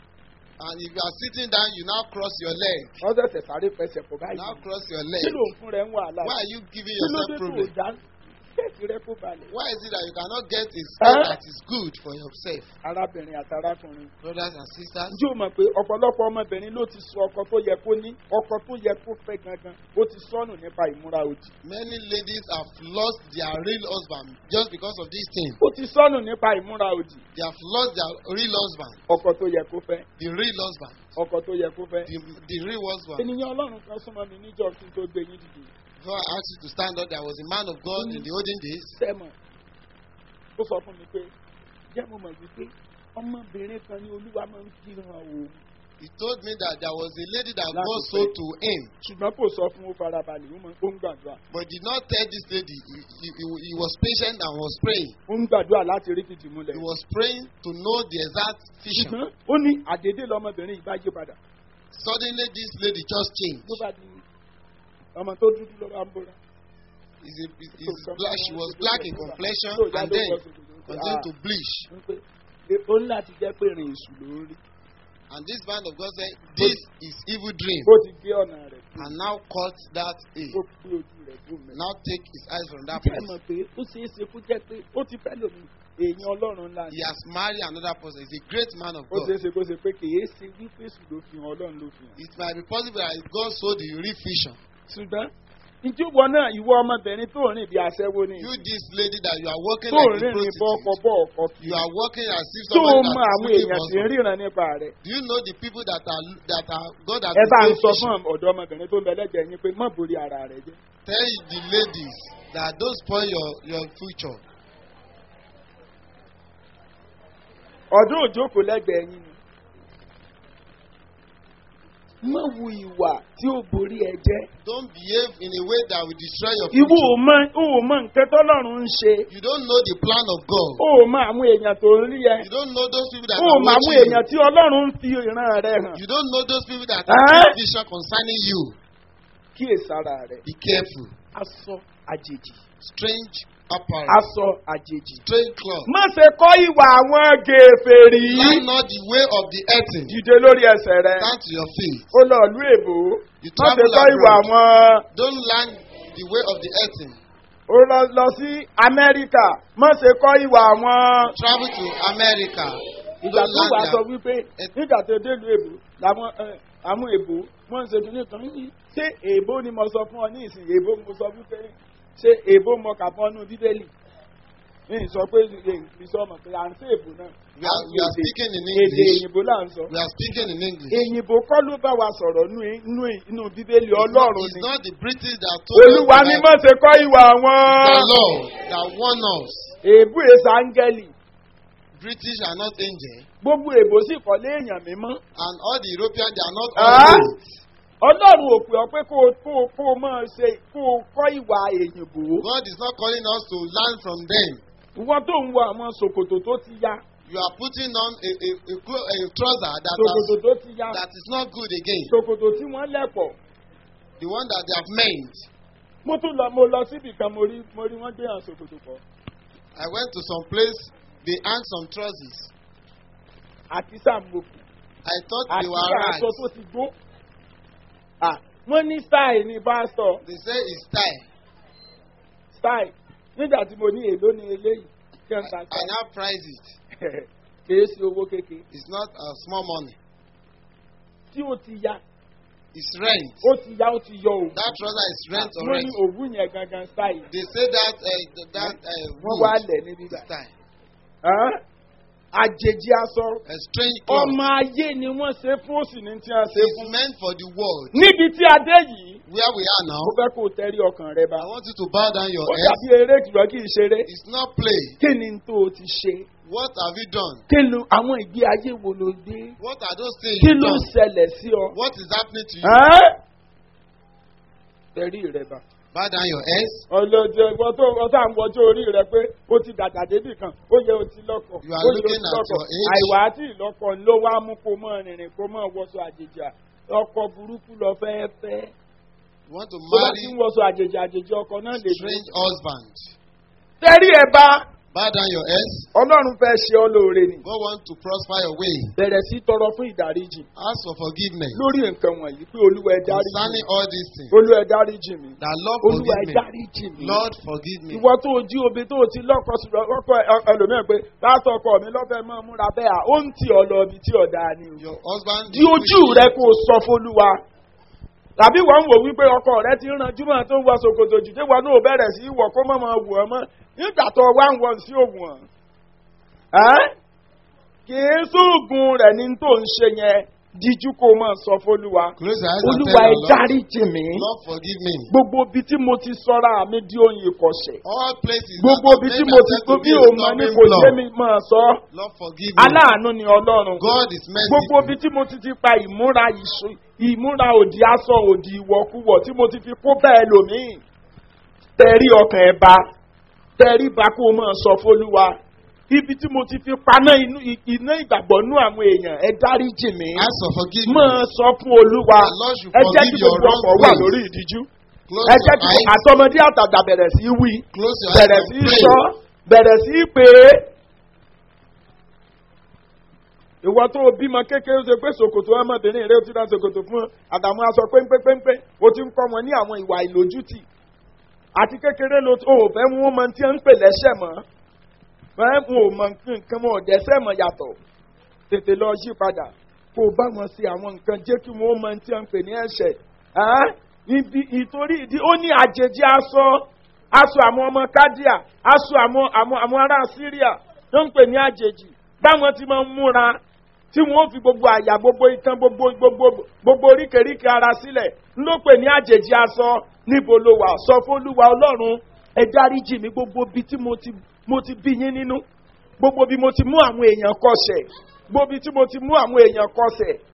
And if you are sitting down, you now cross your leg. ọ̀sẹ̀ sáré fẹsẹ̀ pọ̀ báyìí. Now cross your Kí leg. ló ń fún rẹ̀ ń wàhálà? Why are you giving Kí ló yourself dé tó problem? dá skẹ́ẹ̀tì rẹ kó balẹ̀? Why is it that you cannot get a Ẹ́ skirt that is good for yourself? arábìnrin àti arákùnrin. Brothers and sisters, Ǹjẹ́ o mọ̀ pé ọ̀pọ̀lọpọ̀ ọmọbìnrin ló ti sọ ọkọ tó yẹ kó ní ọkọ tó yẹ kó fẹ́ gangan ó ti sọnù nípa ìmúra òdì. many ladies have lost their real husband just because of this thing. Ó ti sọnù nípa ìmúra òdì. They have lost their real husband, Ọkọ tó yẹ kó fẹ́ the real husband, ọkọ tó yẹ kó fẹ́. the, the real husband. Ènìyàn Ọlọ́run kan súnmọ́ mi níjọ́ kí n tó gbé yín dìde. Before I asked you to stand up, there was a man of God in the olden days. Sẹ́mọ̀ ó sọ fún mi pé jẹ́ mo mọ̀ wípé ọmọbìnrin kan ní Olúwa máa ń fi hàn òun. He told me that there was a lady that Láti God pé- sold to him, Ṣùgbọ́n kò sọ fún ó farabalẹ̀ ó máa- ó ń gbàdúrà. but did not tell this lady. He, he, he, he was patient and was praying. Ó ń gbàdúrà láti rí kìtì múlẹ̀. He was praying to know the exact vision. Ṣùgbọ́n ó ní àdédé lọmọbìnrin yìí bá yí padà. Suddenly, this lady just changed. Ló bá di ọmọ tó dúdú ló bá ń bóra. Is a, is, is black, she was black in complexion Tó ìyá and ló then wọ ṣòkòtò. continued to bleach. Ń pé ó ń láti jẹ́ pé rìn èṣù ló ń rí. And this man of God said, "This is evil dream." Ó ti gbé ọ̀nà rẹ̀ kú. And now cut that A. Ó gbé ojú rẹ̀ kú mẹ́. Now take his eyes from that Ǹjẹ́ ẹ mọ̀ place. pé ó ṣeé ṣe kó jẹ́ pé ó ti fẹ́ lòmí èèyàn Ọlọ́run ńlá ni. He has married another person. He's a great man of Ó ṣeé God. ṣe kó ṣe pé kì í ṣe wípé èṣù ló fi hàn Ọlọ́run ló fi hàn. It might be possible that God saw the real vision. Ṣùgbọ́n ìjọba náà ìwọ ọmọbìnrin tó rìn bí aṣẹ́wó ni. You, this lady that you are walking Tó like a rìn rìn bọ́ọ̀kọ̀ prostitute. bọ́ọ̀kọ̀ kì You í. are walking as if Tó somebody mọ that àwọn is èèyàn tí ń looking for. ríran nípa rẹ̀. Do you know the people that are that are God has Ẹ bá ń revealed sọ vision? fún ọ̀dọ́ ọmọbìnrin tó ń bẹ lẹ́gbẹ̀ẹ́ yín pé má borí ara rẹ̀ jẹ́. Tell the ladies that don't spoil your your future. Ọdún òjókòó lẹ́gbẹ̀ẹ́ yín ni. Má wu ìwà tí ó borí ẹ jẹ́. Don't behave in a way that will destroy your Ìwọ ò future. mọ ò mọ nǹkan tọ́lọ́run ń ṣe. You don't know the plan of God. Ó mọ àwọn èèyàn tó ń rí ẹ. You don't know those people that Ó are mọ àwọn watching you. èèyàn tí Ọlọ́run ń fi ìran rẹ̀ hàn. You don't know those people that Eh? have vision concerning you. Kíyèsára rẹ̀. Be careful. Aṣọ àjèjì. Strange apparel. Aṣọ àjèjì. Strange cloth. Má ṣe kọ́ ìwà àwọn gèfèrí. Learn not the way of the earthly. Dìde lórí ẹsẹ̀ rẹ̀. Stand to your feet. Ó lọ ìlú èbó. You Má ṣe travel kọ́ ìwà abroad. àwọn. Don't learn the way of the earthly. Ó lọ lọ sí Amẹ́ríkà. Má ṣe kọ́ ìwà àwọn. Travel to America. Ìgbà Don't tó wà learn sọ their- wípé nígbà tó dé ìlú èbó làwọn ẹ, àwọn èbó wọ́n ń ṣe kìíní kan ní ṣé èbó ni mo sọ fún ọ ní ìsìn èbó mo sọ wípé ṣé èbó mo kà fún ọ nù bíbélì. ní sọ pé ìsọ ọmọ pé à ń ṣe èbò náà. We are, we are speaking in Èdè English. èyìnbó là ń sọ. We are speaking in English. Èyìnbó kọ́ ló bá wa sọ̀rọ̀ nú- nú inú bíbélì It's not, ọlọ́run it's ni. not the British that told us Olúwa ni that mọ̀ ṣe kọ́ ìwà the wọn. Lord that warn us. Èébú èsà áńgẹ́lì. British are not angels, Gbogbo èbó sì kọ́lé èèyàn mímọ́. and all the Europeans they are not Ah. all saints. Ọlọ́run ò pè ọ́ pé kó o kó o kó o máa ṣe kó o kọ́ ìwà èyìnbó. God is not calling us to learn from them. Ìwọ́n tó ń wọ àwọn ṣòkòtò tó ti ya. You are putting on a, a, a, clo- a trouser that, Ṣòkòtò has, tó ti ya. that is not good again. Ṣòkòtò tí wọ́n lẹ̀pọ̀. The one that they have made. Mo tún lọ mo lọ síbì kan mo rí mo rí wọ́n gbé hàn ṣòkòtò pọ̀. I went to some place, they hang some trousers. Àti sàmùkù. I thought Àti they were aṣọ tó rags. ti gbó. Ah, wọ́n ní style ní pásítọ̀. They say it's style. Style. Nígbà tí mo ní èlò ní eléyìí. Kí I, n ta I style. now price it. Kìí ṣe owó kékeré. It's not uh, small money. Tí ó ti ya. It's rent. Ó ti ya ó ti yọ òwú. That trouser is rent or Wọ́n rent. ní òwú yẹn gangan style. They say that uh, th- that uh, Wọ́n wá wood lẹ̀ níbí is báyìí. style. Hàn? Àjèjì aṣọ. A strange cloth. Ọmọ ayé ni wọ́n ṣe fún òsì ní tí a ṣe It's fún. meant for the world. Níbi tí a dé yìí, Where we are now, mo fẹ́ kó o tẹ́rí ọkàn rẹ bá. I want you to bow down your Ó head. dàbí eré ìtura kì í ṣeré. It's not play. Kí ni tó o ti ṣe? What have you done? Kí ló àwọn ìgbé ayé wo ló dé? What are those things Kí you ló done? ṣẹlẹ̀ sí ọ? What is happening to you? Ẹ́ tẹ̀rí rẹ bá. Bow down your heads. Ọlọ́jọ́ ìwọ tó ọtá ń wọjọ́ orí rẹ pé ó ti dàgbà débì kan, ó yẹ o ti lọ́kọ̀. You are ó yẹ o looking ti at lọ́kọ̀. your age. Àìwá àti ìlọ́kọ̀ ló wá mú kó mọ́ rìnrìn kó mọ́ wọṣọ àjèjì à. Ọkọ̀ burúkú lọ fẹ́ fẹ́. You want to Tó bá ti ń marry wọṣọ àjèjì àjèjì ọkọ̀ náà lè dé. strange husband. Tẹ̀rí ẹ bá. Bow down your heads. Ọlọ́run fẹ́ ṣe ọ́ lóore ni. God wants to prosper your way. Bẹ̀rẹ̀ sí tọrọ fún ìdáríjì. Ask for forgiveness Lórí nǹkan wọ̀nyí pé Olúwa ẹ dáríjì mi. concerning all these things. Olúwa ẹ dáríjì mi. That Lord Olúwa ẹ forgive me. dáríjì mi. Lord forgive me. Ìwọ tó jí obi tó ti lọ́kọ̀ sí ọkọ̀ ẹlòmíràn pé láti ọkọ mi lọ́fẹ̀ẹ́ máa múra bẹ́ẹ̀ à ó ń tì ọ lọ ibi tí ọ̀dà ni o. Your husband. Di ojú rẹ kó o sọ fólúwa. Tàbí wọ́n ń wò wípé ọkọ rẹ ti ń ranjú mọ́ tó ń wọ ṣòkòtò jù dé wọn náà bẹ̀rẹ̀ sí í wọ̀ kó mọ̀ máa wù ọ́ mọ́ nígbà tó wá ń wọ̀ sí òwò hàn. Kì í sóògùn rẹ̀ ní tó ń ṣe yẹn díjú kó o máa sọ fólúwa. Close your eyes and Olúwa tell ẹ the Lord. dáríjì mi. Lord forgive me. Gbogbo ibi tí mo ti sọ́ra mi di oyin ìkọ̀ṣẹ̀. All places. Gbogbo that ibi have tí made mo ti themselves tó to bí be a òun ní stumbling kò block. jẹ́ mi máa sọ. Lord forgive me. Aláàánú ni Ọlọ́run. God is Gbogbo merciful. ibi tí mo ti ti pa ìmúra ìṣó ìmúra òdì aṣọ òdì ìwọ̀kuwọ̀ tí mo ti fi kó bẹ́ẹ̀ lòmíì. Tẹ̀rí ọkàn ẹ̀ bá tẹ̀rí bá kó o máa sọ fólúwa. Ibi tí mo ti fi paná inú iná ìgbàgbọ́ nú àwọn èèyàn ẹ dáríjì mí. Ask for forgiveness. Máa sọ fún Olúwa. The Lord should Ẹ jẹ́ forgive kí your gbogbo wrong ọkọ̀ wà ways. lórí ìdíjú. Close Ẹ your jẹ́ kí eyes. àtọmọdé àtàgbà bẹ̀rẹ̀ sí í wí. Close your eyes Bẹ̀rẹ̀ and sí í pray. sọ. Bẹ̀rẹ̀ sí í pè é. Ìwọ tó o bímọ kékeré ṣe pé ṣòkòtò ọmọbìnrin rẹ ó ti dá ṣòkòtò fún àtàwọn aṣọ péńpéńpé o ti ń kọ́ wọn ní àwọn ìwà ìlójútì. Àti kékeré ló tó o fẹ́ mú wọn tí ń pè lẹ́sẹ̀ mọ́. Fẹ́ mú o mọ nǹkan mọ́ ọ̀dẹ́sẹ̀ mọ́ yàtọ̀. Tètè lọ yí padà. Kó o bá wọn ṣe àwọn nǹkan jẹ́ kí wọ́n mọ tí ń pè ní ẹ̀ṣẹ̀. Ibi ìtorí ìdí ó ní àjèjì aṣọ aṣọ àwọn ọmọ Kádíà aṣọ àwọn àwọn àwọn ará Síríà tó ń pè ní àjèjì báwọn ti máa ń múra tí wọ́n fi gbogbo àyà gbogbo itan gbogbo gbogbo gbogbo oríkèéríkèé ara sílẹ̀ ló pè ní àjèjì aṣọ níbo ló wà sọ fÓlúwa Ọlọ́run ẹ dáríjì mi gbogbo bí tí mo ti mo ti bí yín nínú gbogbo bí mo ti mú àwọn èèyàn kọsẹ̀ gbogbo bí tí mo ti mú àwọn èèyàn kọsẹ̀